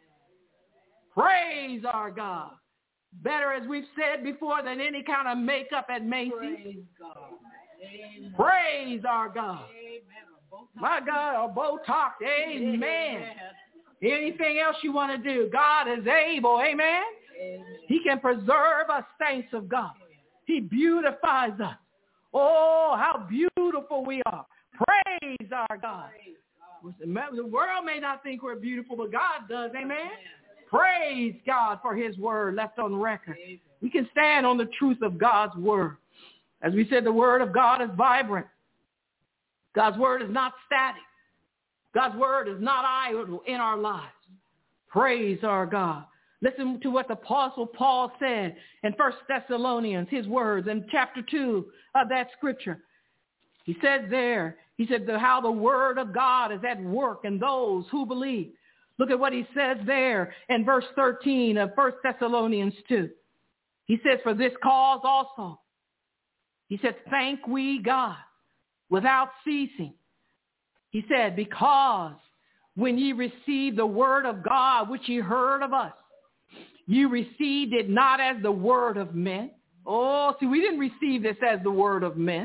Praise our God. Better, as we've said before, than any kind of makeup at Macy's. Praise God. Amen. Praise our God. Amen. My God, or Botox. Amen. Amen. Anything else you want to do, God is able. Amen. Amen. He can preserve us, saints of God. He beautifies us. Oh, how beautiful we are. Praise our God. The world may not think we're beautiful, but God does. Amen. Praise God for his word left on record. We can stand on the truth of God's word. As we said, the word of God is vibrant. God's word is not static. God's word is not idle in our lives. Praise our God. Listen to what the Apostle Paul said in First Thessalonians, his words in chapter two of that scripture. He said there, he said how the word of God is at work in those who believe. Look at what he says there in verse thirteen of First Thessalonians two. He says, for this cause also, he said, thank we God without ceasing. He said, because when ye received the word of God, which ye heard of us, you received it not as the word of men. Oh, see, we didn't receive this as the word of men.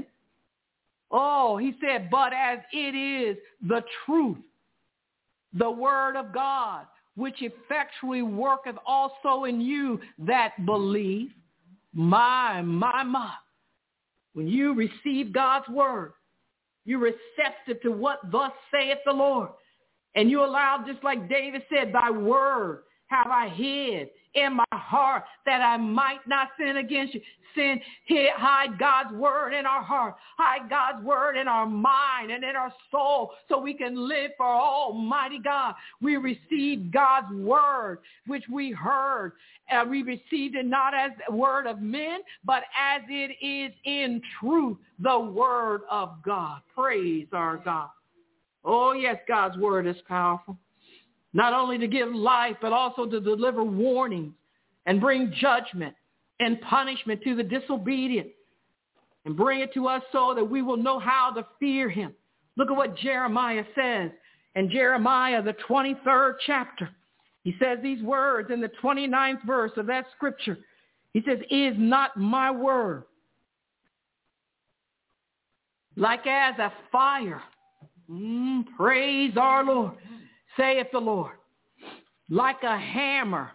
Oh, he said, but as it is the truth, the word of God, which effectually worketh also in you that believe. My, my, my. When you receive God's word, you're receptive to what thus saith the Lord. And you allow, just like David said, thy word have I hid in my heart that I might not sin against you. Sin, hide God's word in our heart. Hide God's word in our mind and in our soul so we can live for Almighty God. We received God's word, which we heard. Uh, we received it not as the word of men, but as it is in truth, the word of God. Praise our God. Oh, yes, God's word is powerful. Not only to give life, but also to deliver warnings and bring judgment and punishment to the disobedient and bring it to us so that we will know how to fear him. Look at what Jeremiah says in Jeremiah, the twenty-third chapter. He says these words in the twenty-ninth verse of that scripture. He says, is not my word like as a fire? Mm, praise our Lord, saith the Lord. Like a hammer.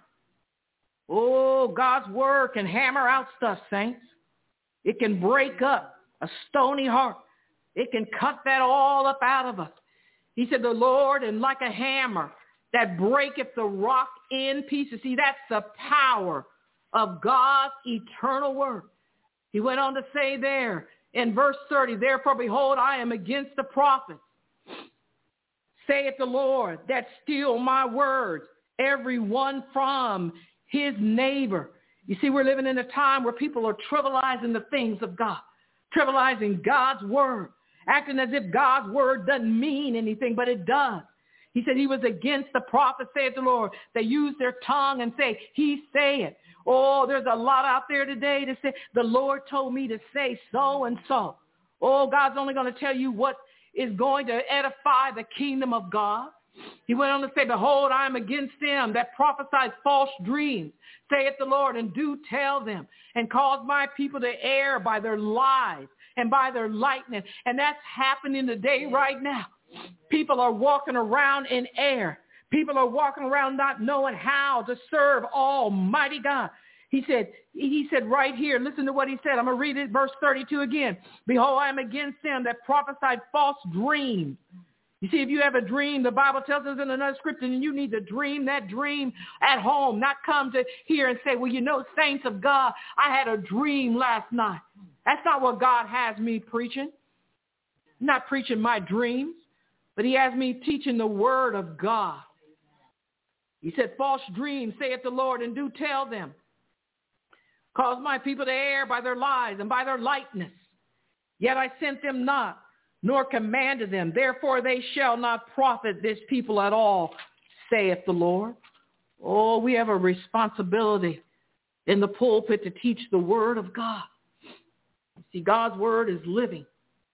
Oh, God's word can hammer out stuff, saints. It can break up a stony heart. It can cut that all up out of us. He said, the Lord, and like a hammer that breaketh the rock in pieces. See, that's the power of God's eternal word. He went on to say there in verse thirty, therefore, behold, I am against the prophets, saith the Lord, that steal my words, every one from his neighbor. You see, we're living in a time where people are trivializing the things of God, trivializing God's word, acting as if God's word doesn't mean anything, but it does. He said he was against the prophets, saith the Lord, that use their tongue and say, he saith. Oh, there's a lot out there today to say, the Lord told me to say so and so. Oh, God's only going to tell you what is going to edify the kingdom of God. He went on to say, behold, I am against them that prophesy false dreams, saith the Lord, and do tell them, and cause my people to err by their lies and by their lightness. And that's happening today right now. People are walking around in error. People are walking around not knowing how to serve Almighty God. He said, he said right here, listen to what he said. I'm going to read it, verse thirty-two again. Behold, I am against them that prophesied false dreams. You see, if you have a dream, the Bible tells us in another scripture, and you need to dream that dream at home, not come to here and say, well, you know, saints of God, I had a dream last night. That's not what God has me preaching. I'm not preaching my dreams, but he has me teaching the word of God. He said, false dreams, saith the Lord, and do tell them. Cause my people to err by their lies and by their lightness. Yet I sent them not, nor commanded them. Therefore they shall not profit this people at all, saith the Lord. Oh, we have a responsibility in the pulpit to teach the word of God. See, God's word is living.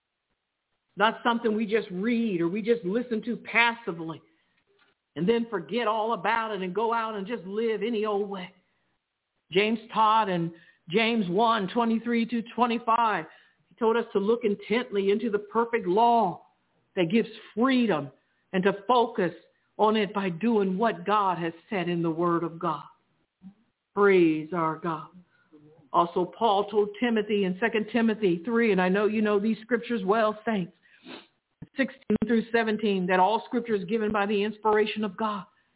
Not something we just read or we just listen to passively and then forget all about it and go out and just live any old way. James taught in James one, twenty-three to twenty-five, he told us to look intently into the perfect law that gives freedom and to focus on it by doing what God has said in the word of God. Praise our God. Also, Paul told Timothy in Second Timothy three, and I know you know these scriptures well, saints, sixteen through seventeen, that all scripture is given by the inspiration of God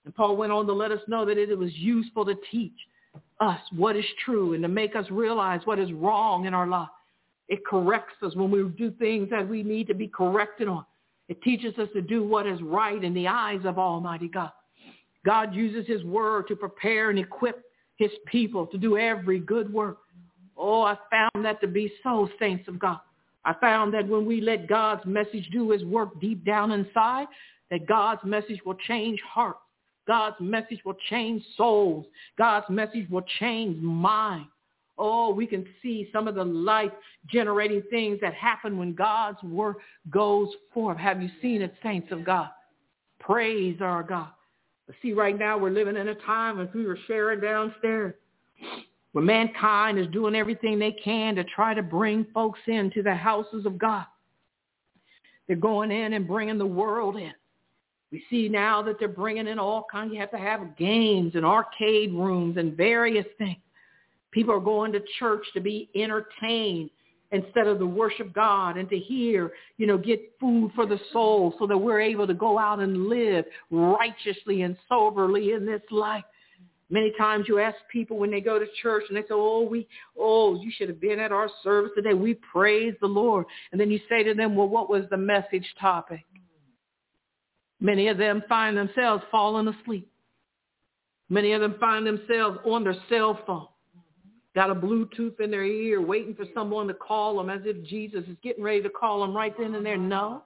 And Paul went on to let us know that it was useful to teach us what is true and to make us realize what is wrong in our life. It corrects us when we do things that we need to be corrected on. It teaches us to do what is right in the eyes of Almighty God. God uses his word to prepare and equip his people to do every good work. Oh, I found that to be so, saints of God. I found that when we let God's message do his work deep down inside, that God's message will change hearts. God's message will change souls. God's message will change minds. Oh, we can see some of the life-generating things that happen when God's word goes forth. Have you seen it, saints of God? Praise our God. But see, right now we're living in a time, as we were sharing downstairs, where mankind is doing everything they can to try to bring folks into the houses of God. They're going in and bringing the world in. We see now that they're bringing in all kinds. You have to have games and arcade rooms and various things. People are going to church to be entertained instead of to worship God and to hear, you know, get food for the soul so that we're able to go out and live righteously and soberly in this life. Many times you ask people when they go to church and they say, oh, we, oh, you should have been at our service today. We praise the Lord. And then you say to them, well, what was the message topic? Many of them find themselves falling asleep. Many of them find themselves on their cell phone, got a Bluetooth in their ear, waiting for someone to call them as if Jesus is getting ready to call them right then and there. No.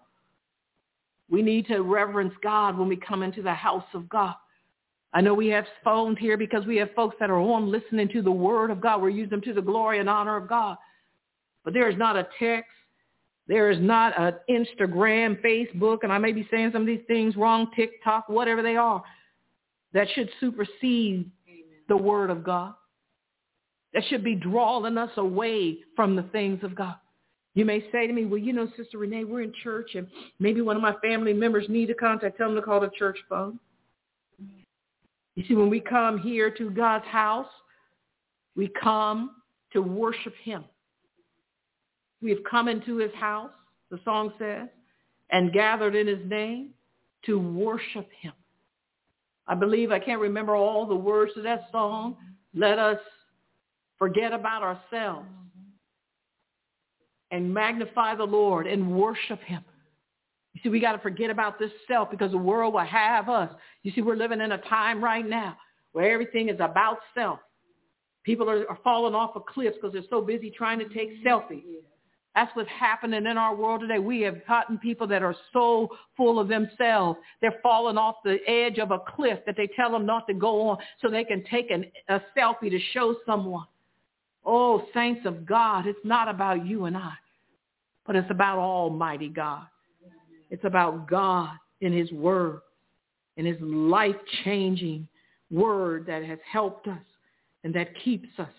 We need to reverence God when we come into the house of God. I know we have phones here because we have folks that are on listening to the word of God. We're using them to the glory and honor of God. But there is not a text. There is not an Instagram, Facebook, and I may be saying some of these things wrong, TikTok, whatever they are, that should supersede Amen. The word of God. That should be drawing us away from the things of God. You may say to me, well, you know, Sister Renee, we're in church, and maybe one of my family members need to contact, tell them to call the church phone. You see, when we come here to God's house, we come to worship him. We have come into his house, the song says, and gathered in his name to worship him. I believe, I can't remember all the words to that song. Let us forget about ourselves and magnify the Lord and worship him. You see, we got to forget about this self because the world will have us. You see, we're living in a time right now where everything is about self. People are, are falling off of cliffs because they're so busy trying to take selfies. That's what's happening in our world today. We have gotten people that are so full of themselves. They're falling off the edge of a cliff that they tell them not to go on so they can take an, a selfie to show someone. Oh, saints of God, it's not about you and I, but it's about Almighty God. It's about God and his word and his life-changing word that has helped us and that keeps us.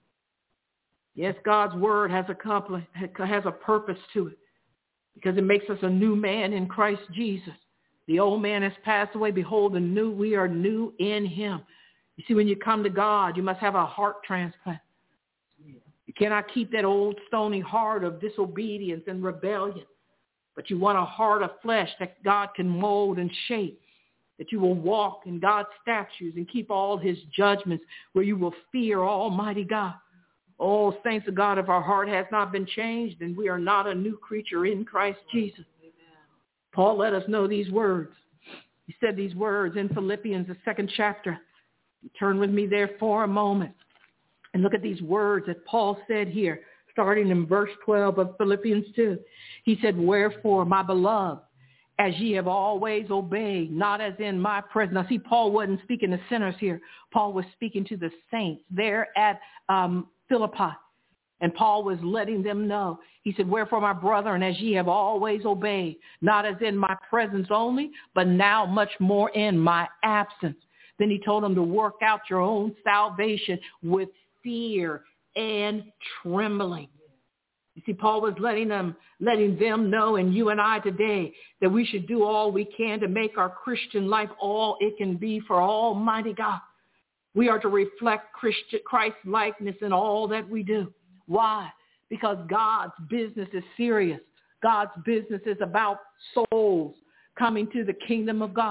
Yes, God's word has a, has a purpose to it because it makes us a new man in Christ Jesus. The old man has passed away. Behold, the new, we are new in him. You see, when you come to God, you must have a heart transplant. You cannot keep that old stony heart of disobedience and rebellion, but you want a heart of flesh that God can mold and shape, that you will walk in God's statutes and keep all his judgments, where you will fear Almighty God. Oh, saints of God, if our heart has not been changed, then we are not a new creature in Christ Jesus. Amen. Paul let us know these words. He said these words in Philippians, the second chapter. Turn with me there for a moment and look at these words that Paul said here, starting in verse twelve of Philippians two. He said, wherefore, my beloved, as ye have always obeyed, not as in my presence. Now, see, Paul wasn't speaking to sinners here. Paul was speaking to the saints there at um, Philippi. And Paul was letting them know. He said, wherefore, my brethren, as ye have always obeyed, not as in my presence only, but now much more in my absence. Then he told them to work out your own salvation with fear and trembling. You see, Paul was letting them, letting them know, and you and I today, that we should do all we can to make our Christian life all it can be for Almighty God. We are to reflect Christian, Christ's likeness in all that we do. Why? Because God's business is serious. God's business is about souls coming to the kingdom of God.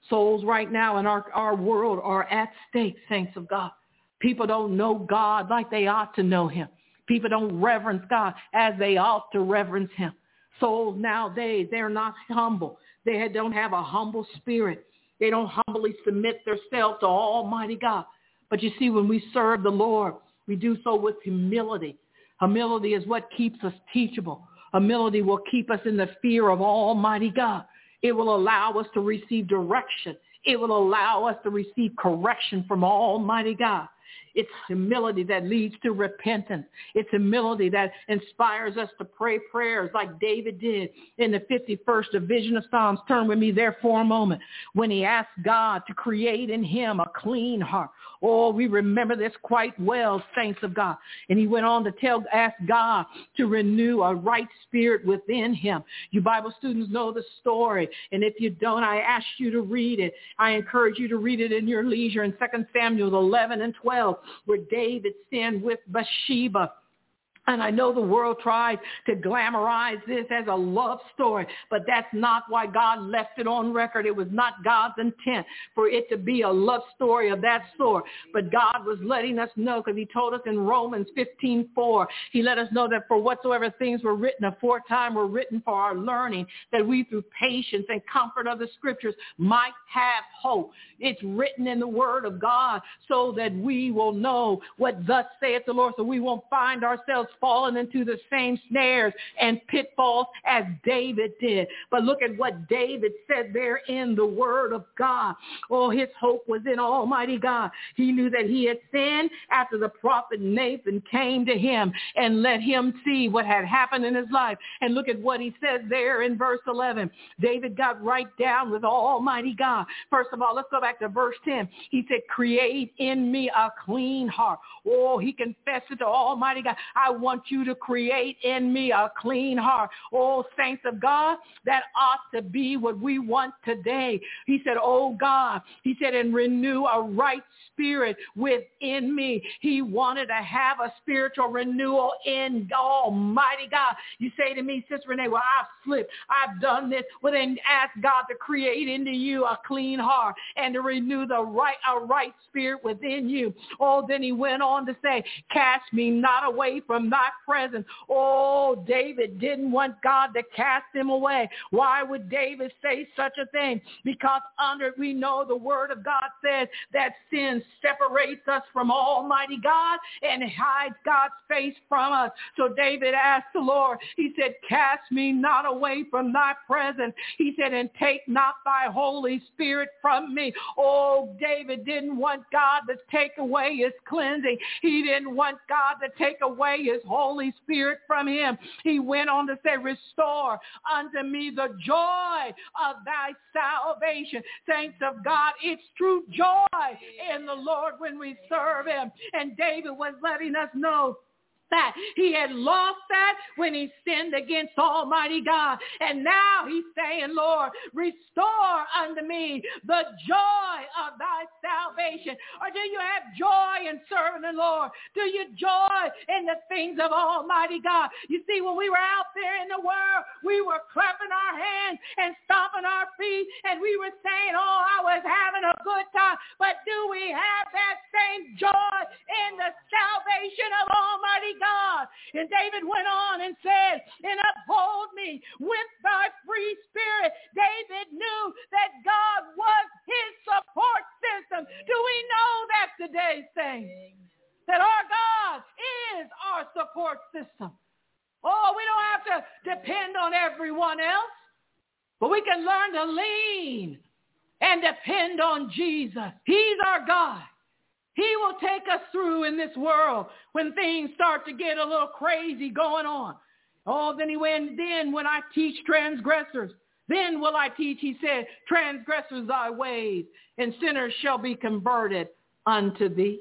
Souls right now in our, our world are at stake, saints of God. People don't know God like they ought to know him. People don't reverence God as they ought to reverence him. Souls nowadays, they're not humble. They don't have a humble spirit. They don't humbly submit themselves to Almighty God. But you see, when we serve the Lord, we do so with humility. Humility is what keeps us teachable. Humility will keep us in the fear of Almighty God. It will allow us to receive direction. It will allow us to receive correction from Almighty God. It's humility that leads to repentance. It's humility that inspires us to pray prayers like David did in the fifty-first division of Psalms. Turn with me there for a moment. When he asked God to create in him a clean heart. Oh, we remember this quite well, saints of God. And he went on to tell, ask God to renew a right spirit within him. You Bible students know the story. And if you don't, I ask you to read it. I encourage you to read it in your leisure in Second Samuel eleven and twelve, where David sinned with Bathsheba. And I know the world tried to glamorize this as a love story, but that's not why God left it on record. It was not God's intent for it to be a love story of that sort. But God was letting us know, because he told us in Romans fifteen four, he let us know that for whatsoever things were written aforetime were written for our learning, that we through patience and comfort of the scriptures might have hope. It's written in the word of God so that we will know what thus saith the Lord, so we won't find ourselves fallen into the same snares and pitfalls as David did. But look at what David said there in the word of God. Oh, his hope was in Almighty God. He knew that he had sinned after the prophet Nathan came to him and let him see what had happened in his life. And look at what he says there in verse eleven. David got right down with Almighty God. First of all, let's go back to verse ten. He said, create in me a clean heart. Oh, he confessed it to Almighty God. I want you to create in me a clean heart. Oh, saints of God, that ought to be what we want today. He said, oh God, he said, and renew a right spirit within me. He wanted to have a spiritual renewal in Almighty God. You say to me, Sister Renee, well, I've slipped. I've done this. Well, then ask God to create into you a clean heart and to renew the right, a right spirit within you. Oh, then he went on to say, cast me not away from thy presence. Oh, David didn't want God to cast him away. Why would David say such a thing? Because under, we know the word of God says that sin separates us from Almighty God and hides God's face from us. So David asked the Lord, he said, cast me not away from thy presence. He said, and take not thy Holy Spirit from me. Oh, David didn't want God to take away his cleansing. He didn't want God to take away his Holy Spirit from him. He went on to say, restore unto me the joy of thy salvation. Saints of God, it's true joy in the Lord when we serve him. And David was letting us know that he had lost that when he sinned against Almighty God. And now he's saying, Lord, restore unto me the joy of thy salvation. Or do you have joy in serving the Lord? Do you joy in the things of Almighty God? You see, when we were out there in the world, we were clapping our hands and stomping our feet, and we were saying, oh, I was having a good time. But do we have that same joy in the salvation of Almighty God? And David went on and said, and uphold me with thy free spirit. David knew that God was his support system. Do we know that today, saints? That our God is our support system. Oh, we don't have to depend on everyone else, but we can learn to lean and depend on Jesus. He's our God. He will take us through in this world when things start to get a little crazy going on. Oh, then he went, then when I teach transgressors, then will I teach, he said, transgressors thy ways, and sinners shall be converted unto thee.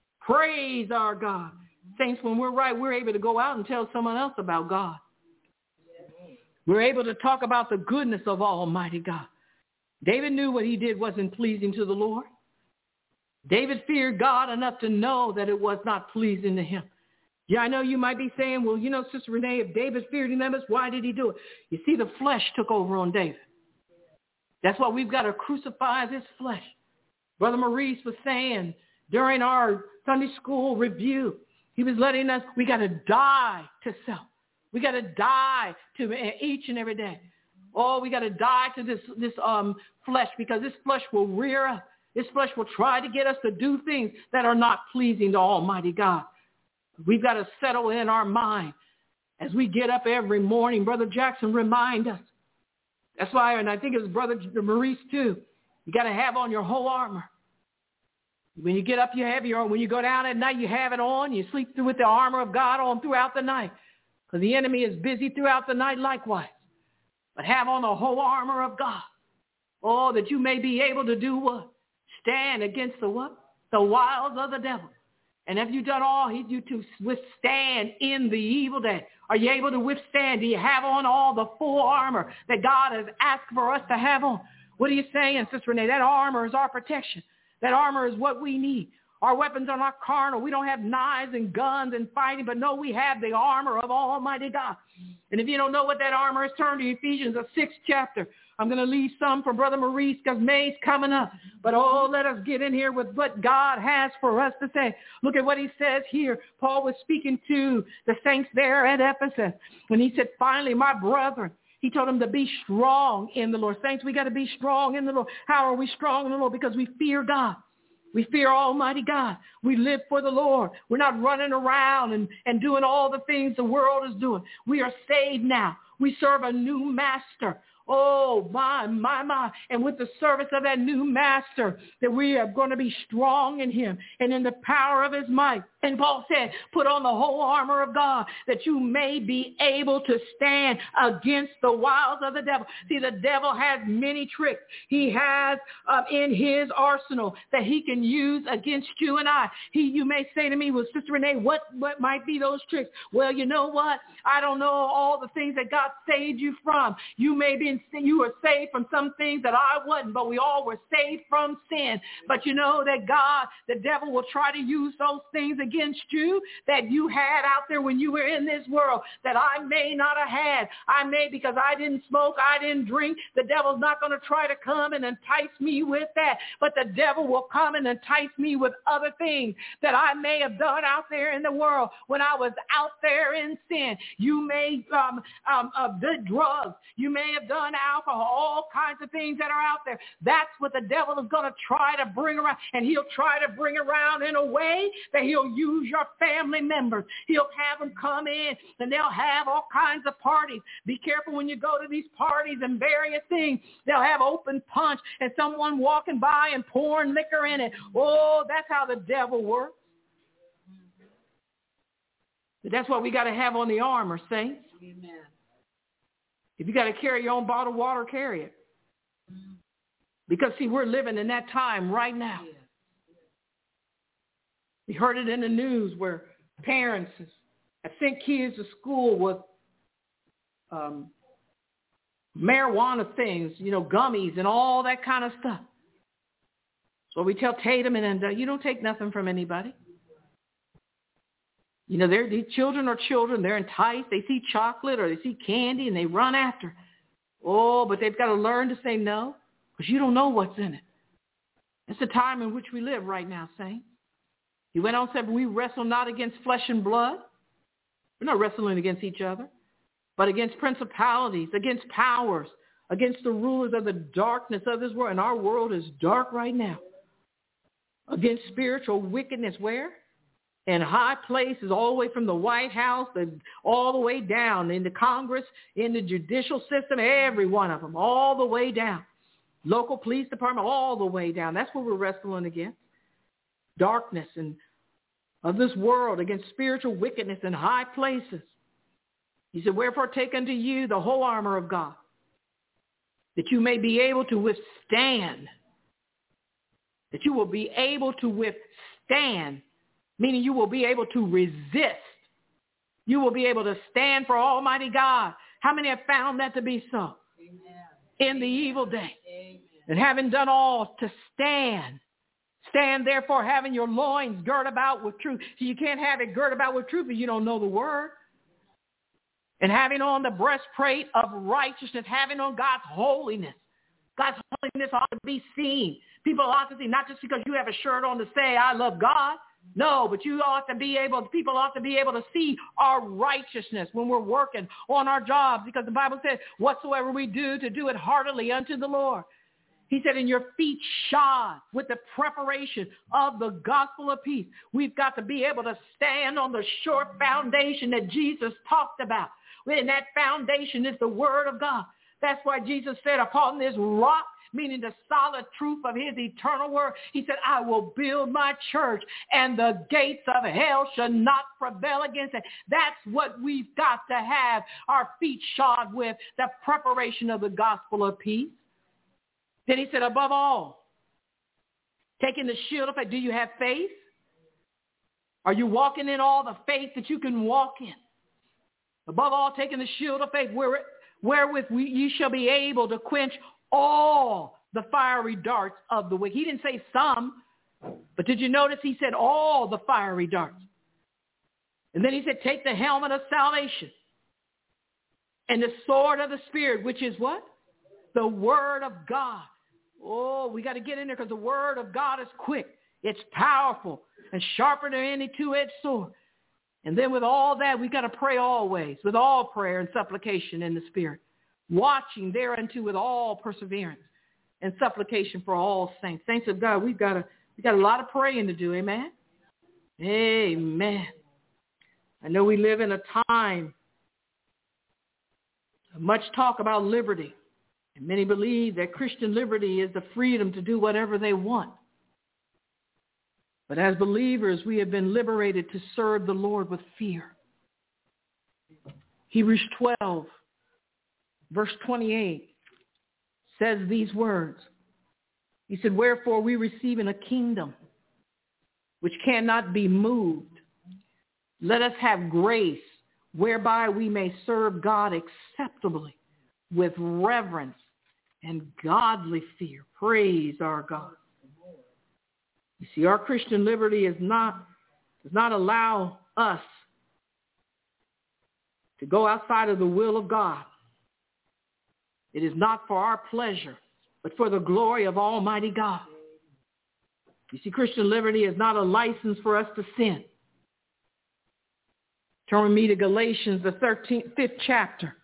Praise our God. Saints, when we're right, we're able to go out and tell someone else about God. We're able to talk about the goodness of Almighty God. David knew what he did wasn't pleasing to the Lord. David feared God enough to know that it was not pleasing to him. Yeah, I know you might be saying, well, you know, Sister Renee, if David feared him, why did he do it? You see, the flesh took over on David. That's why we've got to crucify this flesh. Brother Maurice was saying during our Sunday school review, he was letting us, we got to die to self. We got to die to each and every day. Oh, we got to die to this, this um, flesh, because this flesh will rear up. This flesh will try to get us to do things that are not pleasing to Almighty God. We've got to settle in our mind as we get up every morning. Brother Jackson remind us. That's why, and I think it was Brother Maurice too, you got to have on your whole armor. When you get up, you have your own. When you go down at night, you have it on. You sleep through with the armor of God on throughout the night, because the enemy is busy throughout the night likewise. But have on the whole armor of God. Oh, that you may be able to do what? Stand against the what? The wiles of the devil. And have you done all he do to withstand in the evil day? Are you able to withstand? Do you have on all the full armor that God has asked for us to have on? What are you saying, Sister Renee? That armor is our protection. That armor is what we need. Our weapons are not carnal. We don't have knives and guns and fighting, but no, we have the armor of Almighty God. And if you don't know what that armor is, turn to Ephesians, the sixth chapter. I'm going to leave some for Brother Maurice because May's coming up. But oh, let us get in here with what God has for us to say. Look at what he says here. Paul was speaking to the saints there at Ephesus when he said, finally, my brethren, he told them to be strong in the Lord. Saints, we got to be strong in the Lord. How are we strong in the Lord? Because we fear God. We fear Almighty God. We live for the Lord. We're not running around and, and doing all the things the world is doing. We are saved now. We serve a new master. Oh, my, my, my. And with the service of that new master, that we are going to be strong in him and in the power of his might. And Paul said, put on the whole armor of God that you may be able to stand against the wiles of the devil. See, the devil has many tricks. He has uh, in his arsenal that he can use against you and I. He, you may say to me, well, Sister Renee, what, what might be those tricks? Well, you know what? I don't know all the things that God saved you from. You may be, you were saved from some things that I wasn't, but we all were saved from sin. But you know that God, the devil will try to use those things against against you that you had out there when you were in this world that I may not have had. I may, because I didn't smoke, I didn't drink. The devil's not going to try to come and entice me with that. But the devil will come and entice me with other things that I may have done out there in the world when I was out there in sin. You may um, um, uh, did drugs. You may have done alcohol, all kinds of things that are out there. That's what the devil is going to try to bring around. And he'll try to bring around in a way that he'll use your family members. He'll have them come in and they'll have all kinds of parties. Be careful when you go to these parties and various things. They'll have open punch and someone walking by and pouring liquor in it. Oh, that's how the devil works. But that's what we got to have on the armor, saints. Amen. If you got to carry your own bottled water, carry it. Because, see, we're living in that time right now. We heard it in the news where parents have sent kids to school with um, marijuana things, you know, gummies and all that kind of stuff. So we tell Tatum, and uh, you don't take nothing from anybody. You know, they're, these children are children. They're enticed. They see chocolate or they see candy and they run after. Oh, but they've got to learn to say no, because you don't know what's in it. It's the time in which we live right now, saints. He went on and said, we wrestle not against flesh and blood. We're not wrestling against each other, but against principalities, against powers, against the rulers of the darkness of this world. And our world is dark right now. Against spiritual wickedness, where? In high places, all the way from the White House, all the way down into Congress, in the judicial system, every one of them, all the way down. Local police department, all the way down. That's what we're wrestling against. Darkness and of this world, against spiritual wickedness in high places. He said, wherefore take unto you the whole armor of God, that you may be able to withstand, that you will be able to withstand, meaning you will be able to resist. You will be able to stand for Almighty God. How many have found that to be so? Amen. In the evil day. Amen. And having done all, to stand. Stand therefore having your loins girt about with truth. So you can't have it girt about with truth if you don't know the word. And having on the breastplate of righteousness, having on God's holiness. God's holiness ought to be seen. People ought to see, not just because you have a shirt on to say, I love God. No, but you ought to be able, people ought to be able to see our righteousness when we're working on our jobs, because the Bible says, whatsoever we do, to do it heartily unto the Lord. He said, in your feet shod with the preparation of the gospel of peace. We've got to be able to stand on the sure foundation that Jesus talked about. And that foundation is the word of God. That's why Jesus said, upon this rock, meaning the solid truth of his eternal word, he said, I will build my church and the gates of hell shall not prevail against it. That's what we've got to have our feet shod with, the preparation of the gospel of peace. Then he said, above all, taking the shield of faith. Do you have faith? Are you walking in all the faith that you can walk in? Above all, taking the shield of faith, wherewith we, you shall be able to quench all the fiery darts of the wicked. He didn't say some, but did you notice he said all the fiery darts? And then he said, take the helmet of salvation and the sword of the Spirit, which is what? The word of God. Oh, we got to get in there because the word of God is quick. It's powerful and sharper than any two-edged sword. And then with all that, we got to pray always, with all prayer and supplication in the Spirit, watching thereunto with all perseverance and supplication for all saints. Saints of God, we've got a, we got a lot of praying to do, amen? Amen. I know we live in a time of much talk about liberty. And many believe that Christian liberty is the freedom to do whatever they want. But as believers, we have been liberated to serve the Lord with fear. Hebrews twelve, verse twenty-eight, says these words. He said, wherefore we receiving a kingdom which cannot be moved, let us have grace whereby we may serve God acceptably with reverence and godly fear. Praise our God. You see, our Christian liberty is not, does not allow us to go outside of the will of God. It is not for our pleasure, but for the glory of Almighty God. You see, Christian liberty is not a license for us to sin. Turn with me to Galatians, the thirteenth, fifth chapter.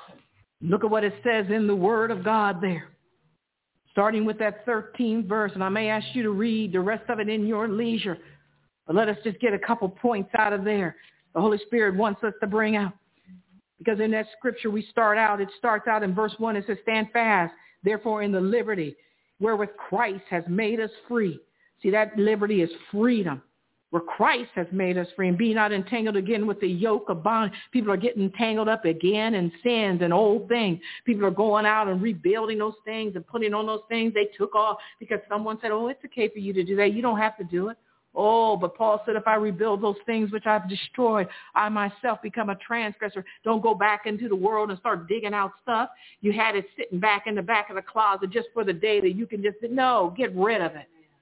Look at what it says in the Word of God there. Starting with that thirteenth verse, and I may ask you to read the rest of it in your leisure. But let us just get a couple points out of there. The Holy Spirit wants us to bring out. Because in that scripture we start out, it starts out in verse one. It says, stand fast, therefore, in the liberty wherewith Christ has made us free. See, that liberty is freedom, where Christ has made us free, and be not entangled again with the yoke of bondage. People are getting tangled up again in sins and old things. People are going out and rebuilding those things and putting on those things they took off because someone said, oh, it's okay for you to do that. You don't have to do it. Oh, but Paul said, if I rebuild those things which I've destroyed, I myself become a transgressor. Don't go back into the world and start digging out stuff. You had it sitting back in the back of the closet just for the day that you can just, no, get rid of it.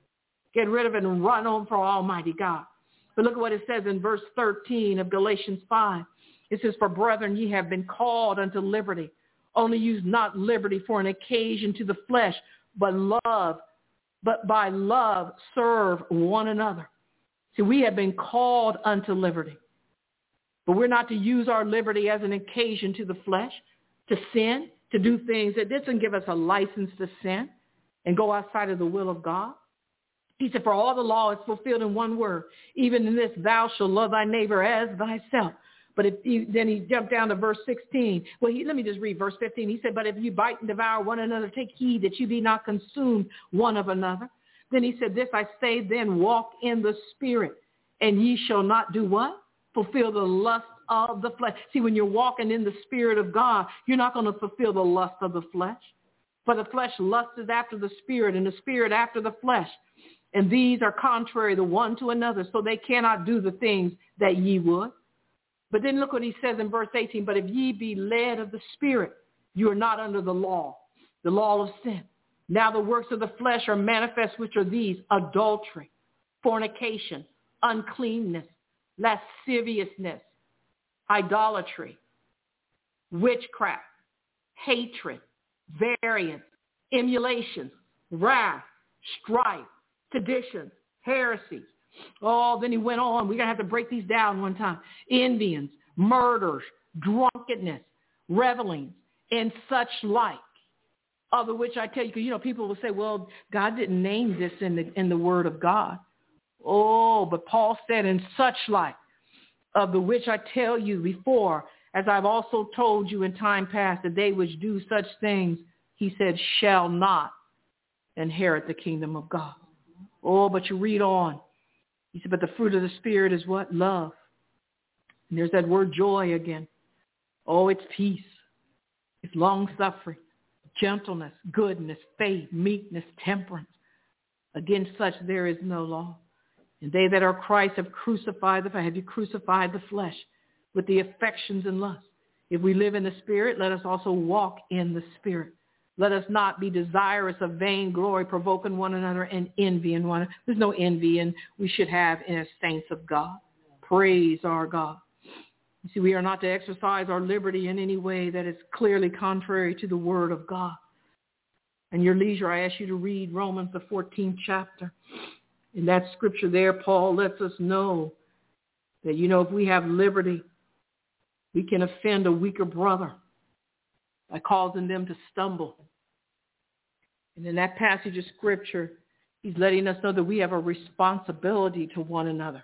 Get rid of it and run on for Almighty God. But look at what it says in verse thirteen of Galatians five. It says, for brethren, ye have been called unto liberty. Only use not liberty for an occasion to the flesh, but love, but by love serve one another. See, we have been called unto liberty. But we're not to use our liberty as an occasion to the flesh, to sin, to do things that doesn't give us a license to sin and go outside of the will of God. He said, for all the law is fulfilled in one word. Even in this, thou shalt love thy neighbor as thyself. But if he, then he jumped down to verse sixteen. Well, he, let me just read verse fifteen. He said, but if you bite and devour one another, take heed that you be not consumed one of another. Then he said, this I say, then walk in the Spirit, and ye shall not do what? Fulfill the lust of the flesh. See, when you're walking in the Spirit of God, you're not going to fulfill the lust of the flesh. For the flesh lusts after the Spirit, and the Spirit after the flesh. And these are contrary the one to another, so they cannot do the things that ye would. But then look what he says in verse eighteen, but if ye be led of the Spirit, you are not under the law, the law of sin. Now the works of the flesh are manifest, which are these: adultery, fornication, uncleanness, lasciviousness, idolatry, witchcraft, hatred, variance, emulations, wrath, strife, seditions, heresies. Oh, then he went on. We're going to have to break these down one time. Envyings, murders, drunkenness, revelings, and such like. Of the which I tell you, because, you know, people will say, well, God didn't name this in the in the word of God. Oh, but Paul said, in such like, of the which I tell you before, as I've also told you in time past, that they which do such things, he said, shall not inherit the kingdom of God. Oh, but you read on. He said, but the fruit of the Spirit is what? Love. And there's that word joy again. Oh, it's peace. It's long-suffering, gentleness, goodness, faith, meekness, temperance. Against such there is no law. And they that are Christ have crucified the flesh. Have you crucified the flesh with the affections and lusts? If we live in the Spirit, let us also walk in the Spirit. Let us not be desirous of vain glory, provoking one another and envying one another. There's no envy, and we should have in as saints of God. Praise our God. You see, we are not to exercise our liberty in any way that is clearly contrary to the word of God. In your leisure, I ask you to read Romans, the fourteenth chapter. In that scripture there, Paul lets us know that, you know, if we have liberty, we can offend a weaker brother by causing them to stumble. And in that passage of scripture, he's letting us know that we have a responsibility to one another.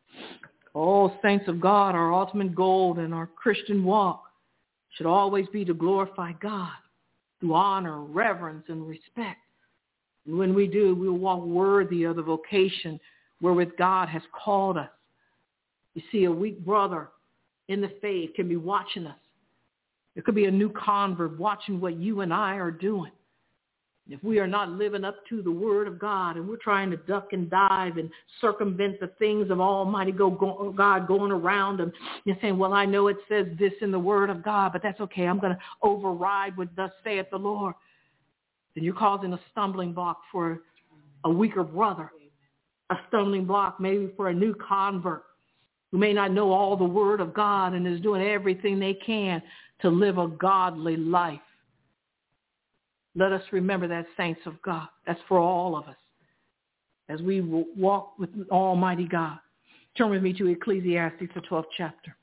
Oh, saints of God, our ultimate goal in our Christian walk should always be to glorify God through honor, reverence, and respect. And when we do, we'll walk worthy of the vocation wherewith God has called us. You see, a weak brother in the faith can be watching us. There could be a new convert watching what you and I are doing. If we are not living up to the word of God and we're trying to duck and dive and circumvent the things of Almighty God going around them, you're saying, well, I know it says this in the word of God, but that's okay. I'm going to override what thus saith the Lord. Then you're causing a stumbling block for a weaker brother, a stumbling block maybe for a new convert who may not know all the word of God and is doing everything they can to live a godly life. Let us remember that, saints of God. That's for all of us as we walk with Almighty God. Turn with me to Ecclesiastes, the twelfth chapter.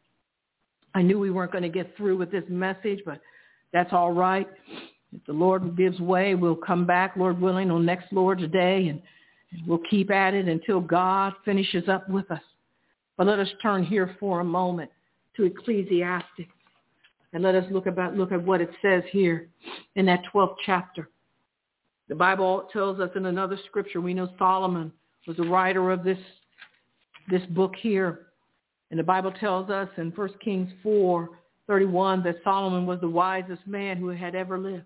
I knew we weren't going to get through with this message, but that's all right. If the Lord gives way, we'll come back, Lord willing, on next Lord's Day, and we'll keep at it until God finishes up with us. But let us turn here for a moment to Ecclesiastes. And let us look about look at what it says here in that twelfth chapter. The Bible tells us in another scripture, we know Solomon was the writer of this, this book here. And the Bible tells us in First Kings four thirty-one that Solomon was the wisest man who had ever lived.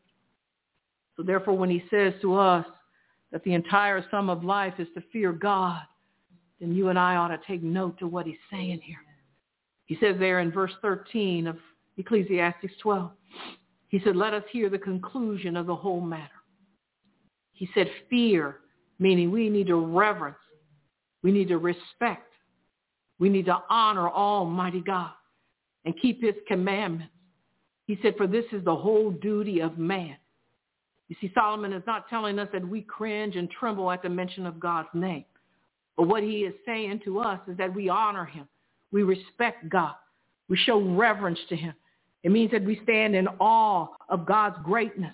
So therefore, when he says to us that the entire sum of life is to fear God, then you and I ought to take note to what he's saying here. He says there in verse thirteen of Ecclesiastes twelve, he said, let us hear the conclusion of the whole matter. He said, fear, meaning we need to reverence, we need to respect, we need to honor Almighty God and keep his commandments. He said, for this is the whole duty of man. You see, Solomon is not telling us that we cringe and tremble at the mention of God's name. But what he is saying to us is that we honor him. We respect God. We show reverence to him. It means that we stand in awe of God's greatness.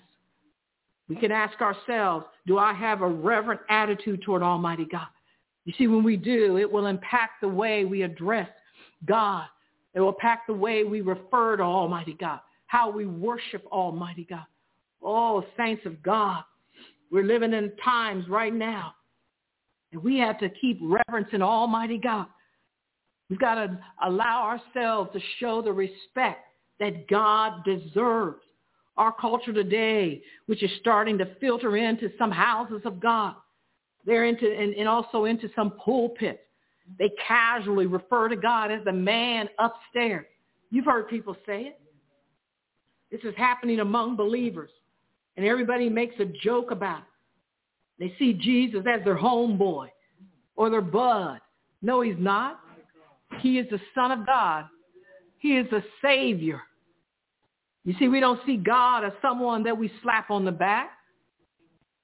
We can ask ourselves, do I have a reverent attitude toward Almighty God? You see, when we do, it will impact the way we address God. It will impact the way we refer to Almighty God, how we worship Almighty God. Oh, saints of God, we're living in times right now, and we have to keep reverencing Almighty God. We've got to allow ourselves to show the respect that God deserves. Our culture today, which is starting to filter into some houses of God, they're into and, and also into some pulpits. They casually refer to God as the man upstairs. You've heard people say it. This is happening among believers, and everybody makes a joke about it. They see Jesus as their homeboy or their bud. No, he's not. He is the Son of God. He is the Savior. You see, we don't see God as someone that we slap on the back.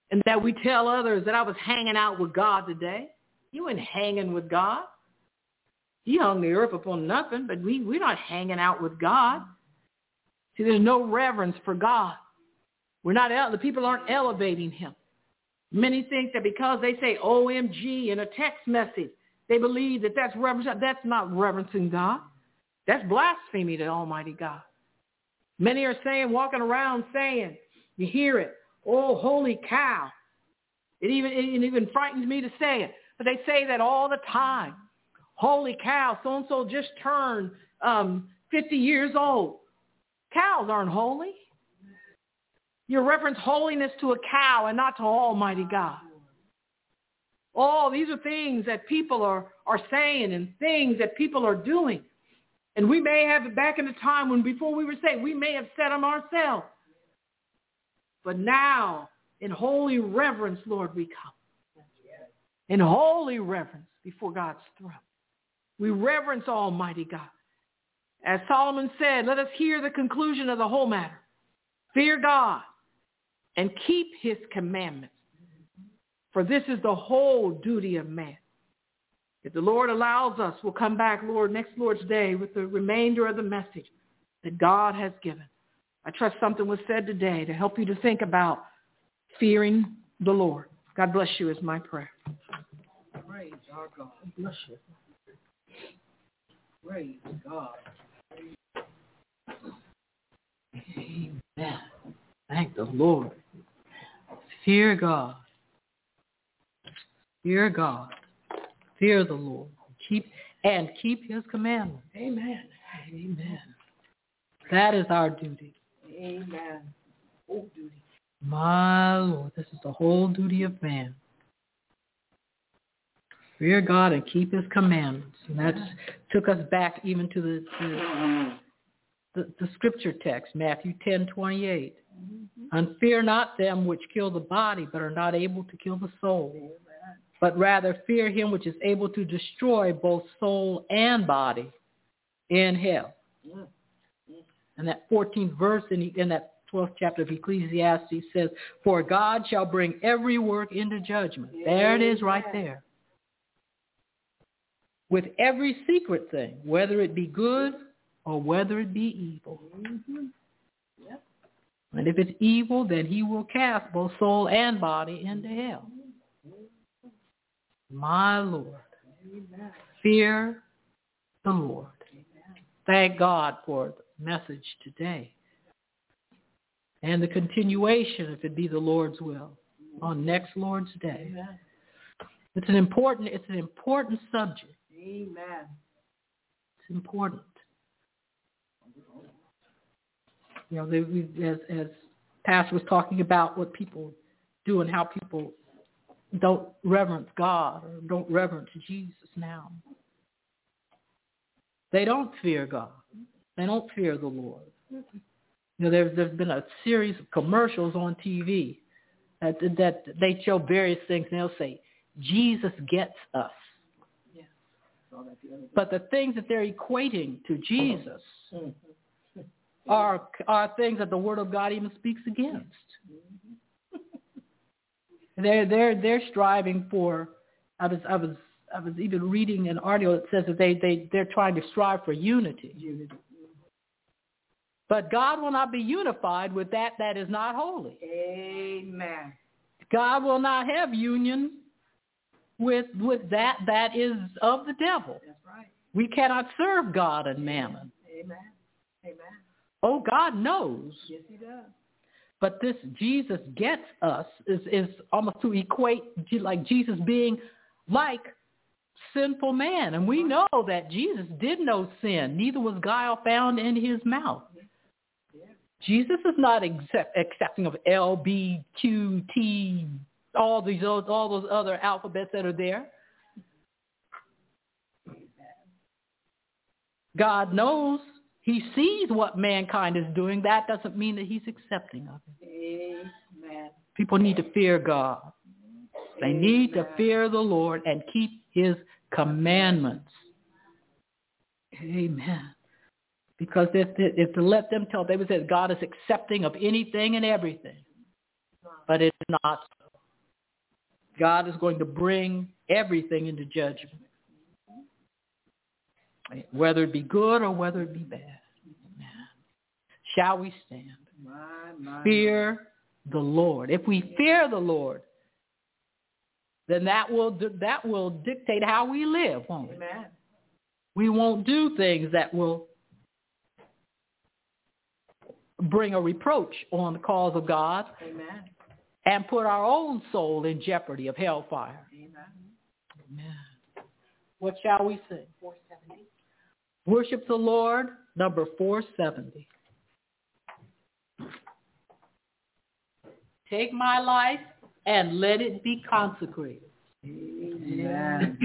and that we tell others that I was hanging out with God today. You ain't hanging with God. He hung the earth upon nothing, but we, we're not hanging out with God. See, there's no reverence for God. We're not, the people aren't elevating him. Many think that because they say O M G in a text message, they believe that that's reverence. That's not reverencing God. That's blasphemy to Almighty God. Many are saying, walking around saying, you hear it, oh, holy cow. It even, it even frightens me to say it, but they say that all the time. Holy cow, so-and-so just turned um, fifty years old. Cows aren't holy. You reference holiness to a cow and not to Almighty God. Oh, these are things that people are, are saying and things that people are doing. And we may have it back in the time when before we were saved, we may have said them ourselves. But now, in holy reverence, Lord, we come. In holy reverence before God's throne. We reverence Almighty God. As Solomon said, let us hear the conclusion of the whole matter. Fear God and keep his commandments. For this is the whole duty of man. If the Lord allows us, we'll come back, Lord, next Lord's Day with the remainder of the message that God has given. I trust something was said today to help you to think about fearing the Lord. God bless you is my prayer. Praise our God. Bless you. Praise God. Amen. Thank the Lord. Fear God. Fear God. Fear the Lord. Keep and keep his commandments. Amen. Amen. That is our duty. Amen. Whole duty. My Lord, this is the whole duty of man. Fear God and keep his commandments. And that took us back even to the, the, the, the scripture text, Matthew ten twenty-eight. Mm-hmm. And fear not them which kill the body, but are not able to kill the soul. Amen. But rather fear him which is able to destroy both soul and body in hell. Mm. And that fourteenth verse in, in that twelfth chapter of Ecclesiastes says, for God shall bring every work into judgment. Amen. There it is right there. With every secret thing, whether it be good or whether it be evil. Mm-hmm. Yep. And if it's evil, then he will cast both soul and body into hell. My Lord. Amen. Fear the Lord. Amen. Thank God for the message today. And the continuation, if it be the Lord's will, on next Lord's Day. Amen. It's an important, it's an important subject. Amen. It's important. You know, they, we, as, as Pastor was talking about what people do and how people don't reverence God or don't reverence Jesus now. They don't fear God. They don't fear the Lord. You know, there's there's been a series of commercials on T V that that they show various things, and they'll say, Jesus gets us. Yeah. But the things that they're equating to Jesus are are things that the Word of God even speaks against. They're they're they're striving for. I was I was I was even reading an article that says that they they they're trying to strive for unity. Unity. But God will not be unified with that that is not holy. Amen. God will not have union with with that that is of the devil. That's right. We cannot serve God and mammon. Amen. Amen. Oh, God knows. Yes, he does. But this Jesus gets us is, is almost to equate like Jesus being like sinful man. And we know that Jesus did no sin. Neither was guile found in his mouth. Yeah. Jesus is not accept, accepting of L, B, Q, T, all these all those other alphabets that are there. God knows. He sees what mankind is doing. That doesn't mean that he's accepting of it. Amen. People need to fear God. They Amen. Need to fear the Lord and keep his commandments. Amen. Because if, if to let them tell, they would say God is accepting of anything and everything. But it's not so. God is going to bring everything into judgment, whether it be good or whether it be bad. Amen. Shall we stand? My, my, fear the Lord. If we fear the Lord, then that will that will dictate how we live, won't it? Amen. We won't do things that will bring a reproach on the cause of God. Amen. And put our own soul in jeopardy of hellfire. Amen. Amen. What shall we sing? four seventy. Worship the Lord, number four seventy. Take my life and let it be consecrated. Amen.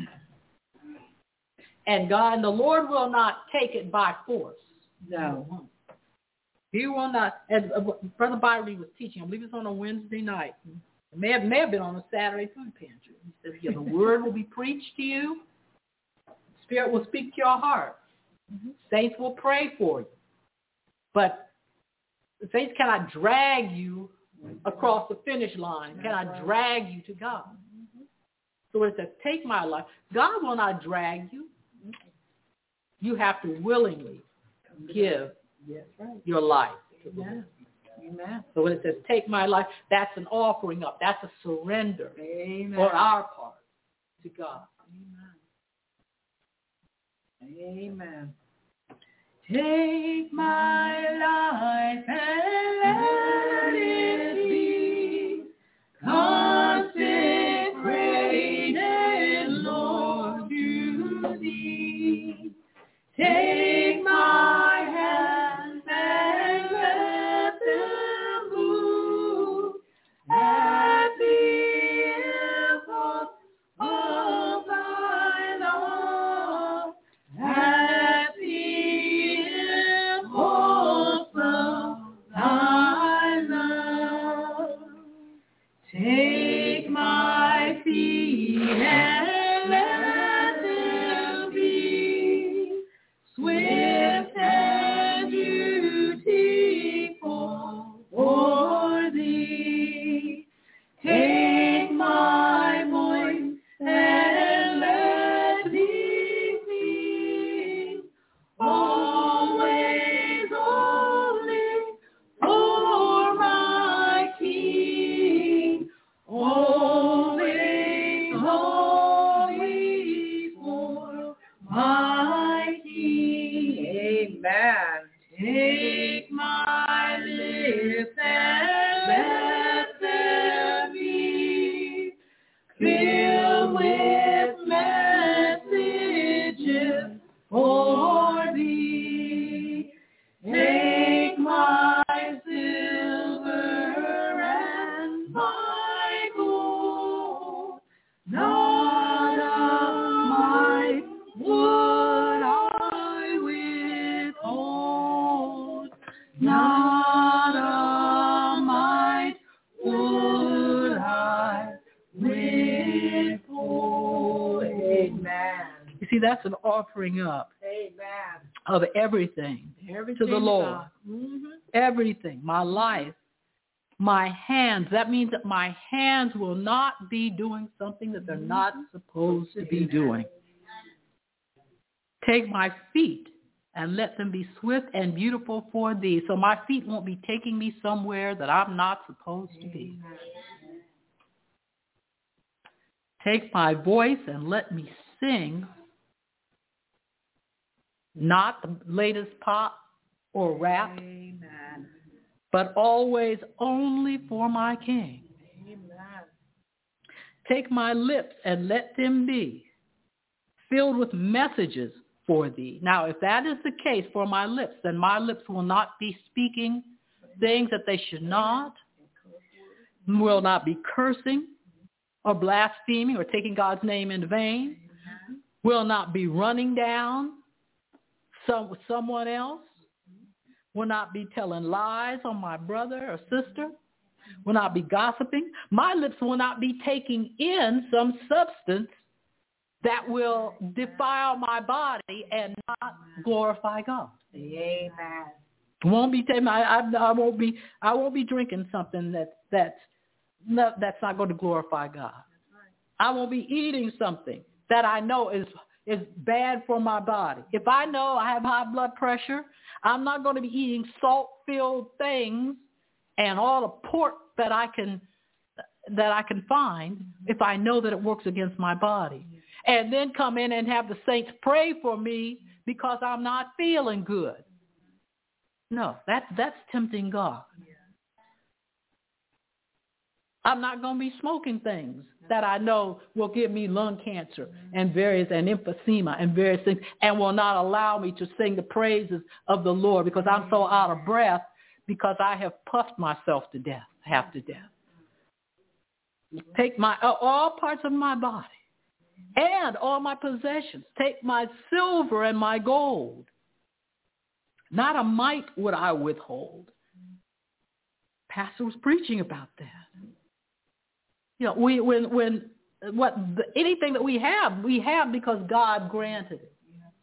And God, and the Lord will not take it by force. No. He will not. And uh, Brother Byron was teaching, I believe it was on a Wednesday night. It may have, may have been on a Saturday food pantry. He said, yeah, the word will be preached to you. Spirit will speak to your heart. Mm-hmm. Saints will pray for you. But the saints cannot drag you across the finish line, cannot drag you to God. Mm-hmm. So it says, take my life. God will not drag you. You have to willingly give Yes, right. your life. Amen. Amen. So when it says, take my life, that's an offering up. That's a surrender Amen. on our part to God. Amen. Amen. Take my life and let it be consecrated, Lord, to thee. Take my hands and let them move at the impulse of thy love, at the impulse of thy love. Take my feet and let them be swift and beautiful for thee. Take my voice and let me sing, always only for my King, always only for my King. Amen. Take my lips and let them be filled with messages for thee. Take my silver and my gold, not of mine would I withhold, not of mine would I withhold. Amen. You see, that's an offering up Amen. of everything, Everything to the Lord. God. Mm-hmm. Everything, my life, my hands. That means that my hands will not be doing something that they're not supposed to be doing. Take my feet and let them be swift and beautiful for thee. So my feet won't be taking me somewhere that I'm not supposed to be. Take my voice and let me sing, not the latest pop or rap, Amen. but always only for my King. Amen. Take my lips and let them be filled with messages for thee. Now, if that is the case for my lips, then my lips will not be speaking things that they should not, will not be cursing or blaspheming or taking God's name in vain, will not be running down some, someone else, will not be telling lies on my brother or sister, will not be gossiping. My lips will not be taking in some substance that will defile my body and not glorify God. Amen. Won't be taking. I, I, I won't be. I won't be drinking something that that's no, that's not going to glorify God. I won't be eating something that I know is is bad for my body. If I know I have high blood pressure, I'm not going to be eating salt-filled things and all the pork that I can that I can find if I know that it works against my body. And then come in and have the saints pray for me because I'm not feeling good. No, that, that's tempting God. I'm not going to be smoking things that I know will give me lung cancer and various and emphysema and various things and will not allow me to sing the praises of the Lord because I'm so out of breath because I have puffed myself to death, half to death. Take my all parts of my body and all my possessions. Take my silver and my gold. Not a mite would I withhold. Pastor was preaching about that. You know, we when when what the, anything that we have, we have because God granted it.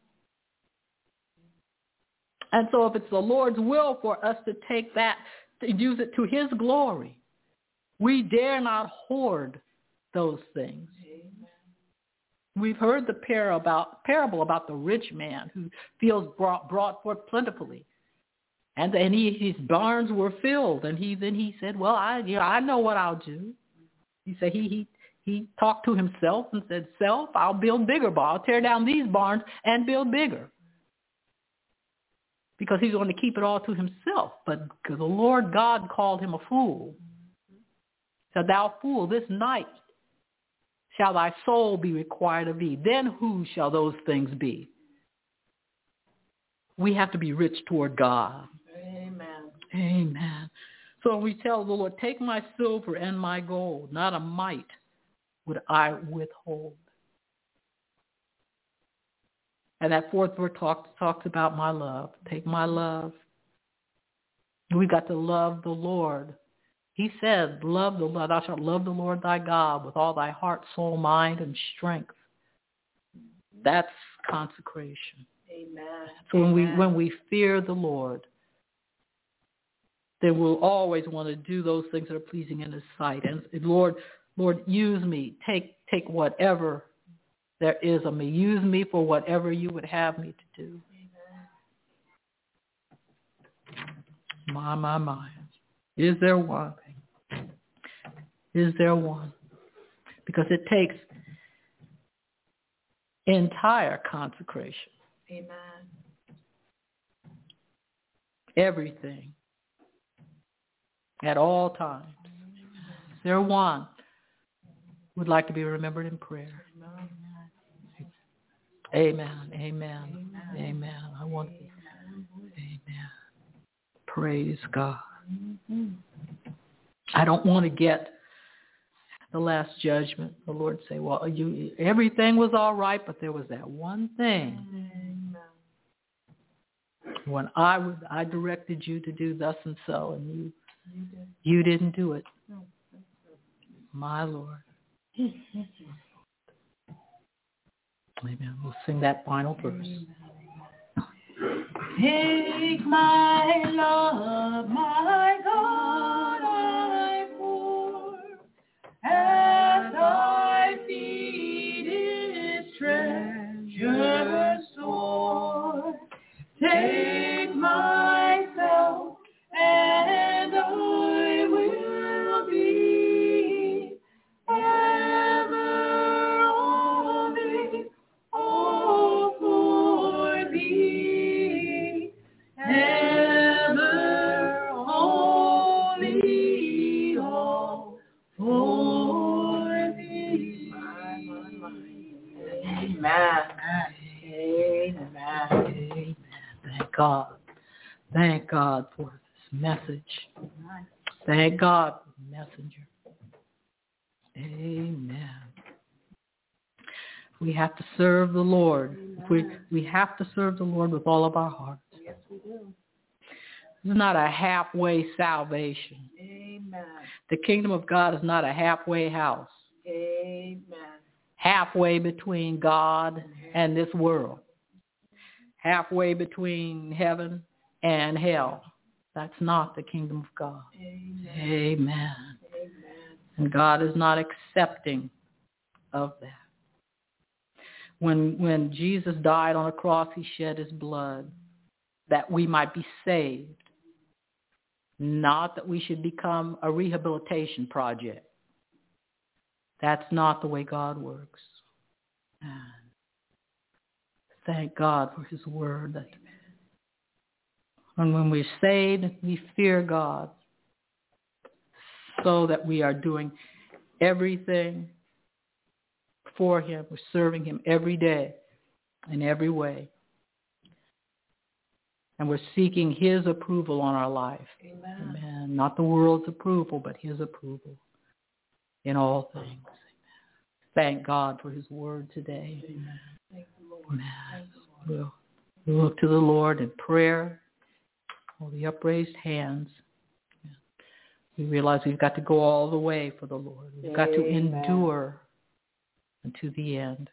And so if it's the Lord's will for us to take that, to use it to his glory, we dare not hoard those things. We've heard the parable about, parable about the rich man who feels brought, brought forth plentifully. And, and he, his barns were filled. And he then he said, well, I, you know, I know what I'll do. He said he, he, he talked to himself and said, self, I'll build bigger barns. I'll tear down these barns and build bigger. Because he's going to keep it all to himself. But because the Lord God called him a fool. Said, thou fool, this night shall thy soul be required of thee. Then who shall those things be? We have to be rich toward God. Amen. Amen. So we tell the Lord, take my silver and my gold. Not a mite would I withhold. And that fourth verse talks, talks about my love. Take my love. We got to love the Lord. He said, love the Lord. Thou shalt love the Lord thy God with all thy heart, soul, mind, and strength. That's consecration. Amen. So when Amen. we when we fear the Lord, then we'll always want to do those things that are pleasing in his sight. And Lord, Lord, use me. Take take whatever there is of me. Use me for whatever you would have me to do. Amen. My, my, my. Is there one? Is there one? Because it takes entire consecration. Amen. Everything. At all times. Is there one who would like to be remembered in prayer? Amen. Amen. Amen. Amen. I want to. Amen. Praise God. I don't want to get the last judgment. The Lord say, well, you everything was all right, but there was that one thing. When I was, I directed you to do thus and so, and you you didn't do it. My Lord. Amen. We'll sing that final verse. Take my love, my God, I pour at thy feet is treasure store. Take myself and I will be ever only, all for thee, ever only, all for thee. Amen. Amen. Amen. Thank God. Thank God for this message. Thank God for the messenger. Amen. We have to serve the Lord. We we have to serve the Lord with all of our hearts. Yes, we do. It's not a halfway salvation. Amen. The kingdom of God is not a halfway house. Amen. Halfway between God and this world. Halfway between heaven and hell. That's not the kingdom of God. Amen. Amen. Amen. And God is not accepting of that. When, when Jesus died on the cross, he shed his blood that we might be saved, not that we should become a rehabilitation project. That's not the way God works. And thank God for his word. That and when we're saved, we fear God so that we are doing everything for him. We're serving him every day in every way. And we're seeking his approval on our life. Amen. Amen. Not the world's approval, but his approval in all things. Amen. Thank God for his word today. Amen. Thank the Lord. Amen. Thank the Lord. We'll, we'll look to the Lord in prayer, all the upraised hands. We realize we've got to go all the way for the Lord. We've Amen. Got to endure unto the end.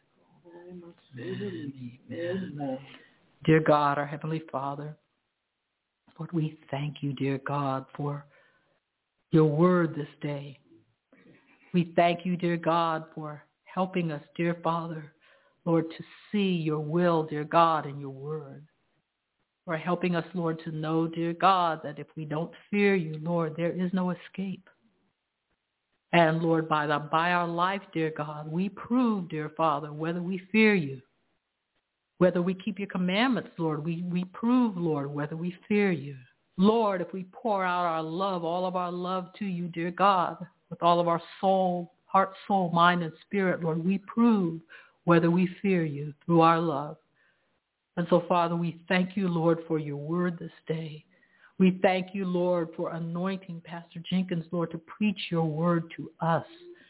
Amen. Amen. Dear God, our Heavenly Father, Lord, we thank you, dear God, for your word this day. We thank you, dear God, for helping us, dear Father, Lord, to see your will, dear God, in your word. For helping us, Lord, to know, dear God, that if we don't fear you, Lord, there is no escape. And Lord, by, the, by our life, dear God, we prove, dear Father, whether we fear you, whether we keep your commandments, Lord, we, we prove, Lord, whether we fear you. Lord, if we pour out our love, all of our love to you, dear God, with all of our soul, heart, soul, mind, and spirit, Lord, we prove whether we fear you through our love. And so, Father, we thank you, Lord, for your word this day. We thank you, Lord, for anointing Pastor Jenkins, Lord, to preach your word to us.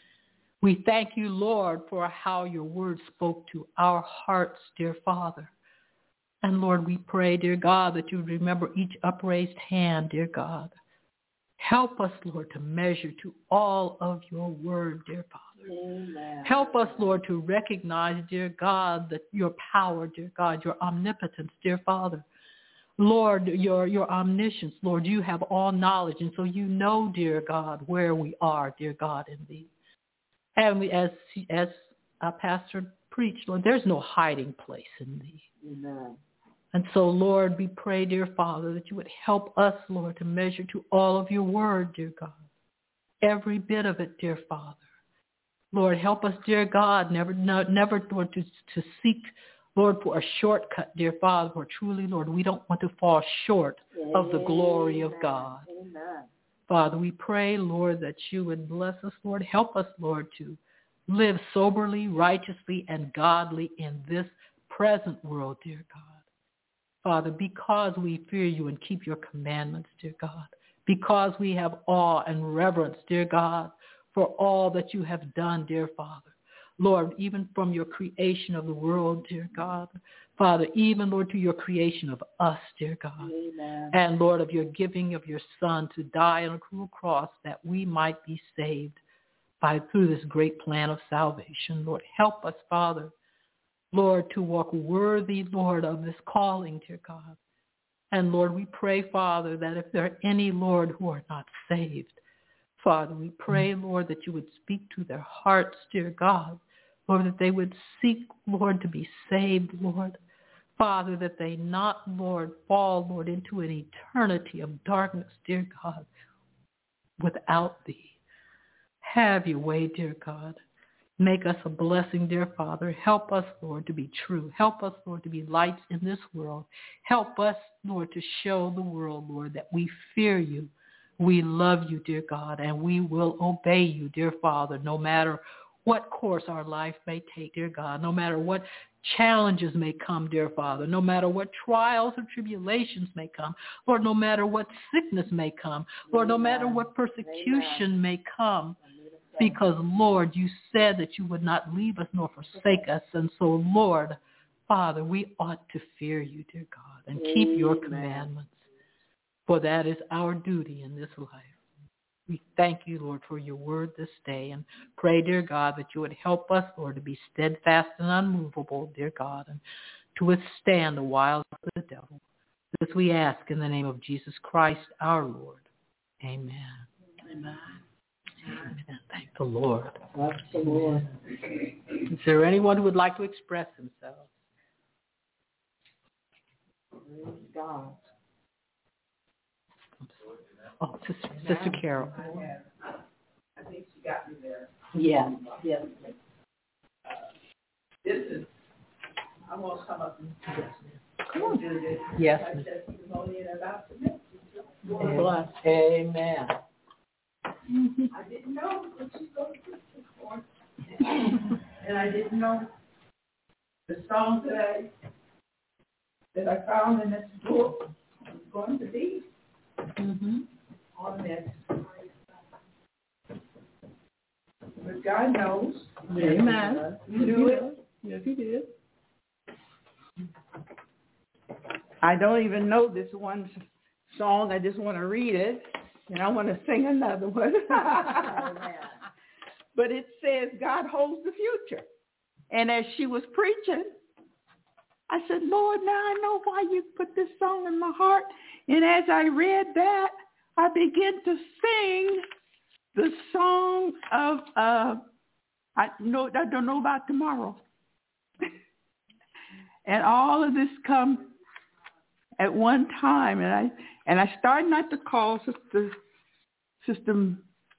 We thank you, Lord, for how your word spoke to our hearts, dear Father. And Lord, we pray, dear God, that you would remember each upraised hand, dear God. Help us, Lord, to measure to all of your word, dear Father. Amen. Help us, Lord, to recognize, dear God, that your power, dear God, your omnipotence, dear Father. Lord, your, your omniscience, Lord, you have all knowledge. And so you know, dear God, where we are, dear God, in thee. And we, as, as our pastor preached, Lord, there's no hiding place in thee. Amen. And so, Lord, we pray, dear Father, that you would help us, Lord, to measure to all of your word, dear God. Every bit of it, dear Father. Lord, help us, dear God, never, no, never, Lord, to, to seek, Lord, for a shortcut, dear Father, for truly, Lord, we don't want to fall short Amen. Of the glory of God. Amen. Father, we pray, Lord, that you would bless us, Lord. Help us, Lord, to live soberly, righteously, and godly in this present world, dear God. Father, because we fear you and keep your commandments, dear God, because we have awe and reverence, dear God, for all that you have done, dear Father. Lord, even from your creation of the world, dear God. Father, even, Lord, to your creation of us, dear God. Amen. And, Lord, of your giving of your Son to die on a cruel cross that we might be saved by through this great plan of salvation. Lord, help us, Father, Lord, to walk worthy, Lord, of this calling, dear God. And, Lord, we pray, Father, that if there are any, Lord, who are not saved, Father, we pray, Lord, that you would speak to their hearts, dear God. Lord, that they would seek, Lord, to be saved, Lord. Father, that they not, Lord, fall, Lord, into an eternity of darkness, dear God, without thee. Have your way, dear God. Make us a blessing, dear Father. Help us, Lord, to be true. Help us, Lord, to be lights in this world. Help us, Lord, to show the world, Lord, that we fear you. We love you, dear God, and we will obey you, dear Father, no matter what course our life may take, dear God, no matter what challenges may come, dear Father, no matter what trials or tribulations may come, Lord, no matter what sickness may come, Lord, no matter what persecution Amen. May come, because, Lord, you said that you would not leave us nor forsake us, and so, Lord, Father, we ought to fear you, dear God, and Amen. Keep your commandments. For that is our duty in this life. We thank you, Lord, for your word this day, and pray, dear God, that you would help us, Lord, to be steadfast and unmovable, dear God, and to withstand the wiles of the devil. This we ask in the name of Jesus Christ, our Lord. Amen. Amen. Amen. Thank you. the Lord. Bless the Lord. Is there anyone who would like to express themselves? Praise God. Oh, Sister, Sister Carol. I think she got me there. Yes, yes. This is, I want to come up and Come on. do this. Yes. I said, testimony about the message. Bless. Amen. I didn't know what she's going to do this morning. And I didn't know the song that I, that I found in this book was going to be Mm-hmm. on this. But God knows. Amen. He knew it. Yes, he did. I don't even know this one song. I just want to read it, and I want to sing another one. But it says, God holds the future. And as she was preaching, I said, Lord, now I know why you put this song in my heart. And as I read that, I began to sing the song of, uh, I, know, I don't know about tomorrow. And all of this come at one time. And I and I started not to call Sister, Sister,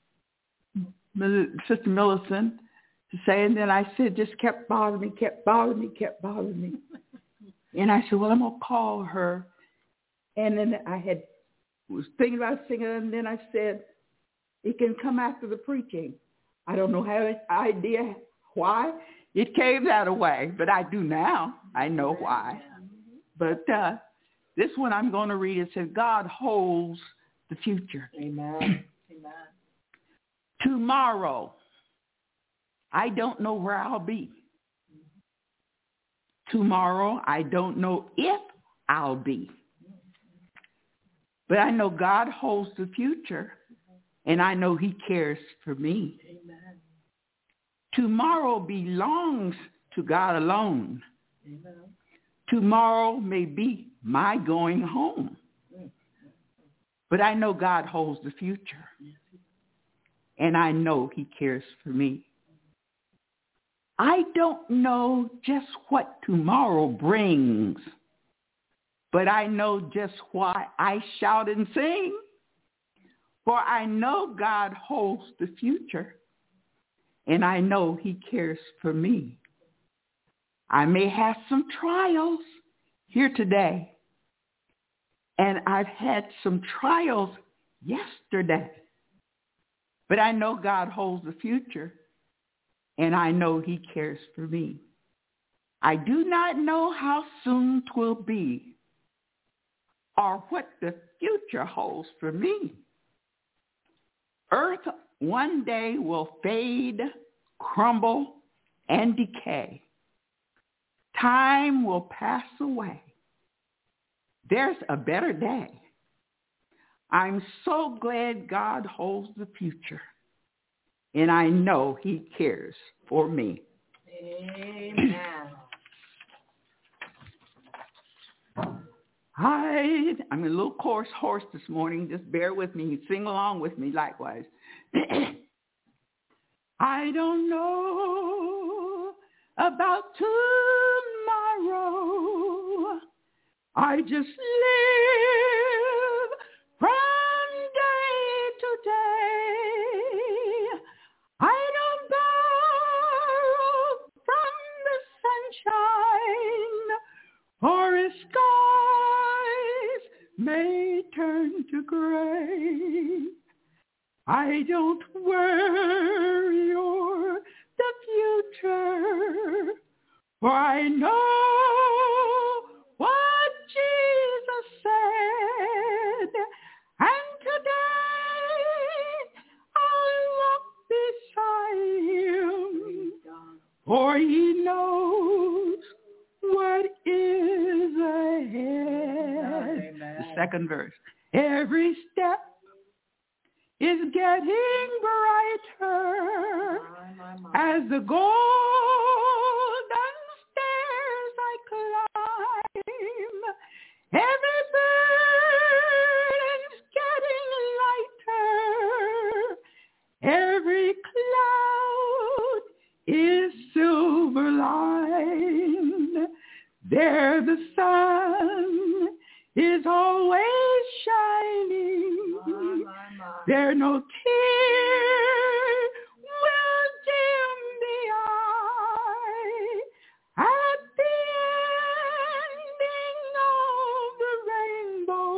Sister Millicent to say, and then I said, just kept bothering me, kept bothering me, kept bothering me. And I said, well, I'm going to call her. And then I had was thinking about singing, and then I said, it can come after the preaching. I don't know how idea why it came that way, but I do now. I know why. But uh, this one I'm going to read. It says, God holds the future. Amen. Amen. Tomorrow, I don't know where I'll be. Tomorrow, I don't know if I'll be. But I know God holds the future, and I know he cares for me. Amen. Tomorrow belongs to God alone. Amen. Tomorrow may be my going home. But I know God holds the future, and I know he cares for me. I don't know just what tomorrow brings, but I know just why I shout and sing. For I know God holds the future, and I know he cares for me. I may have some trials here today, and I've had some trials yesterday, but I know God holds the future, and I know he cares for me. I do not know how soon 'twill be or what the future holds for me. Earth one day will fade, crumble, and decay. Time will pass away. There's a better day. I'm so glad God holds the future, and I know he cares for me. Amen. I, I'm a little coarse horse this morning. Just bear with me. Sing along with me likewise. I don't know about tomorrow. I just live from day to day. I don't borrow from the sunshine, or a skies may turn to gray. I don't worry o'er the future, for I know what Jesus said, and today I'll walk beside him, for he knows what is ahead. The second verse. Every step is getting brighter as the golden stairs I climb. Every burden's getting lighter. Every cloud is always shining. My, my, my. There no tear will dim the eye at the ending of the rainbow,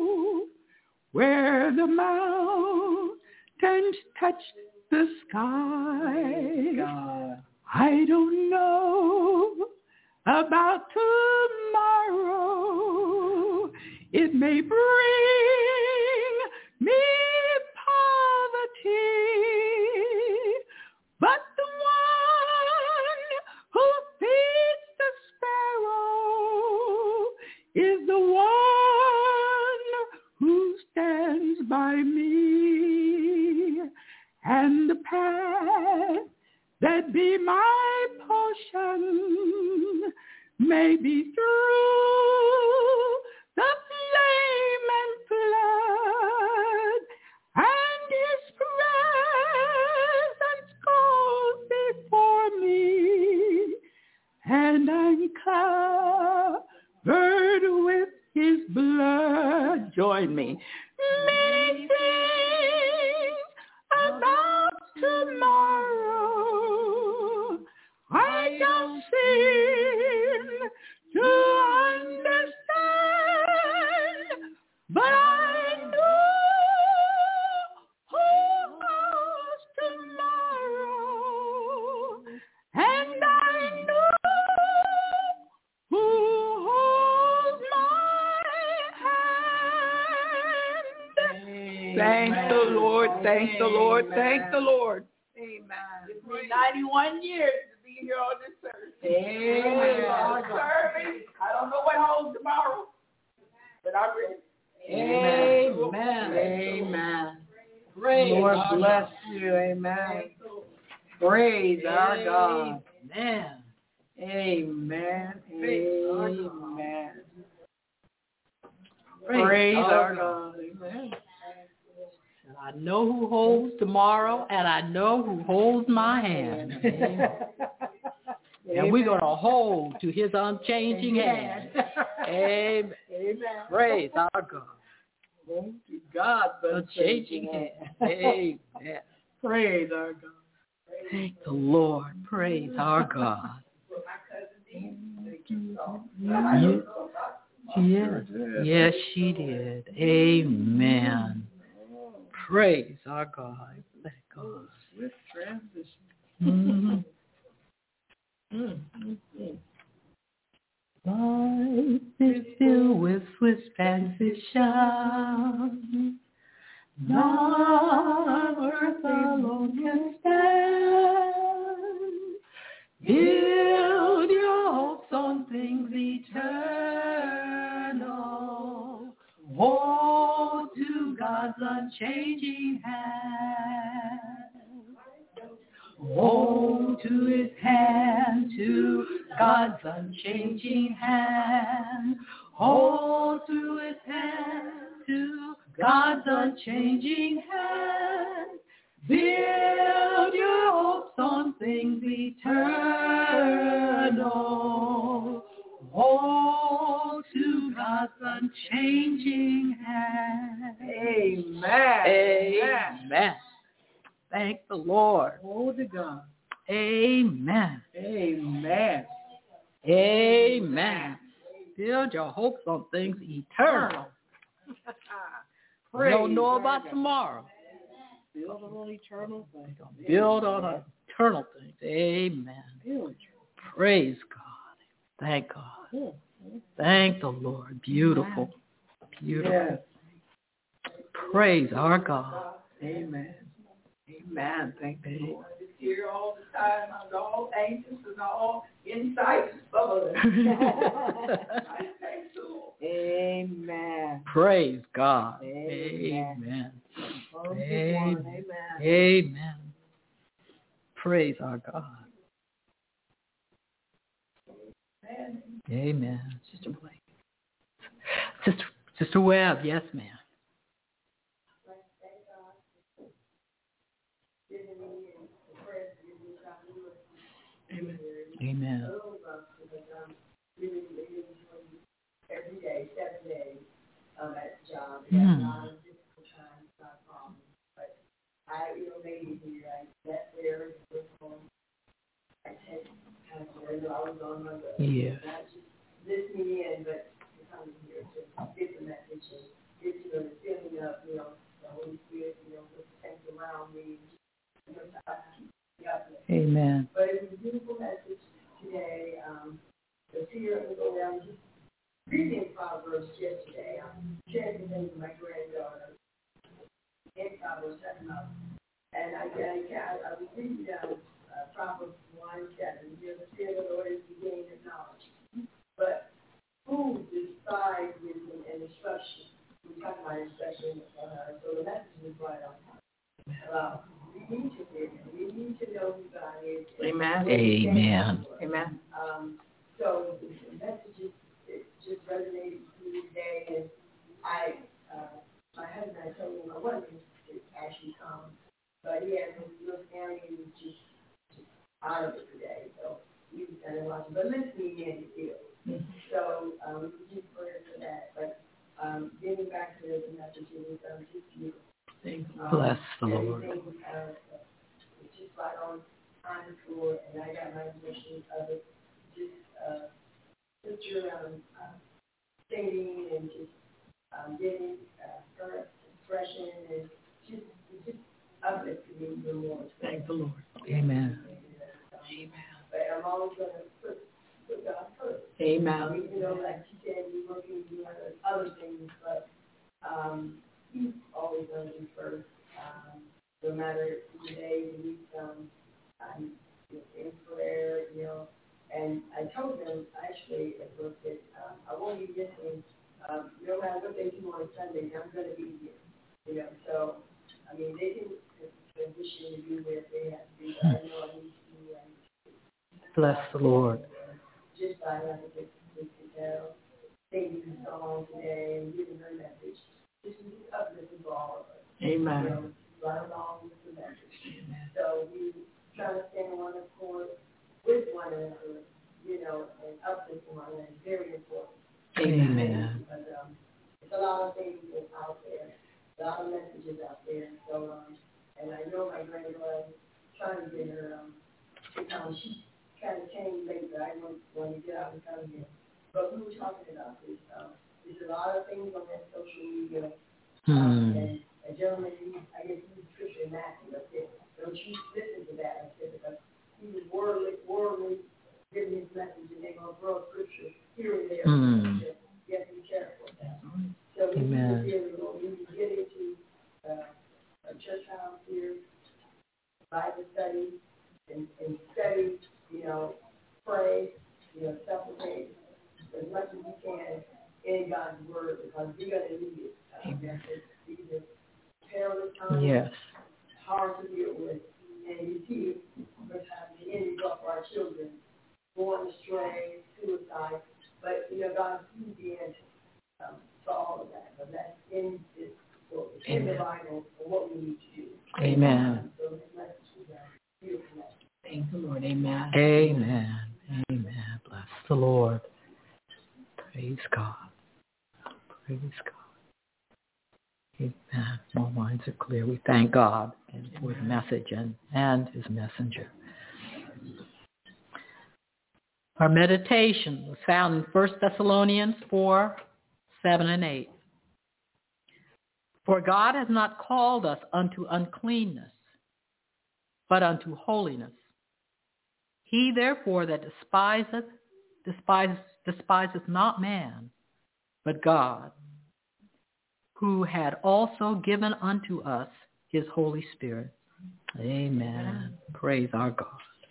where the mountains touch the sky. God. I don't know about tomorrow. It may bring me poverty, but the one who feeds the sparrow is the one who stands by me. And the path that be my portion may be through the flame and flood, and his presence goes before me, and I'm covered with his blood. Join me. Many things about tomorrow I don't seem to understand, but I know who holds tomorrow, and I know who holds my hand. Thank the Lord, thank the Lord, thank the Lord. Amen. It's been ninety-one years to be here on this earth. Amen. I'm serving. I don't know what holds tomorrow, but I'm ready. Amen. Amen. Praise Lord God. Bless you. Amen. Praise our God. Amen. Amen. Amen. Praise our God. Amen. I know who holds tomorrow, and I know who holds my hand. Amen. And we're going to hold to his unchanging hand. Amen. Amen. Praise our God. Hold to God the unchanging hand. Amen. Praise our God. Thank the Lord. Praise our God. Yes, yes, she did. Amen. Praise our God. Thank God. Swift transition. Mm-hmm. Mm-hmm. Life is filled with swift transition. Not earth alone can stand. Build your hopes on things eternal. Hold to God's unchanging hand. Hold to his hand, to God's unchanging hand. Hold to his hand, to God's unchanging hand. Build your hopes on things eternal. Hold to God's unchanging hand. Amen. Amen. Thank the Lord. Hold to God. Amen. Amen. Amen. Build your hopes on things eternal. We don't know about tomorrow. Build on eternal things. Build on eternal things. Amen. Build. Praise God. Thank God. Thank the Lord. Beautiful. Beautiful. Yes. Praise our God. Amen. Amen. Thank the Lord. It's here all the time. I'm all anxious and all insight and some of it. Amen. Praise God. Amen. Amen. Amen. Amen. Amen. Praise our God. Amen. Amen. Sister Blake. Sister, Sister Webb, yes, ma'am. Amen. Amen. Every day, seven days. um, at the job. We had a lot of difficult times, a lot of problems. But I, you know, made it here. I left there, was home. I had kind of, you know, I was on my way. Yes. Not just listening in, but coming here to get the message and get to the filling up, you know, the Holy Spirit, you know, with the things around me. You know, I keep me up there. Amen. But it was a beautiful message today. Um, the fear of the go down, just reading Proverbs yesterday. I'm sharing the things with my granddaughter in Proverbs seven up. And I, I, I was reading down uh, Proverbs one seven. You know, the fear of the Lord is the beginning of knowledge. But who despise wisdom and instruction? We talk about instruction for her. So the message is right on time. Uh, we need to hear him. We need to know who God is. Amen. Amen. Amen. Um, so the message is, it just resonated with me today, and I, uh, my husband, I told him I wasn't to actually come, but he had this little family and was just, just out of it today, so he was kind of watching, but listening in still. Mm-hmm. So um, we just prayers for that, but um, getting back to the message, it was um, just beautiful. Um, Bless the Lord. Everything uh, was just right on time for, and I got my impression of it. Just uh, picture um, uh, singing and just um, getting uh, current expression and just just uplifting me even more. Thank the Lord. Amen. Amen. But I'm always going to put, put God first. Amen. Um, even though, like she said, we're working on other, other things, but um, He's always going to be first. Um, no matter the day, the week, um, I'm in prayer, you know. And I told them, actually, at work that um, I won't be missing, um, no matter what they do on Sunday, I'm going to be here. You know, so, I mean, they can transition to do what they have to do, but I know I need to do what I need to do. Bless the Lord. Just by having to tell, singing the song today and giving her message. Just uplifting for all of us. Amen. You know, right along with the message. Amen. So we try to stand on one accord with one another, you know, and uplifting one another is very important. Amen. Because um, there's a lot of things that's out there, a lot of messages out there. So, um, and I know my granddaughter trying to get her, um, to come. She kind of came late, but I want, want to get out and come here. But we were talking about this. Um, there's a lot of things on that social media. Um, Hmm. and a gentleman, he, I guess he's Christian Matthew, I said, don't you listen to that, I said, because he was worldly, worldly, giving his message, and they're going to throw scripture here and there. Hmm. So you have to be careful with that. So we need to really go, we need to get into uh, a church house here, Bible study, and, and study, you know, pray, you know, supplicate as much as we can in God's word, because we're going to need it. Amen. These are perilous times, Yes. hard to deal with, and you see what's happening in Europe for our children, going astray, suicide, but, you know, God sees the answer um, to all of that, but that's in this book, it's in the Bible, for what we need to do. Amen. Um, so this message is a beautiful message. Thank the Lord. Amen. Amen. Amen. Bless the Lord. Praise God. Praise God. Amen. All minds are clear. We thank God for the message and, and his messenger. Our meditation was found in First Thessalonians four, seven and eight. For God has not called us unto uncleanness, but unto holiness. He therefore that despiseth, despiseth, despiseth not man, but God, who had also given unto us his Holy Spirit. Amen. Praise our God.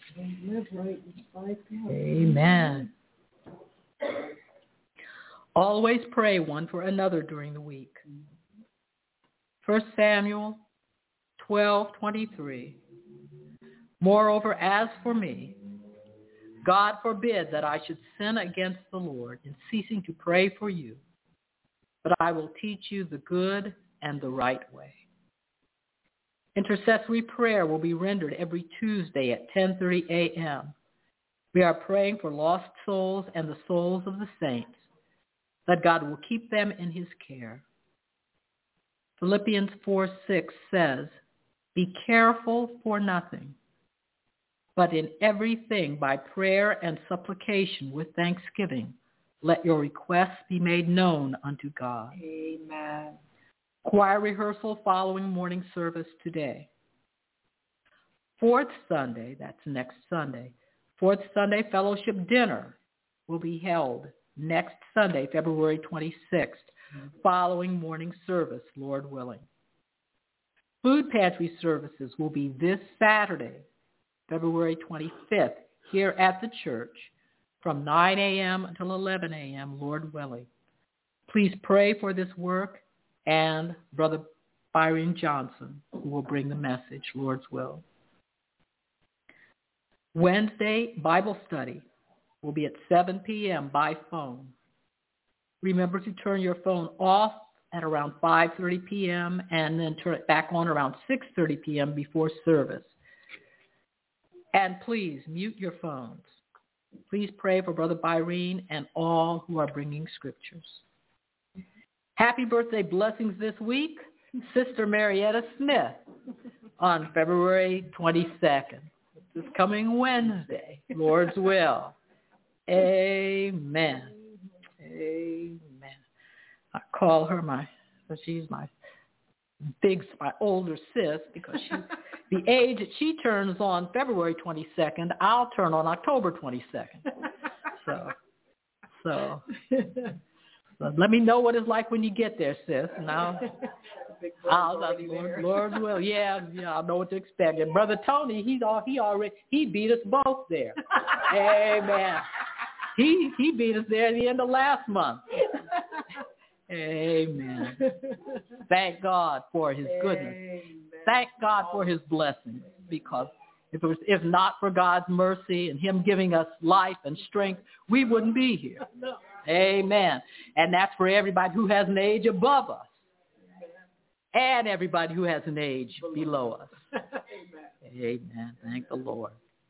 Amen. Always pray one for another during the week. First Samuel twelve twenty-three. Moreover, as for me, God forbid that I should sin against the Lord in ceasing to pray for you, but I will teach you the good and the right way. Intercessory prayer will be rendered every Tuesday at ten thirty a.m. We are praying for lost souls and the souls of the saints. that God will keep them in his care. Philippians four six says, be careful for nothing, but in everything by prayer and supplication with thanksgiving, let your requests be made known unto God. Amen. Choir rehearsal following morning service today. Fourth Sunday, that's next Sunday, Fourth Sunday fellowship dinner will be held next Sunday, February twenty-sixth, following morning service, Lord willing. Food pantry services will be this Saturday, February twenty-fifth, here at the church from nine a.m. until eleven a.m., Lord willing. Please pray for this work and Brother Byron Johnson, who will bring the message, Lord's will. Wednesday Bible study will be at seven p.m. by phone. Remember to turn your phone off at around five thirty p.m. and then turn it back on around six thirty p.m. before service. And please mute your phones. Please pray for Brother Byron and all who are bringing scriptures. Happy birthday blessings this week, Sister Marietta Smith, on February twenty-second. This coming Wednesday, Lord's will. Amen. Amen. I call her my, she's my big, my older sis because she, the age that she turns on February twenty-second, I'll turn on October twenty-second. So, so, so let me know what it's like when you get there, sis. And I'll, I'll, Lord, Lord will, yeah, yeah, I'll know what to expect. And Brother Tony, he's all, he already, he beat us both there. Amen. He he beat us there at the end of last month. Amen. Thank God for his goodness. Amen. Thank God for his blessings, because if it was, if not for God's mercy and him giving us life and strength, we wouldn't be here. Amen. And that's for everybody who has an age above us and everybody who has an age below us. Amen. Thank the Lord.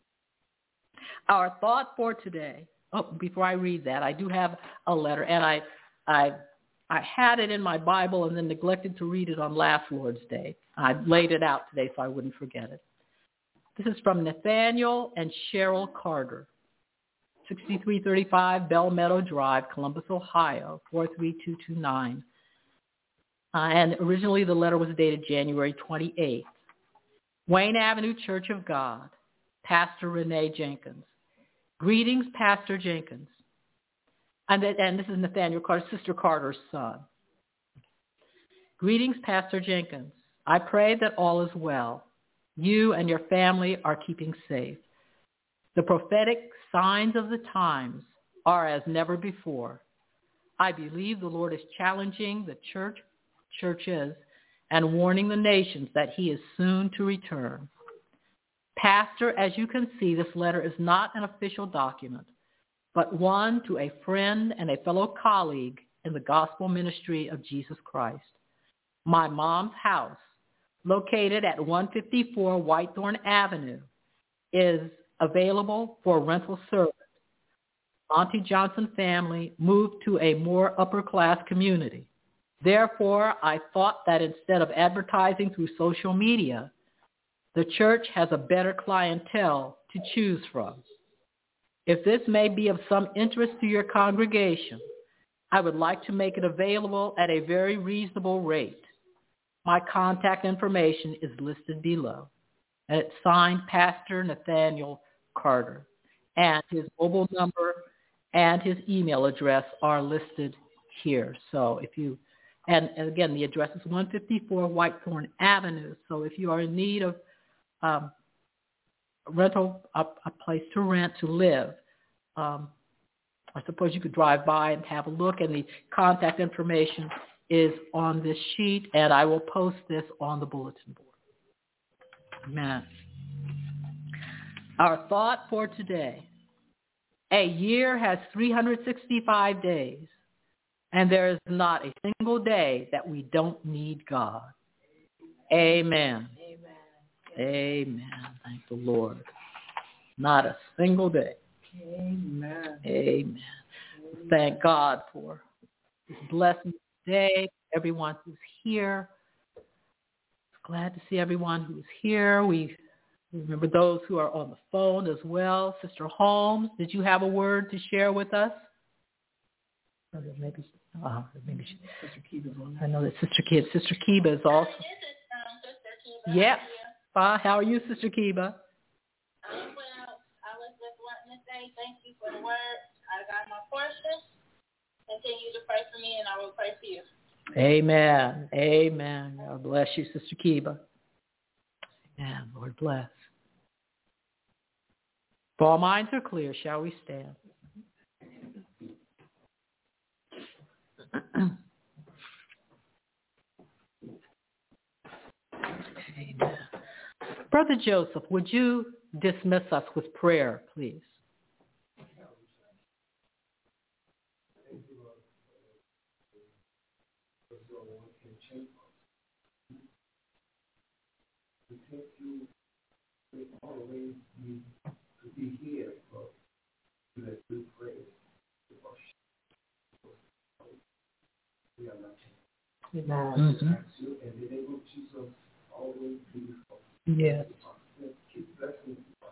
Our thought for today. Oh, before I read that, I do have a letter, and I, I, I had it in my Bible and then neglected to read it on last Lord's Day. I laid it out today so I wouldn't forget it. This is from Nathaniel and Cheryl Carter, sixty-three thirty-five Bell Meadow Drive, Columbus, Ohio, four three two two nine. Uh, and originally the letter was dated January twenty-eighth. Wayne Avenue Church of God, Pastor Renee Jenkins. Greetings, Pastor Jenkins. And, and this is Nathaniel Carter, Sister Carter's son. Greetings, Pastor Jenkins. I pray that all is well. You and your family are keeping safe. The prophetic signs of the times are as never before. I believe the Lord is challenging the church, churches and warning the nations that he is soon to return. Pastor, as you can see, this letter is not an official document, but one to a friend and a fellow colleague in the gospel ministry of Jesus Christ. My mom's house, located at one fifty-four Whitethorn Avenue, is available for rental service. Auntie Johnson family moved to a more upper-class community. Therefore, I thought that instead of advertising through social media, the church has a better clientele to choose from. If this may be of some interest to your congregation, I would like to make it available at a very reasonable rate. My contact information is listed below. And it's signed Pastor Nathaniel Carter. And his mobile number and his email address are listed here. So if you, and, and again, the address is one fifty-four Whitethorn Avenue. So if you are in need of Um, rental, a, a place to rent, to live. Um, I suppose you could drive by and have a look, and the contact information is on this sheet, and I will post this on the bulletin board. Amen. Our thought for today. A year has three hundred sixty-five days, and there is not a single day that we don't need God. Amen. Amen. Thank the Lord. Not a single day. Amen. Amen. Thank God for this blessing today, everyone who's here. Glad to see everyone who's here. We remember those who are on the phone as well. Sister Holmes, did you have a word to share with us? Maybe, uh, maybe she, Sister Kiba's on. I know that Sister Kiba, Sister Kiba is also. Yes. Yes. How are you, Sister Kiba? Um, well, I was just wanting to say thank you for the word. I got my portion. Continue to pray for me, and I will pray for you. Amen. Amen. God bless you, Sister Kiba. Amen. Lord bless. If all minds are clear, shall we stand? Amen. Brother Joseph, would you dismiss us with prayer, please? Thank you for always be to be here for that we pray to worship. We are nothing. Amen. Mm-hmm. You, and the name of Jesus always be with us. Yes. Keep blessing us.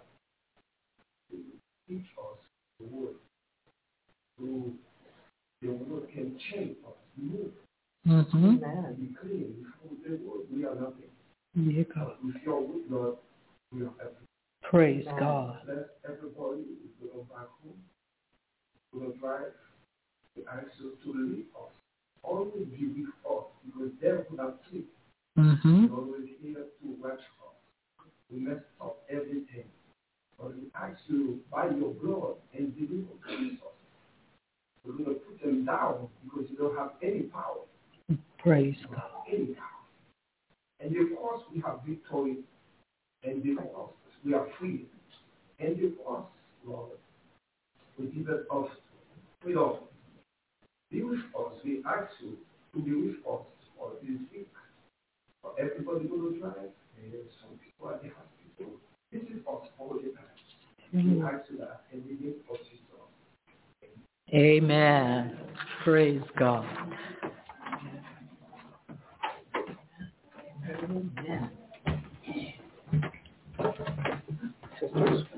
Teach us the word. So the word can change us. Move. Mm-hmm. And be clean. Before the word, we are nothing. Yeah, God. With your word, Lord, we are everything. Praise God. Bless everybody who's going back home, who's going to drive. We ask you to lead us. Always be with us, because they could not sleep. Mm-hmm. We're always here to watch us. We messed up everything. But we ask you by your blood and deliver Jesus. We're going to put them down because you don't have any power. Praise God. Any power. And because we have victory, and because we are free, and because, Lord, we give it us freedom. Be with us. We ask you to be with us for this week. For everybody going to drive, and some people at the hospital. This is us all the time. Mm-hmm. We ask you that, and we give us Jesus. Amen. Praise God. Amen. Sisters.